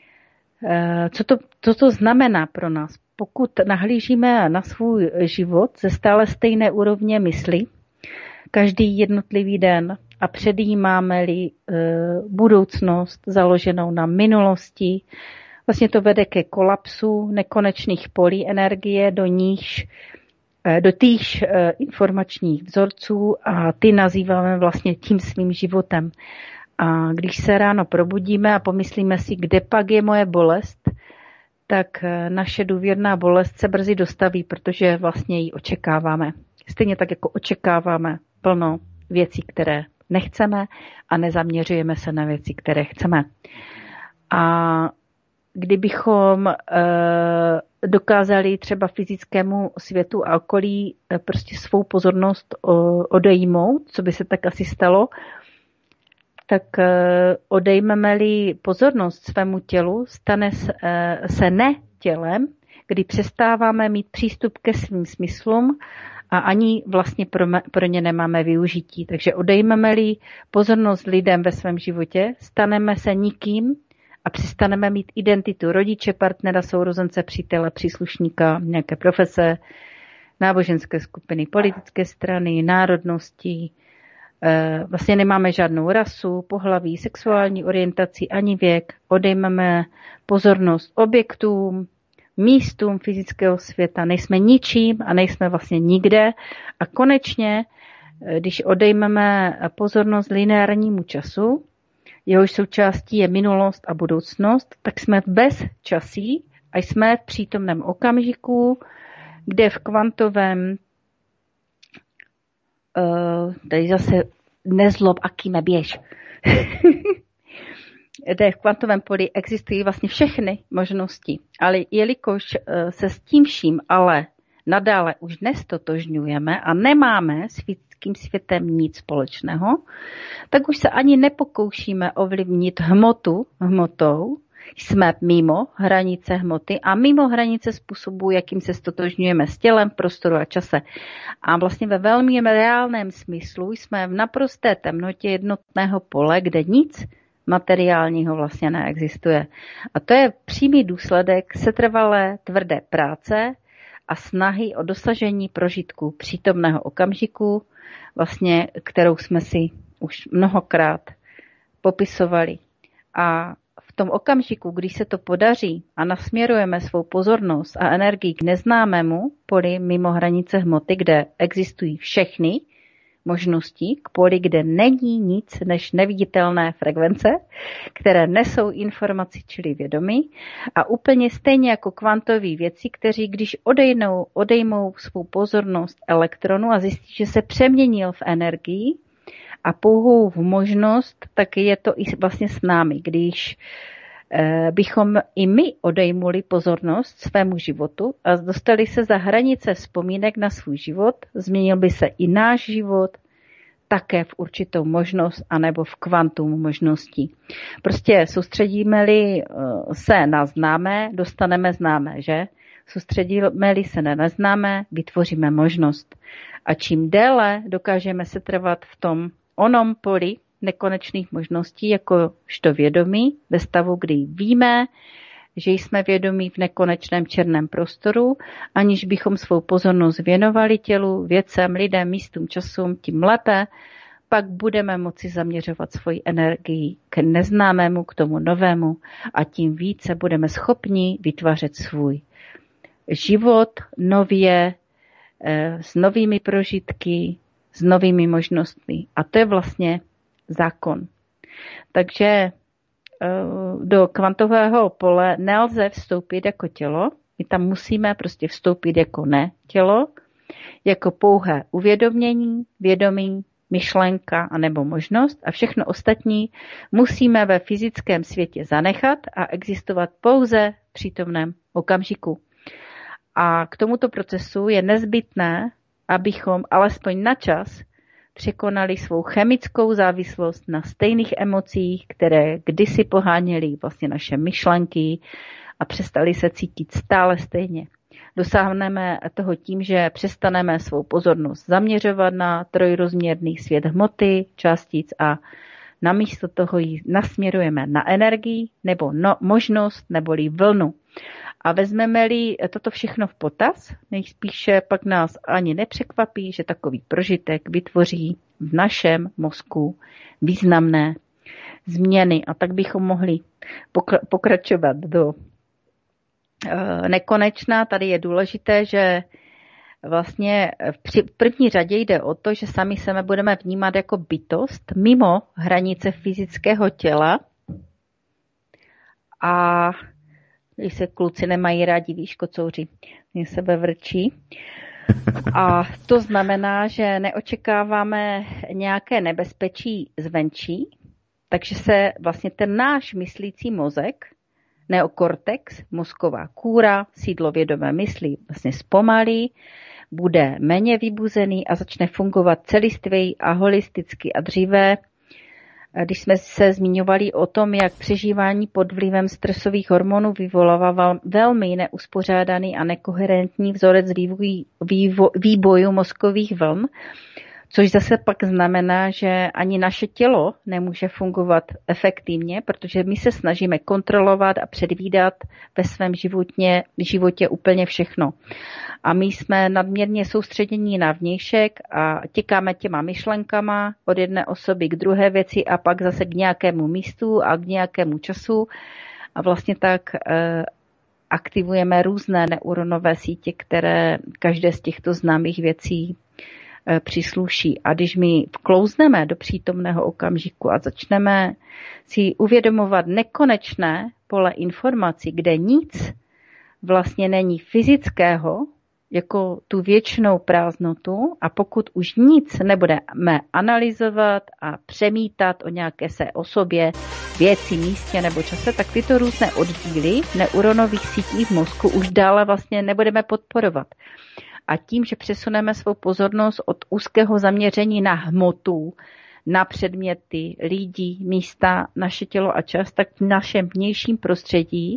co to znamená pro nás? Pokud nahlížíme na svůj život ze stále stejné úrovně mysli, každý jednotlivý den a předjímáme-li budoucnost založenou na minulosti, vlastně to vede ke kolapsu nekonečných polí energie, do týž informačních vzorců a ty nazýváme vlastně tím svým životem. A když se ráno probudíme a pomyslíme si, kde pak je moje bolest, tak naše důvěrná bolest se brzy dostaví, protože vlastně ji očekáváme. Stejně tak, jako očekáváme plno věcí, které nechceme a nezaměřujeme se na věci, které chceme. A kdybychom dokázali třeba fyzickému světu a okolí prostě svou pozornost odejmout, co by se tak asi stalo, tak odejmeme-li pozornost svému tělu, stane se ne tělem, kdy přestáváme mít přístup ke svým smyslům a ani vlastně pro ně nemáme využití. Takže odejmeme-li pozornost lidem ve svém životě, staneme se nikým a přestaneme mít identitu rodiče, partnera, sourozence, přítele, příslušníka, nějaké profese, náboženské skupiny, politické strany, národnosti. Vlastně nemáme žádnou rasu, pohlaví, sexuální orientaci ani věk. Odejmeme pozornost objektům, místům fyzického světa. Nejsme ničím a nejsme vlastně nikde. A konečně, když odejmeme pozornost lineárnímu času, jehož součástí je minulost a budoucnost, tak jsme v bezčasí a jsme v přítomném okamžiku, kde v kvantovém, tady zase nezlob, aký me běž, kde v kvantovém poli existují vlastně všechny možnosti, ale jelikož se s tím vším ale nadále už nestotožňujeme a nemáme s fyzickým světem nic společného, tak už se ani nepokoušíme ovlivnit hmotou. Jsme mimo hranice hmoty a mimo hranice způsobu, jakým se stotožňujeme s tělem, prostoru a čase. A vlastně ve velmi reálném smyslu jsme v naprosté temnotě jednotného pole, kde nic materiálního vlastně neexistuje. A to je přímý důsledek setrvalé tvrdé práce a snahy o dosažení prožitku přítomného okamžiku, vlastně, kterou jsme si už mnohokrát popisovali. A v tom okamžiku, když se to podaří a nasměrujeme svou pozornost a energii k neznámému poli mimo hranice hmoty, kde existují všechny možnosti, k poli, kde není nic než neviditelné frekvence, které nesou informaci, čili vědomí, a úplně stejně jako kvantoví věci, kteří když odejmou svou pozornost elektronu a zjistí, že se přeměnil v energii a pouhou v možnost, tak je to i vlastně s námi, když bychom i my odejmuli pozornost svému životu a dostali se za hranice vzpomínek na svůj život, změnil by se i náš život také v určitou možnost anebo v kvantum možností. Prostě soustředíme-li se na známé, dostaneme známé, že? Soustředíme-li se na neznámé, vytvoříme možnost. A čím déle dokážeme se trvat v tom onom poli nekonečných možností, jakožto vědomí, ve stavu, kdy víme, že jsme vědomí v nekonečném černém prostoru, aniž bychom svou pozornost věnovali tělu, věcem, lidem, místům, časům, tím lépe, pak budeme moci zaměřovat svoji energii k neznámému, k tomu novému a tím více budeme schopni vytvářet svůj život nově, s novými prožitky, s novými možnostmi. A to je vlastně zákon. Takže do kvantového pole nelze vstoupit jako tělo, my tam musíme prostě vstoupit jako ne tělo, jako pouhé uvědomění, vědomí, myšlenka anebo možnost a všechno ostatní musíme ve fyzickém světě zanechat a existovat pouze v přítomném okamžiku. A k tomuto procesu je nezbytné, abychom alespoň na čas překonali svou chemickou závislost na stejných emocích, které kdysi poháněly vlastně naše myšlenky a přestali se cítit stále stejně. Dosáhneme toho tím, že přestaneme svou pozornost zaměřovat na trojrozměrný svět hmoty, částic a namísto toho ji nasměrujeme na energii nebo možnost neboli vlnu. A vezmeme-li toto všechno v potaz, nejspíše pak nás ani nepřekvapí, že takový prožitek vytvoří v našem mozku významné změny. A tak bychom mohli pokračovat do nekonečna. Tady je důležité, že vlastně v první řadě jde o to, že sami sebe budeme vnímat jako bytost mimo hranice fyzického těla. A když se kluci nemají rádi, víš, kocouři, mě sebe vrčí. A to znamená, že neočekáváme nějaké nebezpečí zvenčí, takže se vlastně ten náš myslící mozek, neokortex, mozková kůra, sídlo vědomé mysli vlastně zpomalí, bude méně vybuzený a začne fungovat celistvěji a holisticky. A dříve, když jsme se zmiňovali o tom, jak přežívání pod vlivem stresových hormonů vyvolává velmi neuspořádaný a nekoherentní vzorec výboju mozkových vln, což zase pak znamená, že ani naše tělo nemůže fungovat efektivně, protože my se snažíme kontrolovat a předvídat ve svém životě úplně všechno. A my jsme nadměrně soustředění na vnějšek a těkáme těma myšlenkama od jedné osoby k druhé věci a pak zase k nějakému místu a k nějakému času. A vlastně tak aktivujeme různé neuronové sítě, které každé z těchto známých věcí přísluší. A když my vklouzneme do přítomného okamžiku a začneme si uvědomovat nekonečné pole informací, kde nic vlastně není fyzického, jako tu věčnou prázdnotu, a pokud už nic nebudeme analyzovat a přemítat o nějaké se osobě, věci, místě nebo čase, tak tyto různé oddíly neuronových sítí v mozku už dále vlastně nebudeme podporovat. A tím, že přesuneme svou pozornost od úzkého zaměření na hmotu, na předměty, lidi, místa, naše tělo a čas, tak v našem vnějším prostředí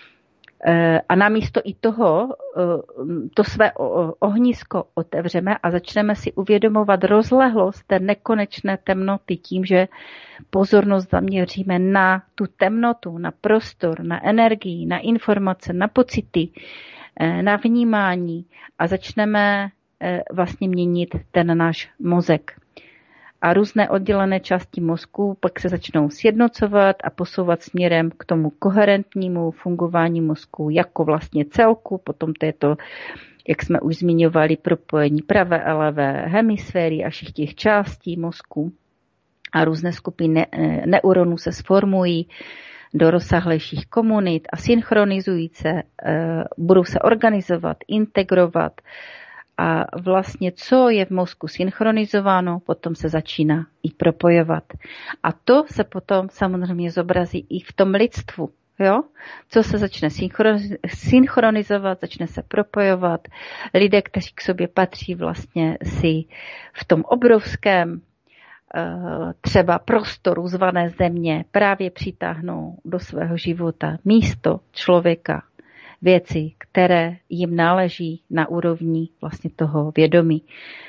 a namísto i toho to své ohnisko otevřeme a začneme si uvědomovat rozlehlost té nekonečné temnoty tím, že pozornost zaměříme na tu temnotu, na prostor, na energii, na informace, na pocity, na vnímání a začneme vlastně měnit ten náš mozek. A různé oddělené části mozku pak se začnou sjednocovat a posouvat směrem k tomu koherentnímu fungování mozku jako vlastně celku. Potom to je to, jak jsme už zmiňovali, propojení pravé a levé hemisféry a všech těch částí mozku. A různé skupiny neuronů se sformují do rozsáhlejších komunit a synchronizují se, budou se organizovat, integrovat. A vlastně, co je v mozku synchronizováno, potom se začíná i propojovat. A to se potom samozřejmě zobrazí i v tom lidstvu. Jo? Co se začne synchronizovat, začne se propojovat. Lidé, kteří k sobě patří, vlastně si v tom obrovském třeba prostoru zvané země právě přitáhnou do svého života místo člověka, věci, které jim náleží na úrovni vlastně toho vědomí.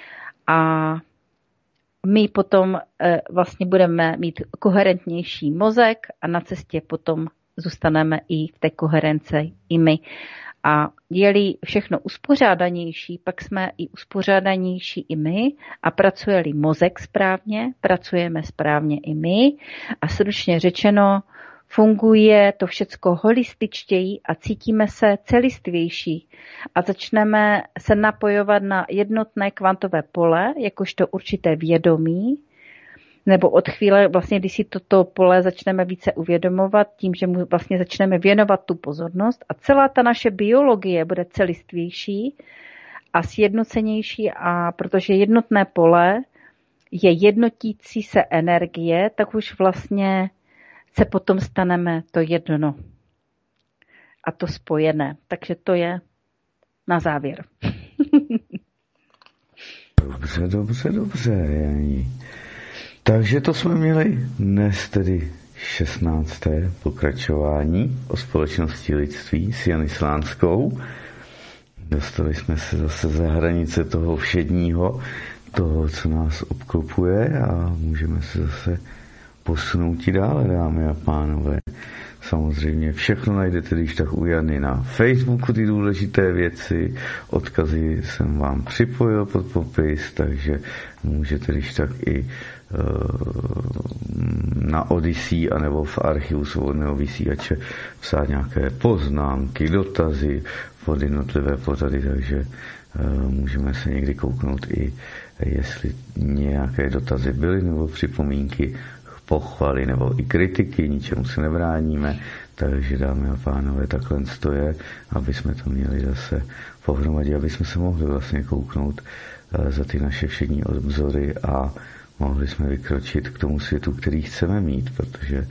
A my potom vlastně budeme mít koherentnější mozek a na cestě potom zůstaneme i v té koherenci i my. A je-li všechno uspořádanější, pak jsme i uspořádanější i my a pracuje-li mozek správně, pracujeme správně i my a stručně řečeno, funguje to všecko holističtěji a cítíme se celistvější a začneme se napojovat na jednotné kvantové pole, jakožto určité vědomí, nebo od chvíle, vlastně, když si toto pole začneme více uvědomovat, tím, že mu vlastně začneme věnovat tu pozornost a celá ta naše biologie bude celistvější a sjednocenější, a protože jednotné pole je jednotící se energie, tak už vlastně se potom staneme to jedno a to spojené. Takže to je na závěr. Dobře, Janí. Takže to jsme měli dnes tedy 16. pokračování o společnosti lidství s Jany Slánskou. Dostali jsme se zase za hranice toho všedního, toho, co nás obklopuje a můžeme se zase posunout i dále, dámy a pánové. Samozřejmě všechno najdete, když tak u Jany na Facebooku, ty důležité věci, odkazy jsem vám připojil pod popis, takže můžete když tak i na Odyssey anebo v archivu svobodného vysílače psát nějaké poznámky, dotazy pod jednotlivé pořady, takže můžeme se někdy kouknout i jestli nějaké dotazy byly nebo připomínky, pochvaly nebo i kritiky, ničemu se nebráníme, takže dámy a pánové, takhle to je, aby jsme to měli zase pohromadě, aby jsme se mohli vlastně kouknout za ty naše všední obzory a mohli jsme vykročit k tomu světu, který chceme mít, protože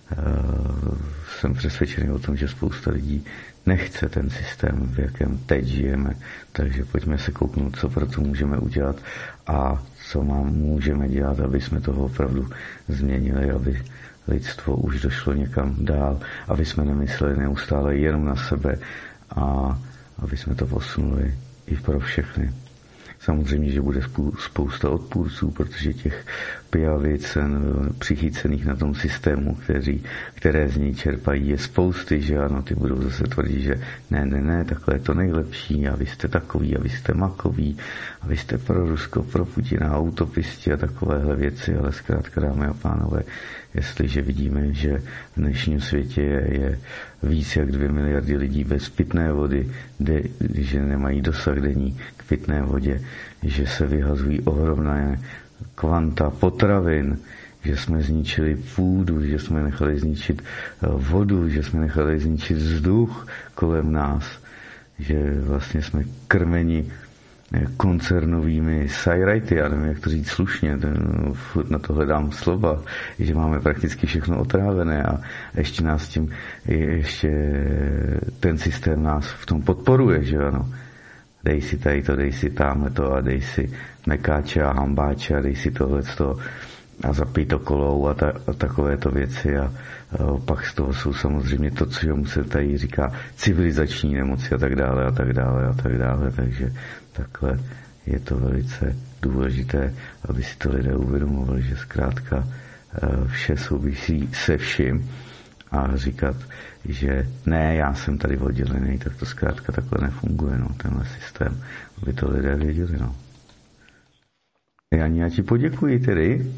jsem přesvědčený o tom, že spousta lidí nechce ten systém, v jakém teď žijeme, takže pojďme se kouknout, co pro to můžeme udělat a co můžeme dělat, aby jsme toho opravdu změnili, aby lidstvo už došlo někam dál, aby jsme nemysleli neustále jenom na sebe a aby jsme to posunuli i pro všechny. Samozřejmě, že bude spousta odpůrců, protože těch pijavic přichycených na tom systému, které z něj čerpají, je spousty, že ano, ty budou zase tvrdit, že ne, takhle je to nejlepší a vy jste takový a vy jste makový a vy jste pro Rusko, pro Putina, autopisti a takovéhle věci, ale zkrátka, dámy a pánové, jestliže vidíme, že v dnešním světě je víc jak 2 miliardy lidí bez pitné vody, že nemají dosah denní k pitné vodě, že se vyhazují ohromné kvanta potravin, že jsme zničili půdu, že jsme nechali zničit vodu, že jsme nechali zničit vzduch kolem nás, že vlastně jsme krmeni koncernovými sajrajty, já nevím, jak to říct slušně, furt na to hledám slova, že máme prakticky všechno otrávené a ještě nás tím, ještě ten systém nás v tom podporuje, že ano. Dej si tady to, dej si tamhle to a dej si mekáče a hambáče a dej si tohleto a zapij to kolou a takovéto věci a pak z toho jsou samozřejmě to, co se tady říká civilizační nemoci a tak dále, takže takhle je to velice důležité, aby si to lidé uvědomovali, že zkrátka vše souvisí se vším a říkat, že ne, já jsem tady oddělený, tak to zkrátka takhle nefunguje, no, tenhle systém, aby to lidé věděli, no. Já ti poděkuji tedy.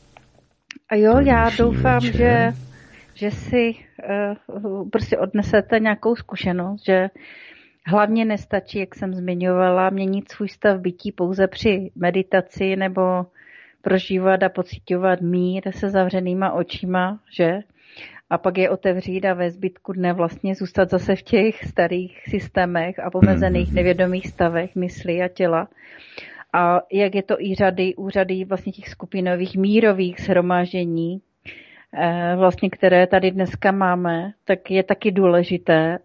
A jo, já doufám, že si prostě odnesete nějakou zkušenost, že hlavně nestačí, jak jsem zmiňovala, měnit svůj stav bytí pouze při meditaci nebo prožívat a pociťovat mír se zavřenýma očima, že? A pak je otevřít a ve zbytku dne vlastně zůstat zase v těch starých systémech a pomezených nevědomých stavech mysli a těla. A jak je to i úřady vlastně těch skupinových mírových shromáždění, vlastně, které tady dneska máme, tak je taky důležité,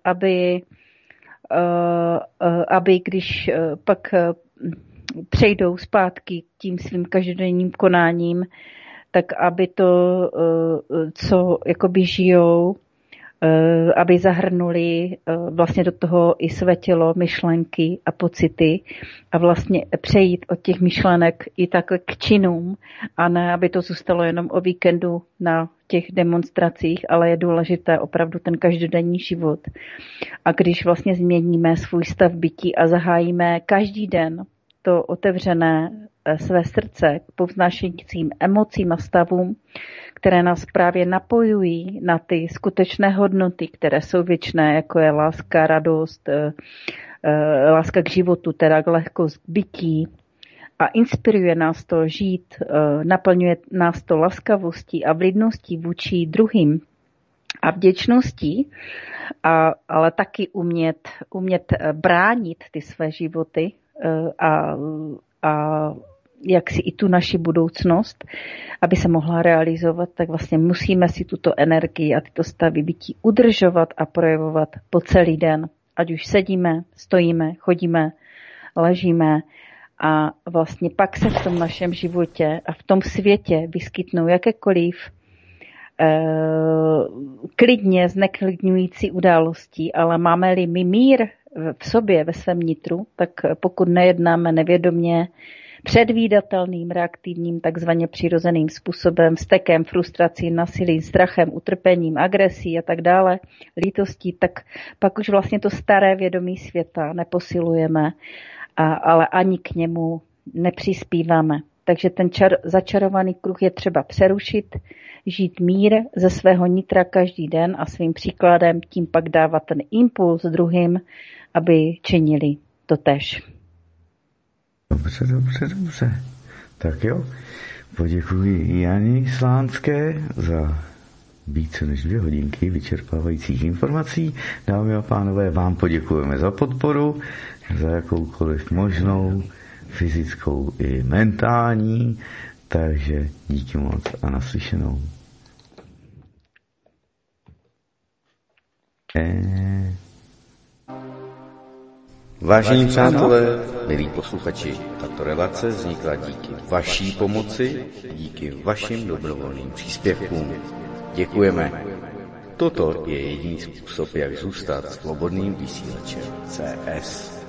aby když pak přejdou zpátky tím svým každodenním konáním, tak aby to, co jakoby žijou, aby zahrnuli vlastně do toho i své tělo, myšlenky a pocity a vlastně přejít od těch myšlenek i takhle k činům a ne, aby to zůstalo jenom o víkendu na těch demonstracích, ale je důležité opravdu ten každodenní život. A když vlastně změníme svůj stav bytí a zahájíme každý den to otevřené své srdce k povznášejícím emocím a stavům, které nás právě napojují na ty skutečné hodnoty, které jsou věčné, jako je láska, radost, láska k životu, teda lehkost k bytí. A inspiruje nás to žít, naplňuje nás to laskavostí a vlídností vůči druhým a vděčností, ale taky umět bránit ty své životy a jak si i tu naši budoucnost, aby se mohla realizovat, tak vlastně musíme si tuto energii a tyto stavy bytí udržovat a projevovat po celý den. Ať už sedíme, stojíme, chodíme, ležíme a vlastně pak se v tom našem životě a v tom světě vyskytnou jakékoliv klidně zneklidňující události, ale máme-li my mír v sobě, ve svém nitru, tak pokud nejednáme nevědomě, předvídatelným, reaktivním, takzvaně přirozeným způsobem, vztekem, frustrací, násilím, strachem, utrpením, agresí a tak dále, lítostí, tak pak už vlastně to staré vědomí světa neposilujeme, ale ani k němu nepřispíváme. Takže ten začarovaný kruh je třeba přerušit, žít mír ze svého nitra každý den a svým příkladem tím pak dávat ten impuls druhým, aby činili to též. Dobře. Tak jo, poděkuji Janě Slánské za více než 2 hodinky vyčerpávajících informací. Dámy a pánové, vám poděkujeme za podporu, za jakoukoliv možnou, fyzickou i mentální, takže díky moc a naslyšenou. Vážení přátelé, milí posluchači, tato relace vznikla díky vaší pomoci, díky vašim dobrovolným příspěvkům. Děkujeme. Toto je jediný způsob, jak zůstat svobodným vysílačem CS.